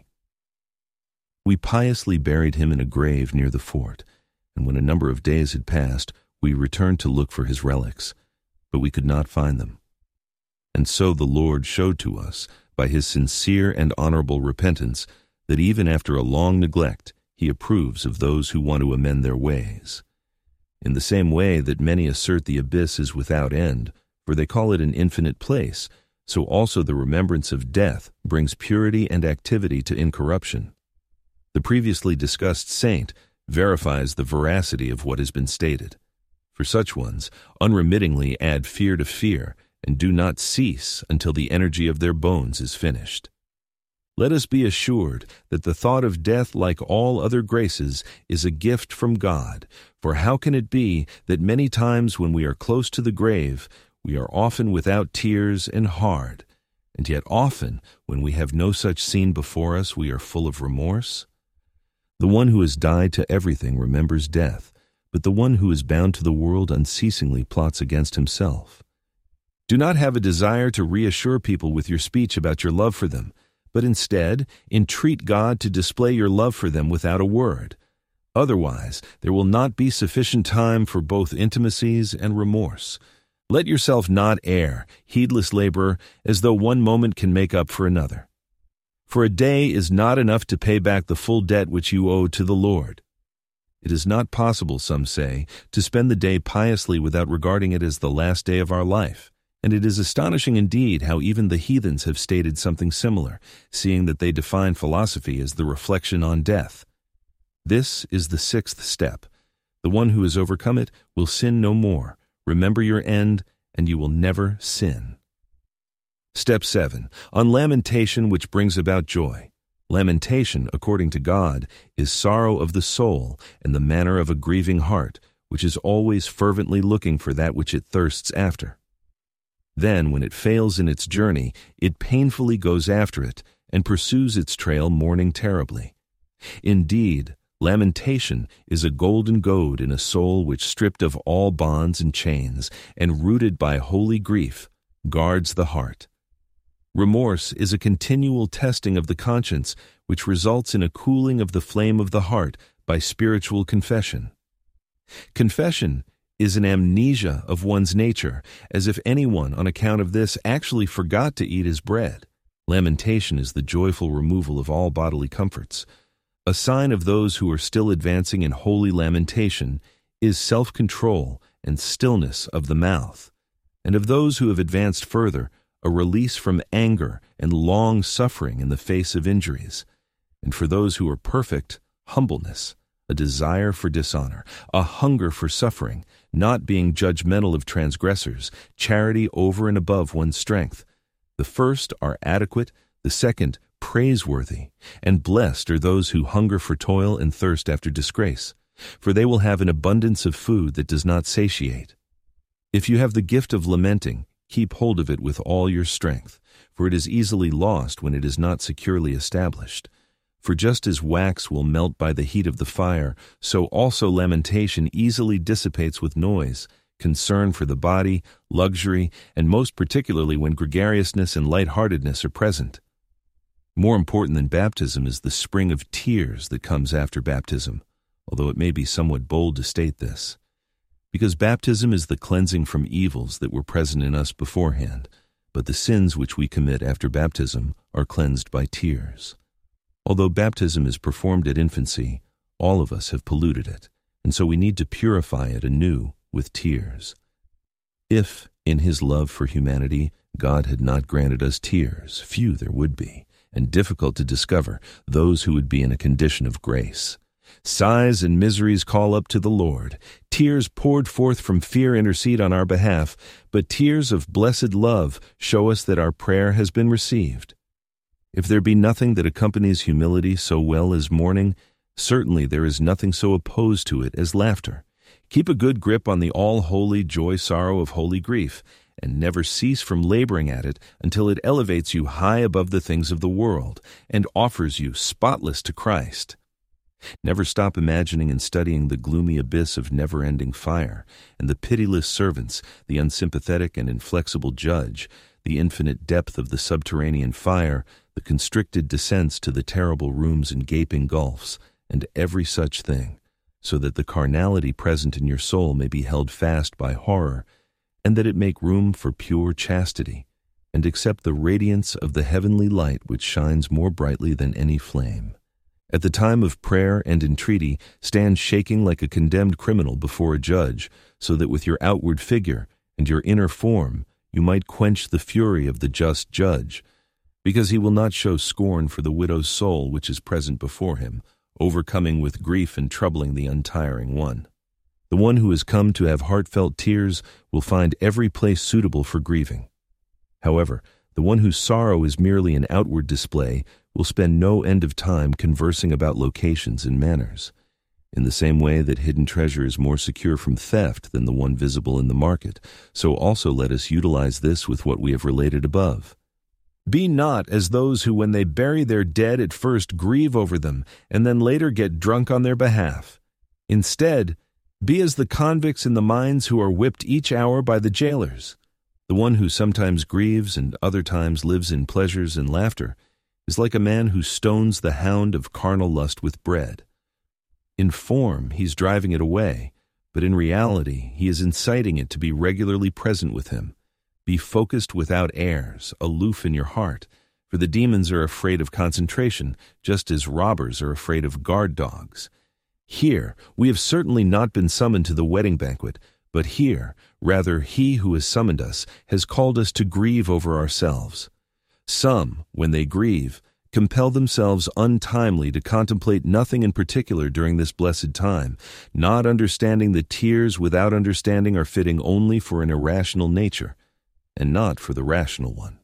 We piously buried him in a grave near the fort, and when a number of days had passed, we returned to look for his relics, but we could not find them. And so the Lord showed to us, by his sincere and honorable repentance, that even after a long neglect, he approves of those who want to amend their ways. In the same way that many assert the abyss is without end, for they call it an infinite place, so also the remembrance of death brings purity and activity to incorruption. The previously discussed saint verifies the veracity of what has been stated. For such ones, unremittingly add fear to fear, and do not cease until the energy of their bones is finished. Let us be assured that the thought of death, like all other graces, is a gift from God, for how can it be that many times when we are close to the grave, we are often without tears and hard, and yet often, when we have no such scene before us, we are full of remorse? The one who has died to everything remembers death, but the one who is bound to the world unceasingly plots against himself. Do not have a desire to reassure people with your speech about your love for them, but instead, entreat God to display your love for them without a word. Otherwise, there will not be sufficient time for both intimacies and remorse. Let yourself not err, heedless laborer, as though one moment can make up for another. For a day is not enough to pay back the full debt which you owe to the Lord. It is not possible, some say, to spend the day piously without regarding it as the last day of our life. And it is astonishing indeed how even the heathens have stated something similar, seeing that they define philosophy as the reflection on death. This is the sixth step. The one who has overcome it will sin no more. Remember your end, and you will never sin. Step 7. On lamentation which brings about joy. Lamentation, according to God, is sorrow of the soul and the manner of a grieving heart, which is always fervently looking for that which it thirsts after. Then, when it fails in its journey, it painfully goes after it and pursues its trail mourning terribly. Indeed, lamentation is a golden goad in a soul which, stripped of all bonds and chains and rooted by holy grief, guards the heart. Remorse is a continual testing of the conscience which results in a cooling of the flame of the heart by spiritual confession. Confession is an amnesia of one's nature, as if anyone on account of this actually forgot to eat his bread. Lamentation is the joyful removal of all bodily comforts. A sign of those who are still advancing in holy lamentation is self-control and stillness of the mouth, and of those who have advanced further, a release from anger and long suffering in the face of injuries, and for those who are perfect, humbleness, a desire for dishonor, a hunger for suffering, not being judgmental of transgressors, charity over and above one's strength. The first are adequate, the second praiseworthy, and blessed are those who hunger for toil and thirst after disgrace, for they will have an abundance of food that does not satiate. If you have the gift of lamenting, keep hold of it with all your strength, for it is easily lost when it is not securely established. For just as wax will melt by the heat of the fire, so also lamentation easily dissipates with noise, concern for the body, luxury, and most particularly when gregariousness and lightheartedness are present. More important than baptism is the spring of tears that comes after baptism, although it may be somewhat bold to state this. Because baptism is the cleansing from evils that were present in us beforehand, but the sins which we commit after baptism are cleansed by tears. Although baptism is performed at infancy, all of us have polluted it, and so we need to purify it anew with tears. If, in his love for humanity, God had not granted us tears, few there would be, and difficult to discover, those who would be in a condition of grace. Sighs and miseries call up to the Lord. Tears poured forth from fear intercede on our behalf, but tears of blessed love show us that our prayer has been received. If there be nothing that accompanies humility so well as mourning, certainly there is nothing so opposed to it as laughter. Keep a good grip on the all-holy joy-sorrow of holy grief, and never cease from laboring at it until it elevates you high above the things of the world and offers you spotless to Christ. Never stop imagining and studying the gloomy abyss of never-ending fire, and the pitiless servants, the unsympathetic and inflexible judge, the infinite depth of the subterranean fire, the constricted descents to the terrible rooms and gaping gulfs, and every such thing, so that the carnality present in your soul may be held fast by horror, and that it make room for pure chastity, and accept the radiance of the heavenly light which shines more brightly than any flame. At the time of prayer and entreaty, stand shaking like a condemned criminal before a judge, so that with your outward figure and your inner form you might quench the fury of the just judge, because he will not show scorn for the widow's soul which is present before him, overcoming with grief and troubling the untiring one. The one who has come to have heartfelt tears will find every place suitable for grieving. However, the one whose sorrow is merely an outward display will spend no end of time conversing about locations and manners. In the same way that hidden treasure is more secure from theft than the one visible in the market, so also let us utilize this with what we have related above. Be not as those who, when they bury their dead, at first grieve over them, and then later get drunk on their behalf. Instead, be as the convicts in the mines who are whipped each hour by the jailers. The one who sometimes grieves and other times lives in pleasures and laughter is like a man who stones the hound of carnal lust with bread. In form, he's driving it away, but in reality, he is inciting it to be regularly present with him. Be focused without airs, aloof in your heart, for the demons are afraid of concentration, just as robbers are afraid of guard dogs. Here, we have certainly not been summoned to the wedding banquet, but here, rather, he who has summoned us has called us to grieve over ourselves. Some, when they grieve, compel themselves untimely to contemplate nothing in particular during this blessed time, not understanding that tears without understanding are fitting only for an irrational nature, and not for the rational one.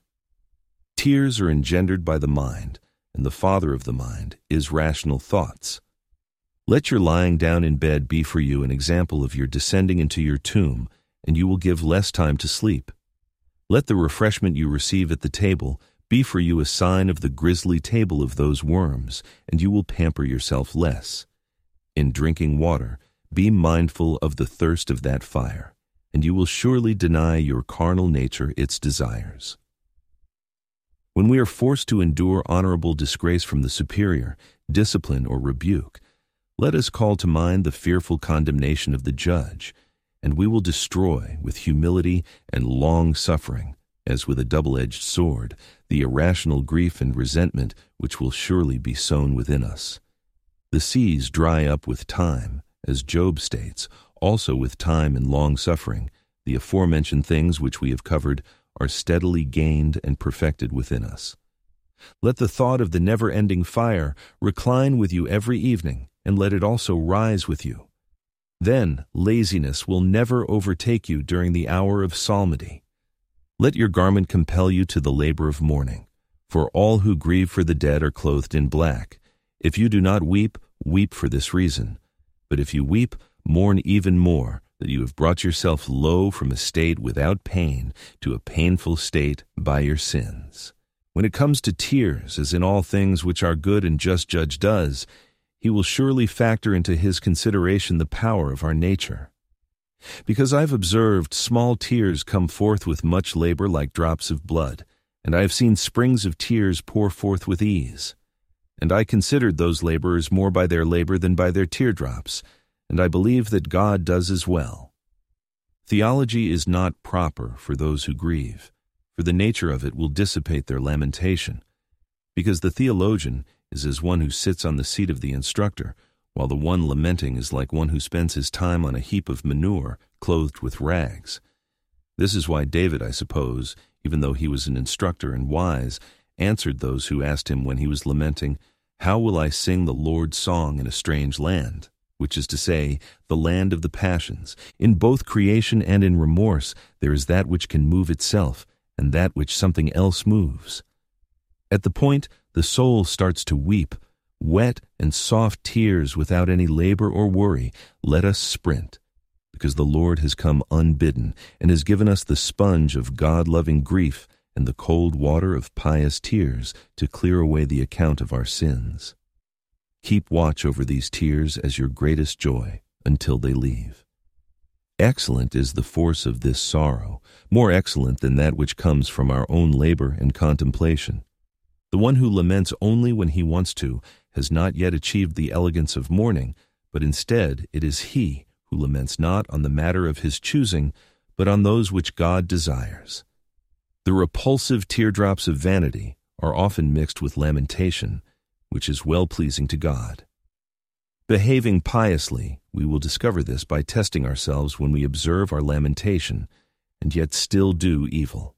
Tears are engendered by the mind, and the father of the mind is rational thoughts. Let your lying down in bed be for you an example of your descending into your tomb, and you will give less time to sleep. Let the refreshment you receive at the table be for you a sign of the grisly table of those worms, and you will pamper yourself less. In drinking water, be mindful of the thirst of that fire, and you will surely deny your carnal nature its desires. When we are forced to endure honorable disgrace from the superior, discipline, or rebuke, let us call to mind the fearful condemnation of the judge, and we will destroy with humility and long suffering, as with a double-edged sword, the irrational grief and resentment which will surely be sown within us. The seas dry up with time, as Job states, also with time and long suffering. The aforementioned things which we have covered are steadily gained and perfected within us. Let the thought of the never-ending fire recline with you every evening, and let it also rise with you. Then laziness will never overtake you during the hour of psalmody. Let your garment compel you to the labor of mourning, for all who grieve for the dead are clothed in black. If you do not weep, weep for this reason. But if you weep, mourn even more, that you have brought yourself low from a state without pain to a painful state by your sins. When it comes to tears, as in all things which our good and just judge does, he will surely factor into his consideration the power of our nature. Because I've observed small tears come forth with much labor like drops of blood, and I have seen springs of tears pour forth with ease. And I considered those laborers more by their labor than by their teardrops, and I believe that God does as well. Theology is not proper for those who grieve, for the nature of it will dissipate their lamentation, because the theologian is as one who sits on the seat of the instructor, while the one lamenting is like one who spends his time on a heap of manure, clothed with rags. This is why David, I suppose, even though he was an instructor and wise, answered those who asked him when he was lamenting, "How will I sing the Lord's song in a strange land?" Which is to say, the land of the passions. In both creation and in remorse, there is that which can move itself, and that which something else moves. At the point, the soul starts to weep, wet and soft tears without any labor or worry. Let us sprint, because the Lord has come unbidden and has given us the sponge of God-loving grief and the cold water of pious tears to clear away the account of our sins. Keep watch over these tears as your greatest joy until they leave. Excellent is the force of this sorrow, more excellent than that which comes from our own labor and contemplation. The one who laments only when he wants to has not yet achieved the elegance of mourning, but instead it is he who laments not on the matter of his choosing, but on those which God desires. The repulsive teardrops of vanity are often mixed with lamentation, which is well-pleasing to God. Behaving piously, we will discover this by testing ourselves when we observe our lamentation, and yet still do evil.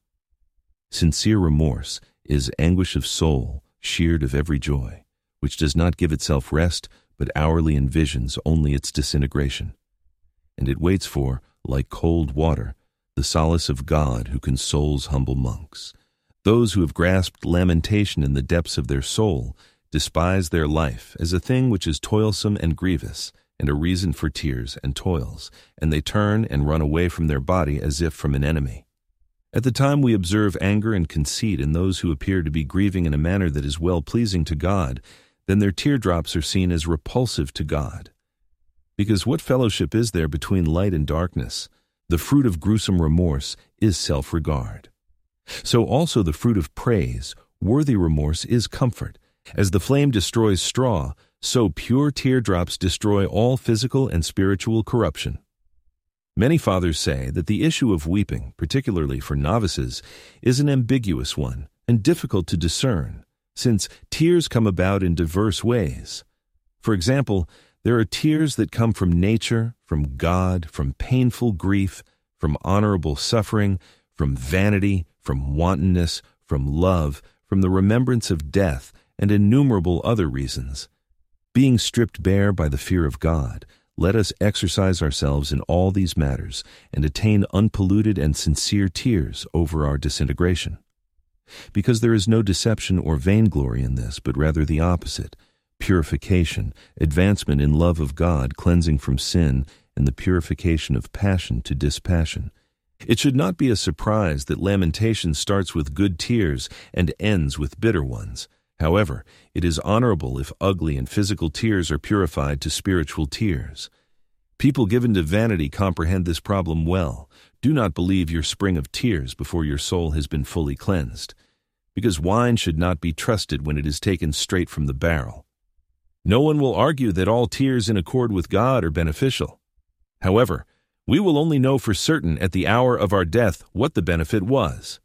Sincere remorse is anguish of soul, sheared of every joy, which does not give itself rest, but hourly envisions only its disintegration. And it waits for, like cold water, the solace of God who consoles humble monks. Those who have grasped lamentation in the depths of their soul despise their life as a thing which is toilsome and grievous, and a reason for tears and toils, and they turn and run away from their body as if from an enemy. At the time we observe anger and conceit in those who appear to be grieving in a manner that is well-pleasing to God, then their teardrops are seen as repulsive to God. Because what fellowship is there between light and darkness? The fruit of gruesome remorse is self-regard. So also the fruit of praise, worthy remorse, is comfort. As the flame destroys straw, so pure teardrops destroy all physical and spiritual corruption. Many fathers say that the issue of weeping, particularly for novices, is an ambiguous one and difficult to discern, since tears come about in diverse ways. For example, there are tears that come from nature, from God, from painful grief, from honorable suffering, from vanity, from wantonness, from love, from the remembrance of death, and innumerable other reasons. Being stripped bare by the fear of God, let us exercise ourselves in all these matters and attain unpolluted and sincere tears over our disintegration. Because there is no deception or vainglory in this, but rather the opposite, purification, advancement in love of God, cleansing from sin, and the purification of passion to dispassion. It should not be a surprise that lamentation starts with good tears and ends with bitter ones. However, it is honorable if ugly and physical tears are purified to spiritual tears. People given to vanity comprehend this problem well. Do not believe your spring of tears before your soul has been fully cleansed, because wine should not be trusted when it is taken straight from the barrel. No one will argue that all tears in accord with God are beneficial. However, we will only know for certain at the hour of our death what the benefit was.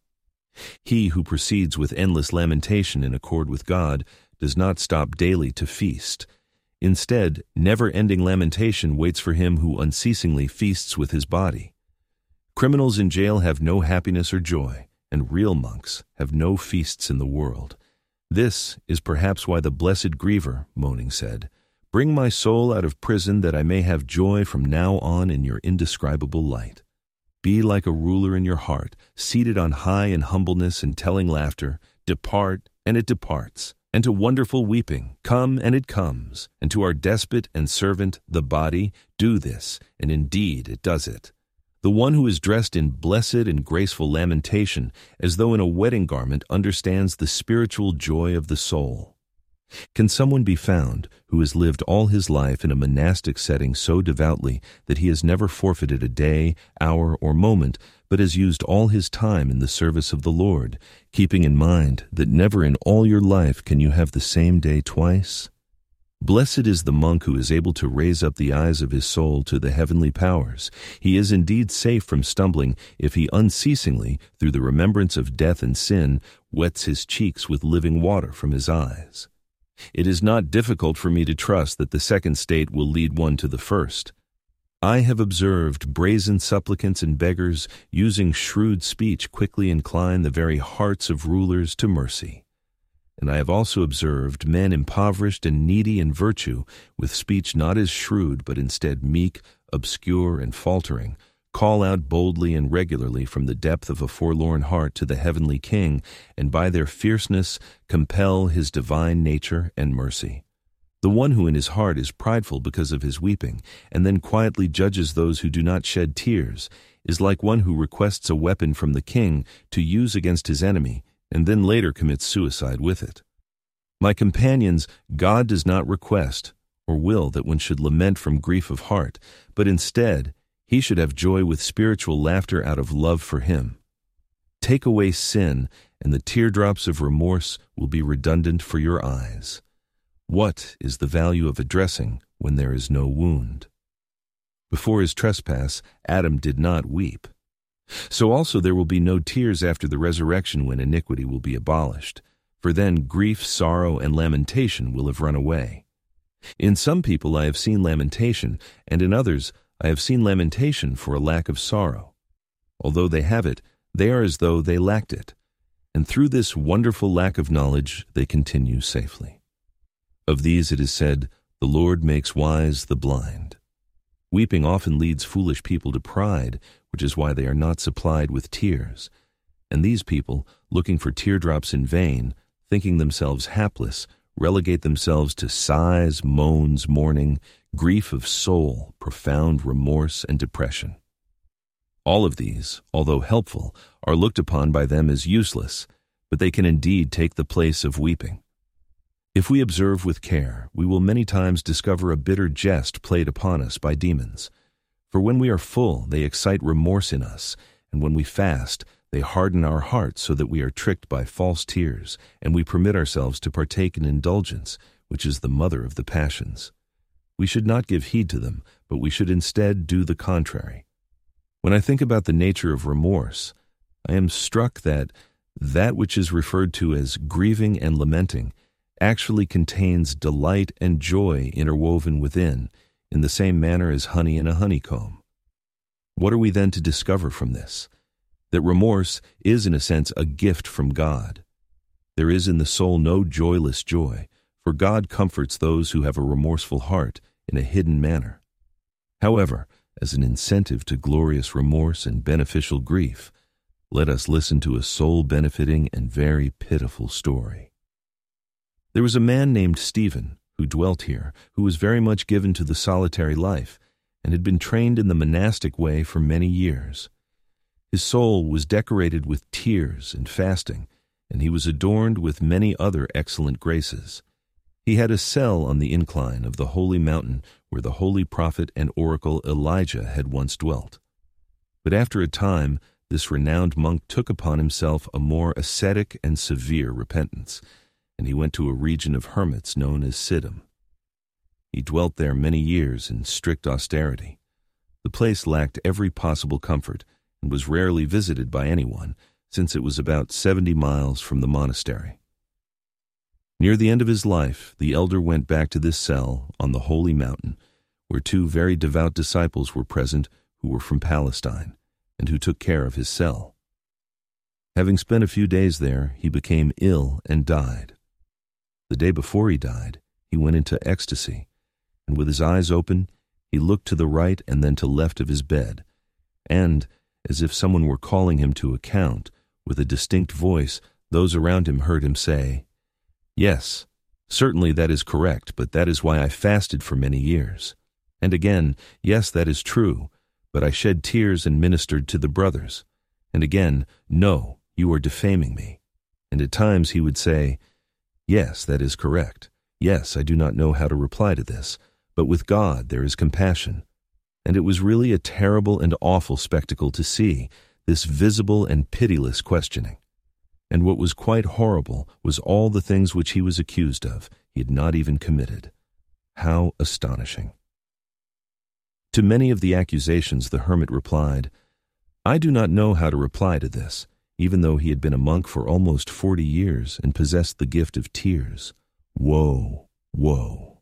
He who proceeds with endless lamentation in accord with God does not stop daily to feast. Instead, never-ending lamentation waits for him who unceasingly feasts with his body. Criminals in jail have no happiness or joy, and real monks have no feasts in the world. This is perhaps why the blessed griever, moaning, said, "Bring my soul out of prison that I may have joy from now on in your indescribable light." Be like a ruler in your heart, seated on high in humbleness and telling laughter, "Depart," and it departs. And to wonderful weeping, "Come," and it comes. And to our despot and servant, the body, "Do this," and indeed it does it. The one who is dressed in blessed and graceful lamentation, as though in a wedding garment, understands the spiritual joy of the soul. Can someone be found who has lived all his life in a monastic setting so devoutly that he has never forfeited a day, hour, or moment, but has used all his time in the service of the Lord, keeping in mind that never in all your life can you have the same day twice? Blessed is the monk who is able to raise up the eyes of his soul to the heavenly powers. He is indeed safe from stumbling if he unceasingly, through the remembrance of death and sin, wets his cheeks with living water from his eyes. It is not difficult for me to trust that the second state will lead one to the first. I have observed brazen supplicants and beggars using shrewd speech quickly incline the very hearts of rulers to mercy. And I have also observed men impoverished and needy in virtue, with speech not as shrewd but instead meek, obscure, and faltering, call out boldly and regularly from the depth of a forlorn heart to the heavenly King, and by their fierceness compel his divine nature and mercy. The one who in his heart is prideful because of his weeping, and then quietly judges those who do not shed tears, is like one who requests a weapon from the king to use against his enemy, and then later commits suicide with it. My companions, God does not request or will that one should lament from grief of heart, but instead, he should have joy with spiritual laughter out of love for him. Take away sin, and the teardrops of remorse will be redundant for your eyes. What is the value of a dressing when there is no wound? Before his trespass, Adam did not weep. So also there will be no tears after the resurrection when iniquity will be abolished, for then grief, sorrow, and lamentation will have run away. In some people I have seen lamentation, and in others I have seen lamentation for a lack of sorrow. Although they have it, they are as though they lacked it, and through this wonderful lack of knowledge they continue safely. Of these it is said, "The Lord makes wise the blind." Weeping often leads foolish people to pride, which is why they are not supplied with tears. And these people, looking for teardrops in vain, thinking themselves hapless, relegate themselves to sighs, moans, mourning, grief of soul, profound remorse, and depression. All of these, although helpful, are looked upon by them as useless, but they can indeed take the place of weeping. If we observe with care, we will many times discover a bitter jest played upon us by demons. For when we are full, they excite remorse in us, and when we fast, they harden our hearts so that we are tricked by false tears, and we permit ourselves to partake in indulgence, which is the mother of the passions. We should not give heed to them, but we should instead do the contrary. When I think about the nature of remorse, I am struck that which is referred to as grieving and lamenting actually contains delight and joy interwoven within, in the same manner as honey in a honeycomb. What are we then to discover from this? That remorse is in a sense a gift from God. There is in the soul no joyless joy, for God comforts those who have a remorseful heart in a hidden manner. However, as an incentive to glorious remorse and beneficial grief, let us listen to a soul-benefiting and very pitiful story. There was a man named Stephen, who dwelt here, who was very much given to the solitary life, and had been trained in the monastic way for many years. His soul was decorated with tears and fasting, and he was adorned with many other excellent graces. He had a cell on the incline of the holy mountain where the holy prophet and oracle Elijah had once dwelt. But after a time, this renowned monk took upon himself a more ascetic and severe repentance, and he went to a region of hermits known as Siddim. He dwelt there many years in strict austerity. The place lacked every possible comfort and was rarely visited by anyone, since it was about 70 miles from the monastery. Near the end of his life, the elder went back to this cell on the holy mountain, where 2 very devout disciples were present who were from Palestine, and who took care of his cell. Having spent a few days there, he became ill and died. The day before he died, he went into ecstasy, and with his eyes open, he looked to the right and then to left of his bed, and, as if someone were calling him to account, with a distinct voice, those around him heard him say, "Yes, certainly that is correct, but that is why I fasted for many years. And again, yes, that is true, but I shed tears and ministered to the brothers. And again, no, you are defaming me." And at times he would say, "Yes, that is correct. Yes, I do not know how to reply to this, but with God there is compassion." And it was really a terrible and awful spectacle to see, this visible and pitiless questioning. And what was quite horrible was all the things which he was accused of, he had not even committed. How astonishing! To many of the accusations the hermit replied, "I do not know how to reply to this," even though he had been a monk for almost 40 years and possessed the gift of tears. Woe, woe!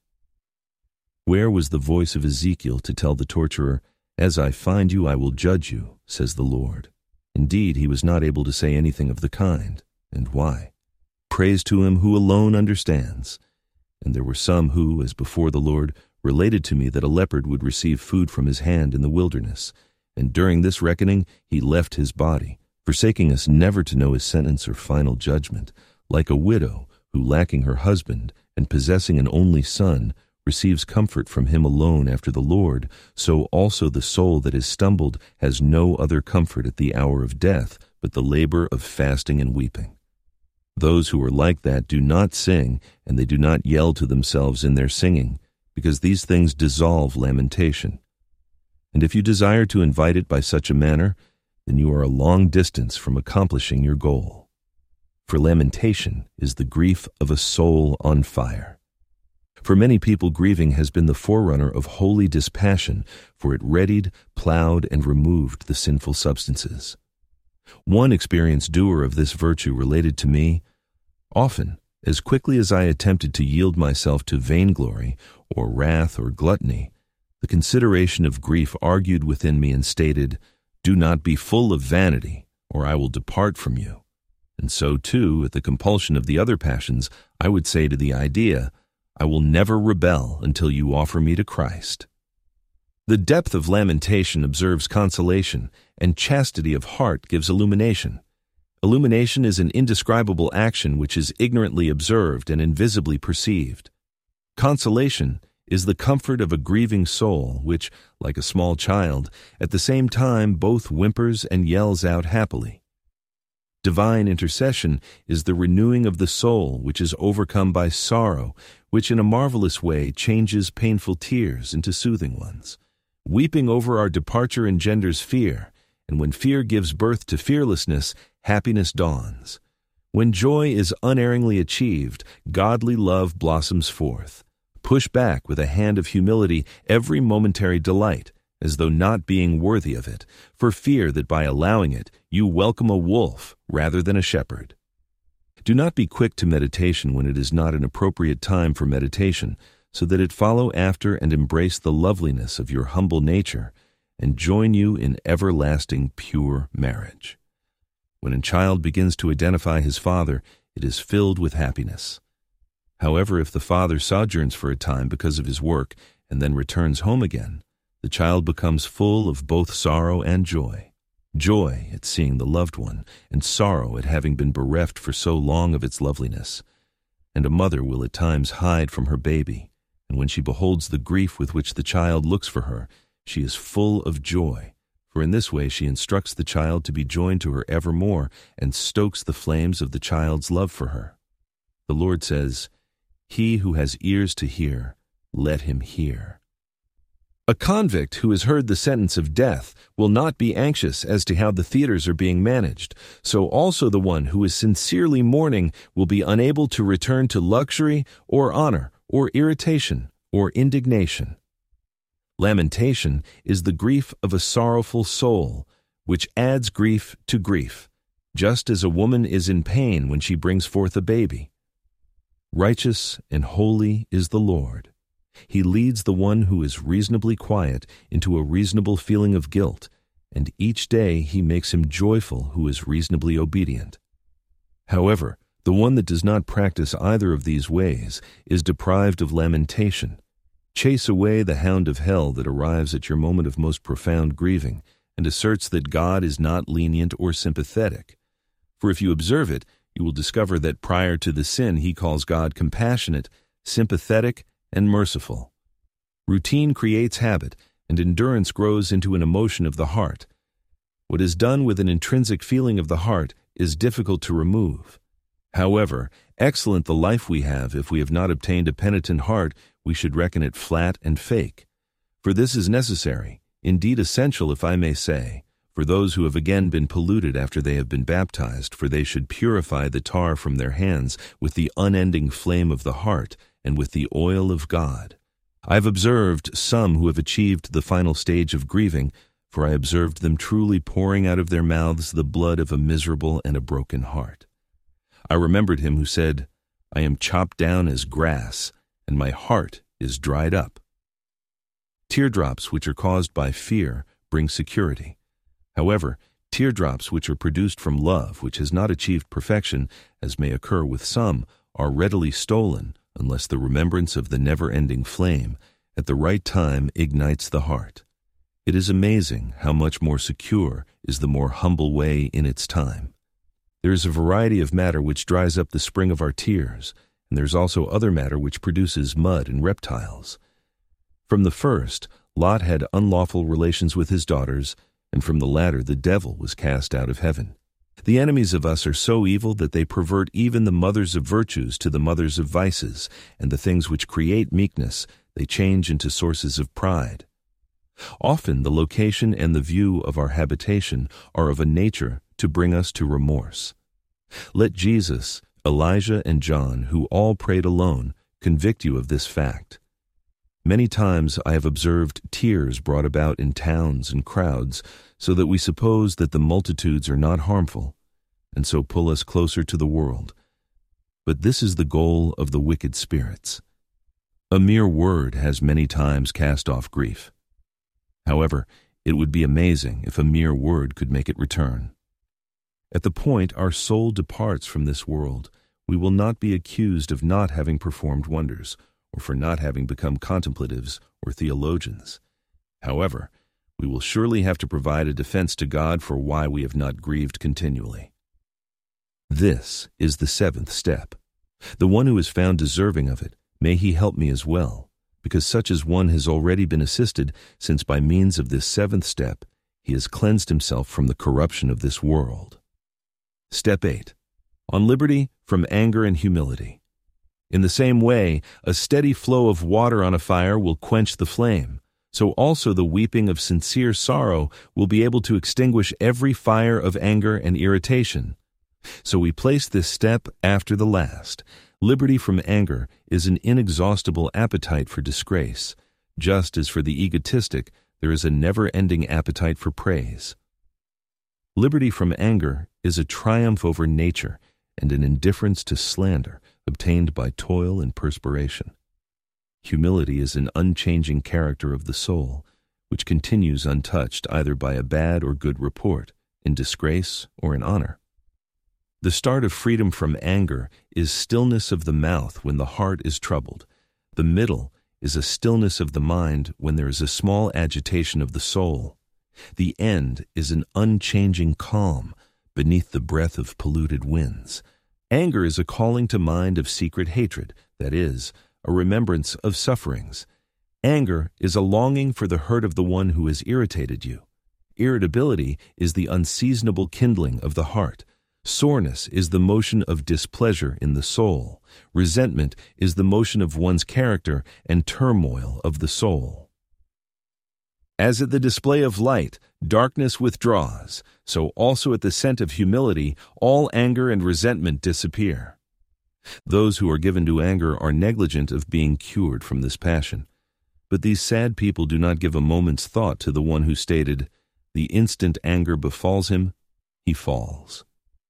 Where was the voice of Ezekiel to tell the torturer, "As I find you, I will judge you," says the Lord? Indeed, he was not able to say anything of the kind. And why? Praise to him who alone understands. And there were some who, as before the Lord, related to me that a leopard would receive food from his hand in the wilderness, and during this reckoning he left his body, forsaking us never to know his sentence or final judgment, like a widow who, lacking her husband and possessing an only son, receives comfort from him alone after the Lord, so also the soul that is stumbled has no other comfort at the hour of death but the labor of fasting and weeping. Those who are like that do not sing, and they do not yell to themselves in their singing, because these things dissolve lamentation. And if you desire to invite it by such a manner, then you are a long distance from accomplishing your goal. For lamentation is the grief of a soul on fire. For many people, grieving has been the forerunner of holy dispassion, for it readied, plowed, and removed the sinful substances. One experienced doer of this virtue related to me, "Often, as quickly as I attempted to yield myself to vainglory, or wrath, or gluttony, the consideration of grief argued within me and stated, 'Do not be full of vanity, or I will depart from you.' And so, too, at the compulsion of the other passions, I would say to the idea, 'I will never rebel until you offer me to Christ.' The depth of lamentation observes consolation, and chastity of heart gives illumination. Illumination is an indescribable action which is ignorantly observed and invisibly perceived. Consolation is the comfort of a grieving soul which, like a small child, at the same time both whimpers and yells out happily. Divine intercession is the renewing of the soul which is overcome by sorrow, which in a marvelous way changes painful tears into soothing ones. Weeping over our departure engenders fear, and when fear gives birth to fearlessness, happiness dawns. When joy is unerringly achieved, godly love blossoms forth. Push back with a hand of humility every momentary delight, as though not being worthy of it, for fear that by allowing it you welcome a wolf rather than a shepherd. Do not be quick to meditation when it is not an appropriate time for meditation, so that it follow after and embrace the loveliness of your humble nature, and join you in everlasting pure marriage. When a child begins to identify his father, it is filled with happiness. However, if the father sojourns for a time because of his work and then returns home again, the child becomes full of both sorrow and joy. Joy at seeing the loved one, and sorrow at having been bereft for so long of its loveliness. and a mother will at times hide from her baby, and when she beholds the grief with which the child looks for her, she is full of joy, for in this way she instructs the child to be joined to her evermore and stokes the flames of the child's love for her. The Lord says, "He who has ears to hear, let him hear." A convict who has heard the sentence of death will not be anxious as to how the theaters are being managed, so also the one who is sincerely mourning will be unable to return to luxury or honor or irritation or indignation. Lamentation is the grief of a sorrowful soul, which adds grief to grief, just as a woman is in pain when she brings forth a baby. Righteous and holy is the Lord. He leads the one who is reasonably quiet into a reasonable feeling of guilt, and each day he makes him joyful who is reasonably obedient. However, the one that does not practice either of these ways is deprived of lamentation. Chase away the hound of hell that arrives at your moment of most profound grieving and asserts that God is not lenient or sympathetic. For if you observe it, you will discover that prior to the sin he calls God compassionate, sympathetic, and merciful. Routine creates habit, and endurance grows into an emotion of the heart. What is done with an intrinsic feeling of the heart is difficult to remove. However, excellent the life we have, if we have not obtained a penitent heart, we should reckon it flat and fake. For this is necessary, indeed essential, if I may say, for those who have again been polluted after they have been baptized, for they should purify the tar from their hands with the unending flame of the heart and with the oil of God. I have observed some who have achieved the final stage of grieving, for I observed them truly pouring out of their mouths the blood of a miserable and a broken heart. I remembered him who said, "I am chopped down as grass, and my heart is dried up." Teardrops which are caused by fear bring security. However, teardrops which are produced from love, which has not achieved perfection, as may occur with some, are readily stolen, unless the remembrance of the never-ending flame at the right time ignites the heart. It is amazing how much more secure is the more humble way in its time. There is a variety of matter which dries up the spring of our tears, and there is also other matter which produces mud and reptiles. From the first, Lot had unlawful relations with his daughters, and from the latter the devil was cast out of heaven. The enemies of us are so evil that they pervert even the mothers of virtues to the mothers of vices, and the things which create meekness they change into sources of pride. Often the location and the view of our habitation are of a nature to bring us to remorse. Let Jesus, Elijah, and John, who all prayed alone, convict you of this fact. Many times I have observed tears brought about in towns and crowds, so that we suppose that the multitudes are not harmful, and so pull us closer to the world. But this is the goal of the wicked spirits. A mere word has many times cast off grief. However, it would be amazing if a mere word could make it return. At the point our soul departs from this world, we will not be accused of not having performed wonders, or for not having become contemplatives or theologians. However, we will surely have to provide a defense to God for why we have not grieved continually. This is the seventh step. The one who is found deserving of it, may he help me as well, because such as one has already been assisted, since by means of this seventh step he has cleansed himself from the corruption of this world. Step 8. On liberty from anger and humility. In the same way, a steady flow of water on a fire will quench the flame, so also the weeping of sincere sorrow will be able to extinguish every fire of anger and irritation. So we place this step after the last. Liberty from anger is an inexhaustible appetite for disgrace, just as for the egotistic there is a never-ending appetite for praise. Liberty from anger is a triumph over nature and an indifference to slander obtained by toil and perspiration. Humility is an unchanging character of the soul, which continues untouched either by a bad or good report, in disgrace or in honor. The start of freedom from anger is stillness of the mouth when the heart is troubled. The middle is a stillness of the mind when there is a small agitation of the soul. The end is an unchanging calm beneath the breath of polluted winds. Anger is a calling to mind of secret hatred, that is, a remembrance of sufferings. Anger is a longing for the hurt of the one who has irritated you. Irritability is the unseasonable kindling of the heart. Soreness is the motion of displeasure in the soul. Resentment is the motion of one's character and turmoil of the soul. As at the display of light, darkness withdraws, so also at the scent of humility, all anger and resentment disappear. Those who are given to anger are negligent of being cured from this passion. But these sad people do not give a moment's thought to the one who stated, "The instant anger befalls him, he falls."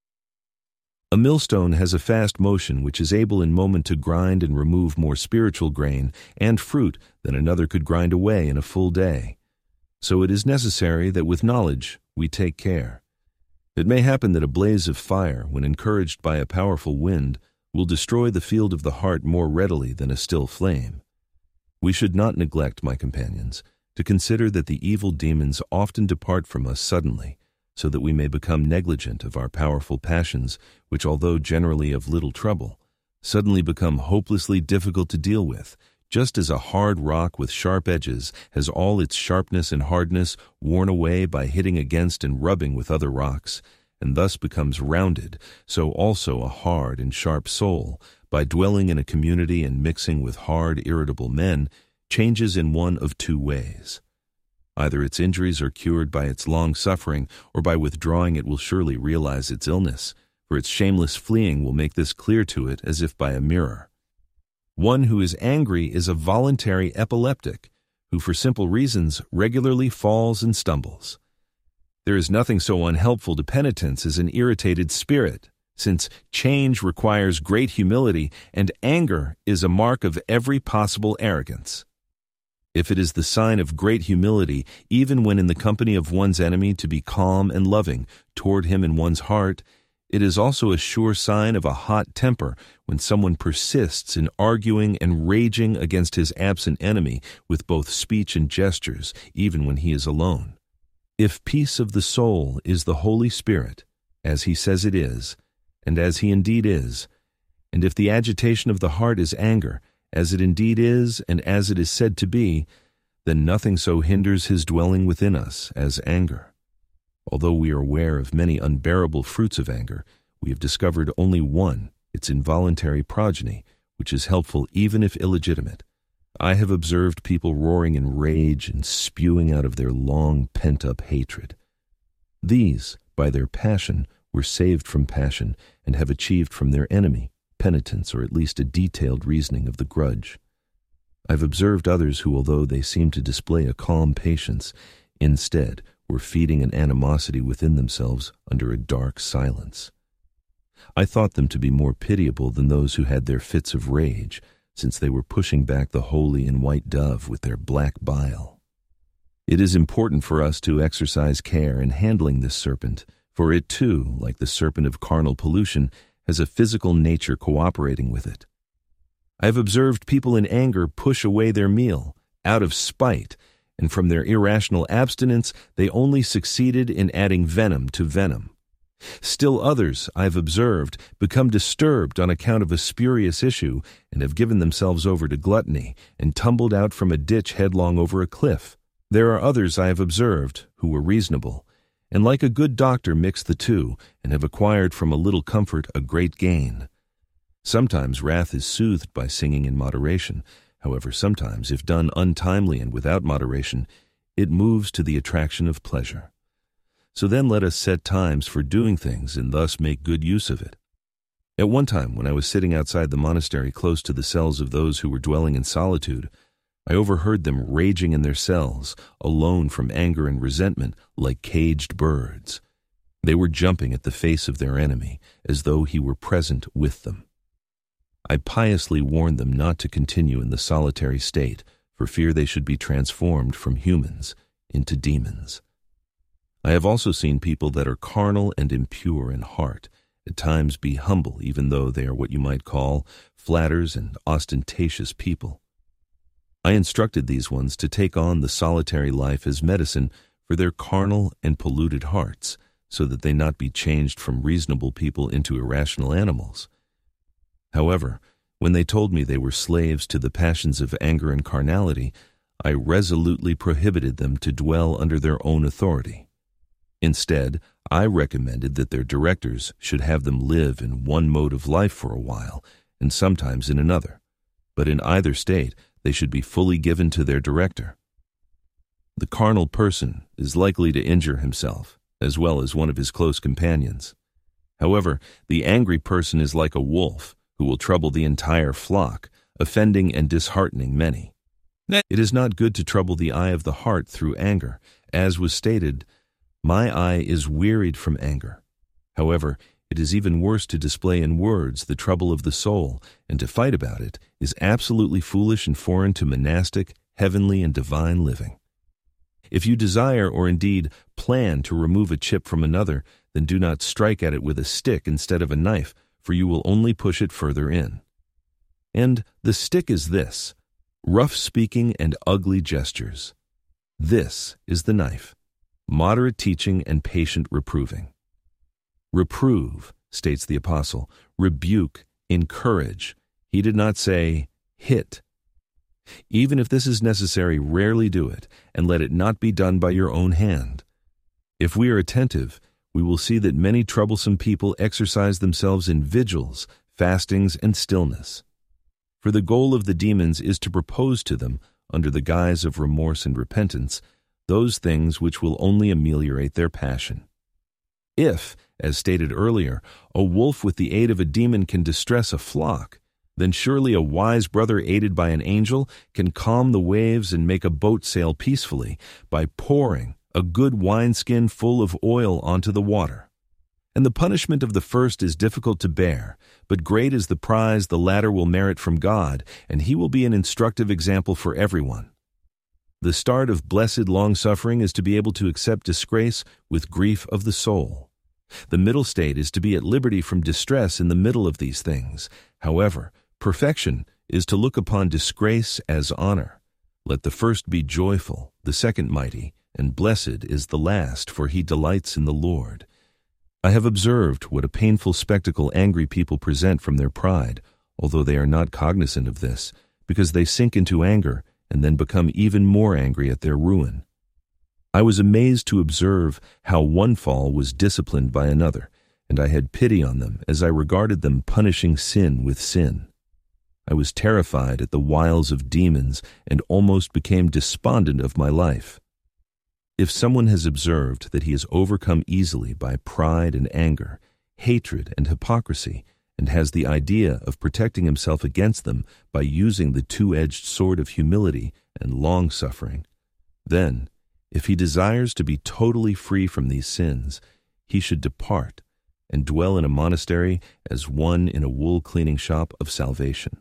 A millstone has a fast motion which is able in moment to grind and remove more spiritual grain and fruit than another could grind away in a full day. So it is necessary that with knowledge we take care. It may happen that a blaze of fire, when encouraged by a powerful wind, will destroy the field of the heart more readily than a still flame. We should not neglect, my companions, to consider that the evil demons often depart from us suddenly, so that we may become negligent of our powerful passions, which, although generally of little trouble, suddenly become hopelessly difficult to deal with, just as a hard rock with sharp edges has all its sharpness and hardness worn away by hitting against and rubbing with other rocks, and thus becomes rounded, so also a hard and sharp soul, by dwelling in a community and mixing with hard, irritable men, changes in one of two ways. Either its injuries are cured by its long suffering, or by withdrawing it will surely realize its illness, for its shameless fleeing will make this clear to it as if by a mirror. One who is angry is a voluntary epileptic, who for simple reasons regularly falls and stumbles. There is nothing so unhelpful to penitence as an irritated spirit, since change requires great humility and anger is a mark of every possible arrogance. If it is the sign of great humility, even when in the company of one's enemy, to be calm and loving toward him in one's heart, it is also a sure sign of a hot temper when someone persists in arguing and raging against his absent enemy with both speech and gestures, even when he is alone. If peace of the soul is the Holy Spirit, as he says it is, and as he indeed is, and if the agitation of the heart is anger, as it indeed is and as it is said to be, then nothing so hinders his dwelling within us as anger. Although we are aware of many unbearable fruits of anger, we have discovered only one, its involuntary progeny, which is helpful even if illegitimate. I have observed people roaring in rage and spewing out of their long pent-up hatred. These, by their passion, were saved from passion and have achieved from their enemy penitence, or at least a detailed reasoning of the grudge. I've observed others who, although they seem to display a calm patience, instead were feeding an animosity within themselves under a dark silence. I thought them to be more pitiable than those who had their fits of rage, since they were pushing back the holy and white dove with their black bile. It is important for us to exercise care in handling this serpent, for it too, like the serpent of carnal pollution, has a physical nature cooperating with it. I have observed people in anger push away their meal, out of spite, and from their irrational abstinence they only succeeded in adding venom to venom. Still others, I have observed, become disturbed on account of a spurious issue and have given themselves over to gluttony and tumbled out from a ditch headlong over a cliff. There are others I have observed who were reasonable, and like a good doctor mix the two and have acquired from a little comfort a great gain. Sometimes wrath is soothed by singing in moderation. However, sometimes, if done untimely and without moderation, it moves to the attraction of pleasure. So then let us set times for doing things and thus make good use of it. At one time, when I was sitting outside the monastery close to the cells of those who were dwelling in solitude, I overheard them raging in their cells, alone from anger and resentment, like caged birds. They were jumping at the face of their enemy, as though he were present with them. I piously warned them not to continue in the solitary state, for fear they should be transformed from humans into demons. I have also seen people that are carnal and impure in heart, at times be humble, even though they are what you might call flatters and ostentatious people. I instructed these ones to take on the solitary life as medicine for their carnal and polluted hearts, so that they not be changed from reasonable people into irrational animals. However, when they told me they were slaves to the passions of anger and carnality, I resolutely prohibited them to dwell under their own authority. Instead, I recommended that their directors should have them live in one mode of life for a while, and sometimes in another, but in either state they should be fully given to their director. The carnal person is likely to injure himself, as well as one of his close companions. However, the angry person is like a wolf, who will trouble the entire flock, offending and disheartening many. It is not good to trouble the eye of the heart through anger, as was stated, "My eye is wearied from anger." However, it is even worse to display in words the trouble of the soul, and to fight about it is absolutely foolish and foreign to monastic, heavenly, and divine living. If you desire, or indeed plan, to remove a chip from another, then do not strike at it with a stick instead of a knife, for you will only push it further in. And the stick is this: rough speaking and ugly gestures. This is the knife: moderate teaching and patient reproving. Reprove, states the apostle, rebuke, encourage. He did not say hit. Even if this is necessary, rarely do it, and let it not be done by your own hand. If we are attentive, we will see that many troublesome people exercise themselves in vigils, fastings, and stillness. For the goal of the demons is to propose to them, under the guise of remorse and repentance, those things which will only ameliorate their passion. If, as stated earlier, a wolf with the aid of a demon can distress a flock, then surely a wise brother aided by an angel can calm the waves and make a boat sail peacefully by pouring a good wineskin full of oil onto the water. And the punishment of the first is difficult to bear, but great is the prize the latter will merit from God, and he will be an instructive example for everyone. The start of blessed long-suffering is to be able to accept disgrace with grief of the soul. The middle state is to be at liberty from distress in the middle of these things. However, perfection is to look upon disgrace as honor. Let the first be joyful, the second mighty, and blessed is the last, for he delights in the Lord. I have observed what a painful spectacle angry people present from their pride, although they are not cognizant of this, because they sink into anger and then become even more angry at their ruin. I was amazed to observe how one fall was disciplined by another, and I had pity on them as I regarded them punishing sin with sin. I was terrified at the wiles of demons and almost became despondent of my life. If someone has observed that he is overcome easily by pride and anger, hatred and hypocrisy, and has the idea of protecting himself against them by using the two-edged sword of humility and long-suffering, then, if he desires to be totally free from these sins, he should depart and dwell in a monastery as one in a wool-cleaning shop of salvation.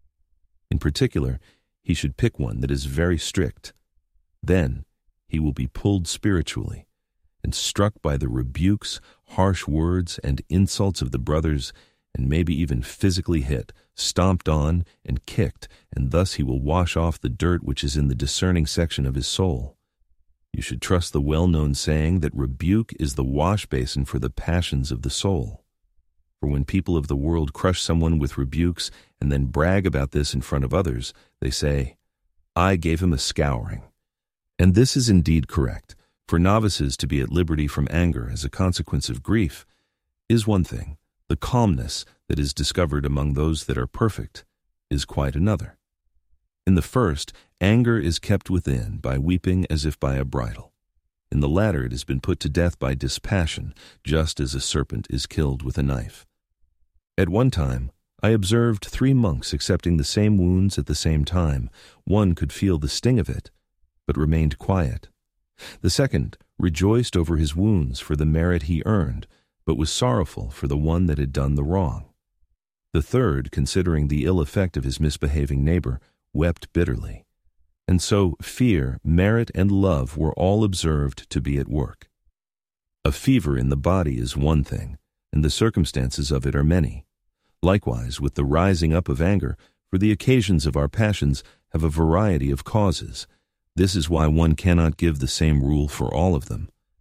In particular, he should pick one that is very strict. Then he will be pulled spiritually and struck by the rebukes, harsh words, and insults of the brothers, and maybe even physically hit, stomped on, and kicked, and thus he will wash off the dirt which is in the discerning section of his soul. You should trust the well-known saying that rebuke is the wash basin for the passions of the soul. For when people of the world crush someone with rebukes and then brag about this in front of others, they say, "I gave him a scouring." And this is indeed correct, for novices to be at liberty from anger as a consequence of grief is one thing. The calmness that is discovered among those that are perfect is quite another. In the first, anger is kept within by weeping as if by a bridle. In the latter, it has been put to death by dispassion, just as a serpent is killed with a knife. At one time, I observed 3 monks accepting the same wounds at the same time. One could feel the sting of it, but remained quiet. The second rejoiced over his wounds for the merit he earned, but was sorrowful for the one that had done the wrong. The third, considering the ill effect of his misbehaving neighbor, wept bitterly. And so fear, merit, and love were all observed to be at work. A fever in the body is one thing, and the circumstances of it are many. Likewise, with the rising up of anger, for the occasions of our passions have a variety of causes. This is why one cannot give the same rule for all of them.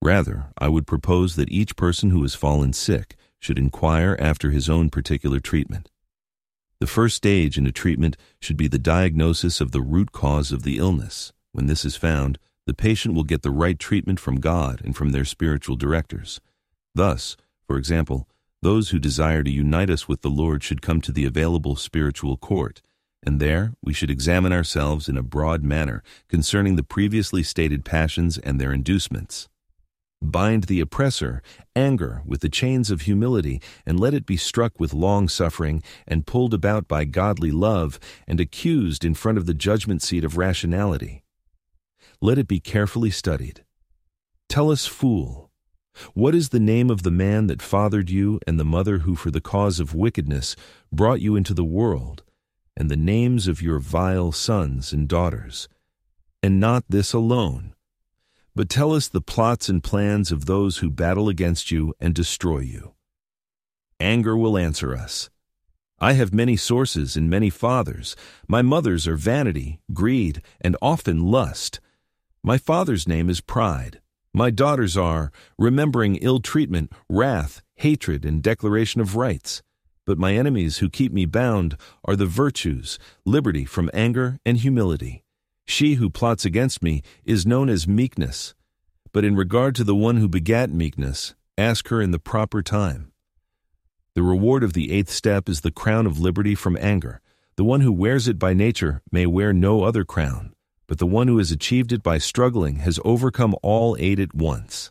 Rather, I would propose that each person who has fallen sick should inquire after his own particular treatment. The first stage in a treatment should be the diagnosis of the root cause of the illness. When this is found, the patient will get the right treatment from God and from their spiritual directors. Thus, for example, those who desire to unite us with the Lord should come to the available spiritual court, and there we should examine ourselves in a broad manner concerning the previously stated passions and their inducements. Bind the oppressor, anger, with the chains of humility, and let it be struck with long-suffering and pulled about by godly love and accused in front of the judgment seat of rationality. Let it be carefully studied. Tell us, fool, what is the name of the man that fathered you and the mother who for the cause of wickedness brought you into the world, and the names of your vile sons and daughters? And not this alone, but tell us the plots and plans of those who battle against you and destroy you. Anger will answer us. I have many sources and many fathers. My mothers are vanity, greed, and often lust. My father's name is pride. My daughters are remembering ill treatment, wrath, hatred, and declaration of rights. But my enemies who keep me bound are the virtues, liberty from anger and humility. She who plots against me is known as meekness. But in regard to the one who begat meekness, ask her in the proper time. The reward of the 8th step is the crown of liberty from anger. The one who wears it by nature may wear no other crown, but the one who has achieved it by struggling has overcome all 8 at once.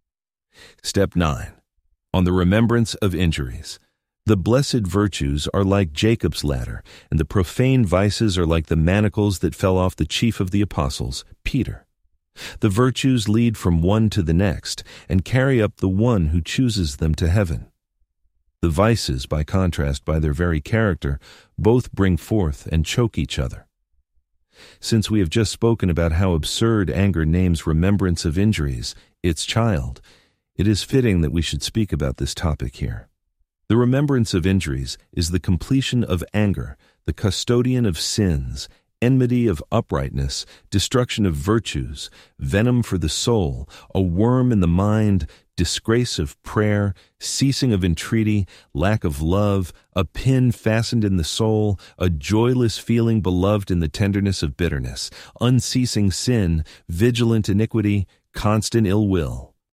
Step 9. On the remembrance of injuries. The blessed virtues are like Jacob's ladder, and the profane vices are like the manacles that fell off the chief of the apostles, Peter. The virtues lead from one to the next, and carry up the one who chooses them to heaven. The vices, by contrast, by their very character, both bring forth and choke each other. Since we have just spoken about how absurd anger names remembrance of injuries, its child, it is fitting that we should speak about this topic here. The remembrance of injuries is the completion of anger, the custodian of sins, enmity of uprightness, destruction of virtues, venom for the soul, a worm in the mind, disgrace of prayer, ceasing of entreaty, lack of love, a pin fastened in the soul, a joyless feeling beloved in the tenderness of bitterness, unceasing sin, vigilant iniquity, constant ill will.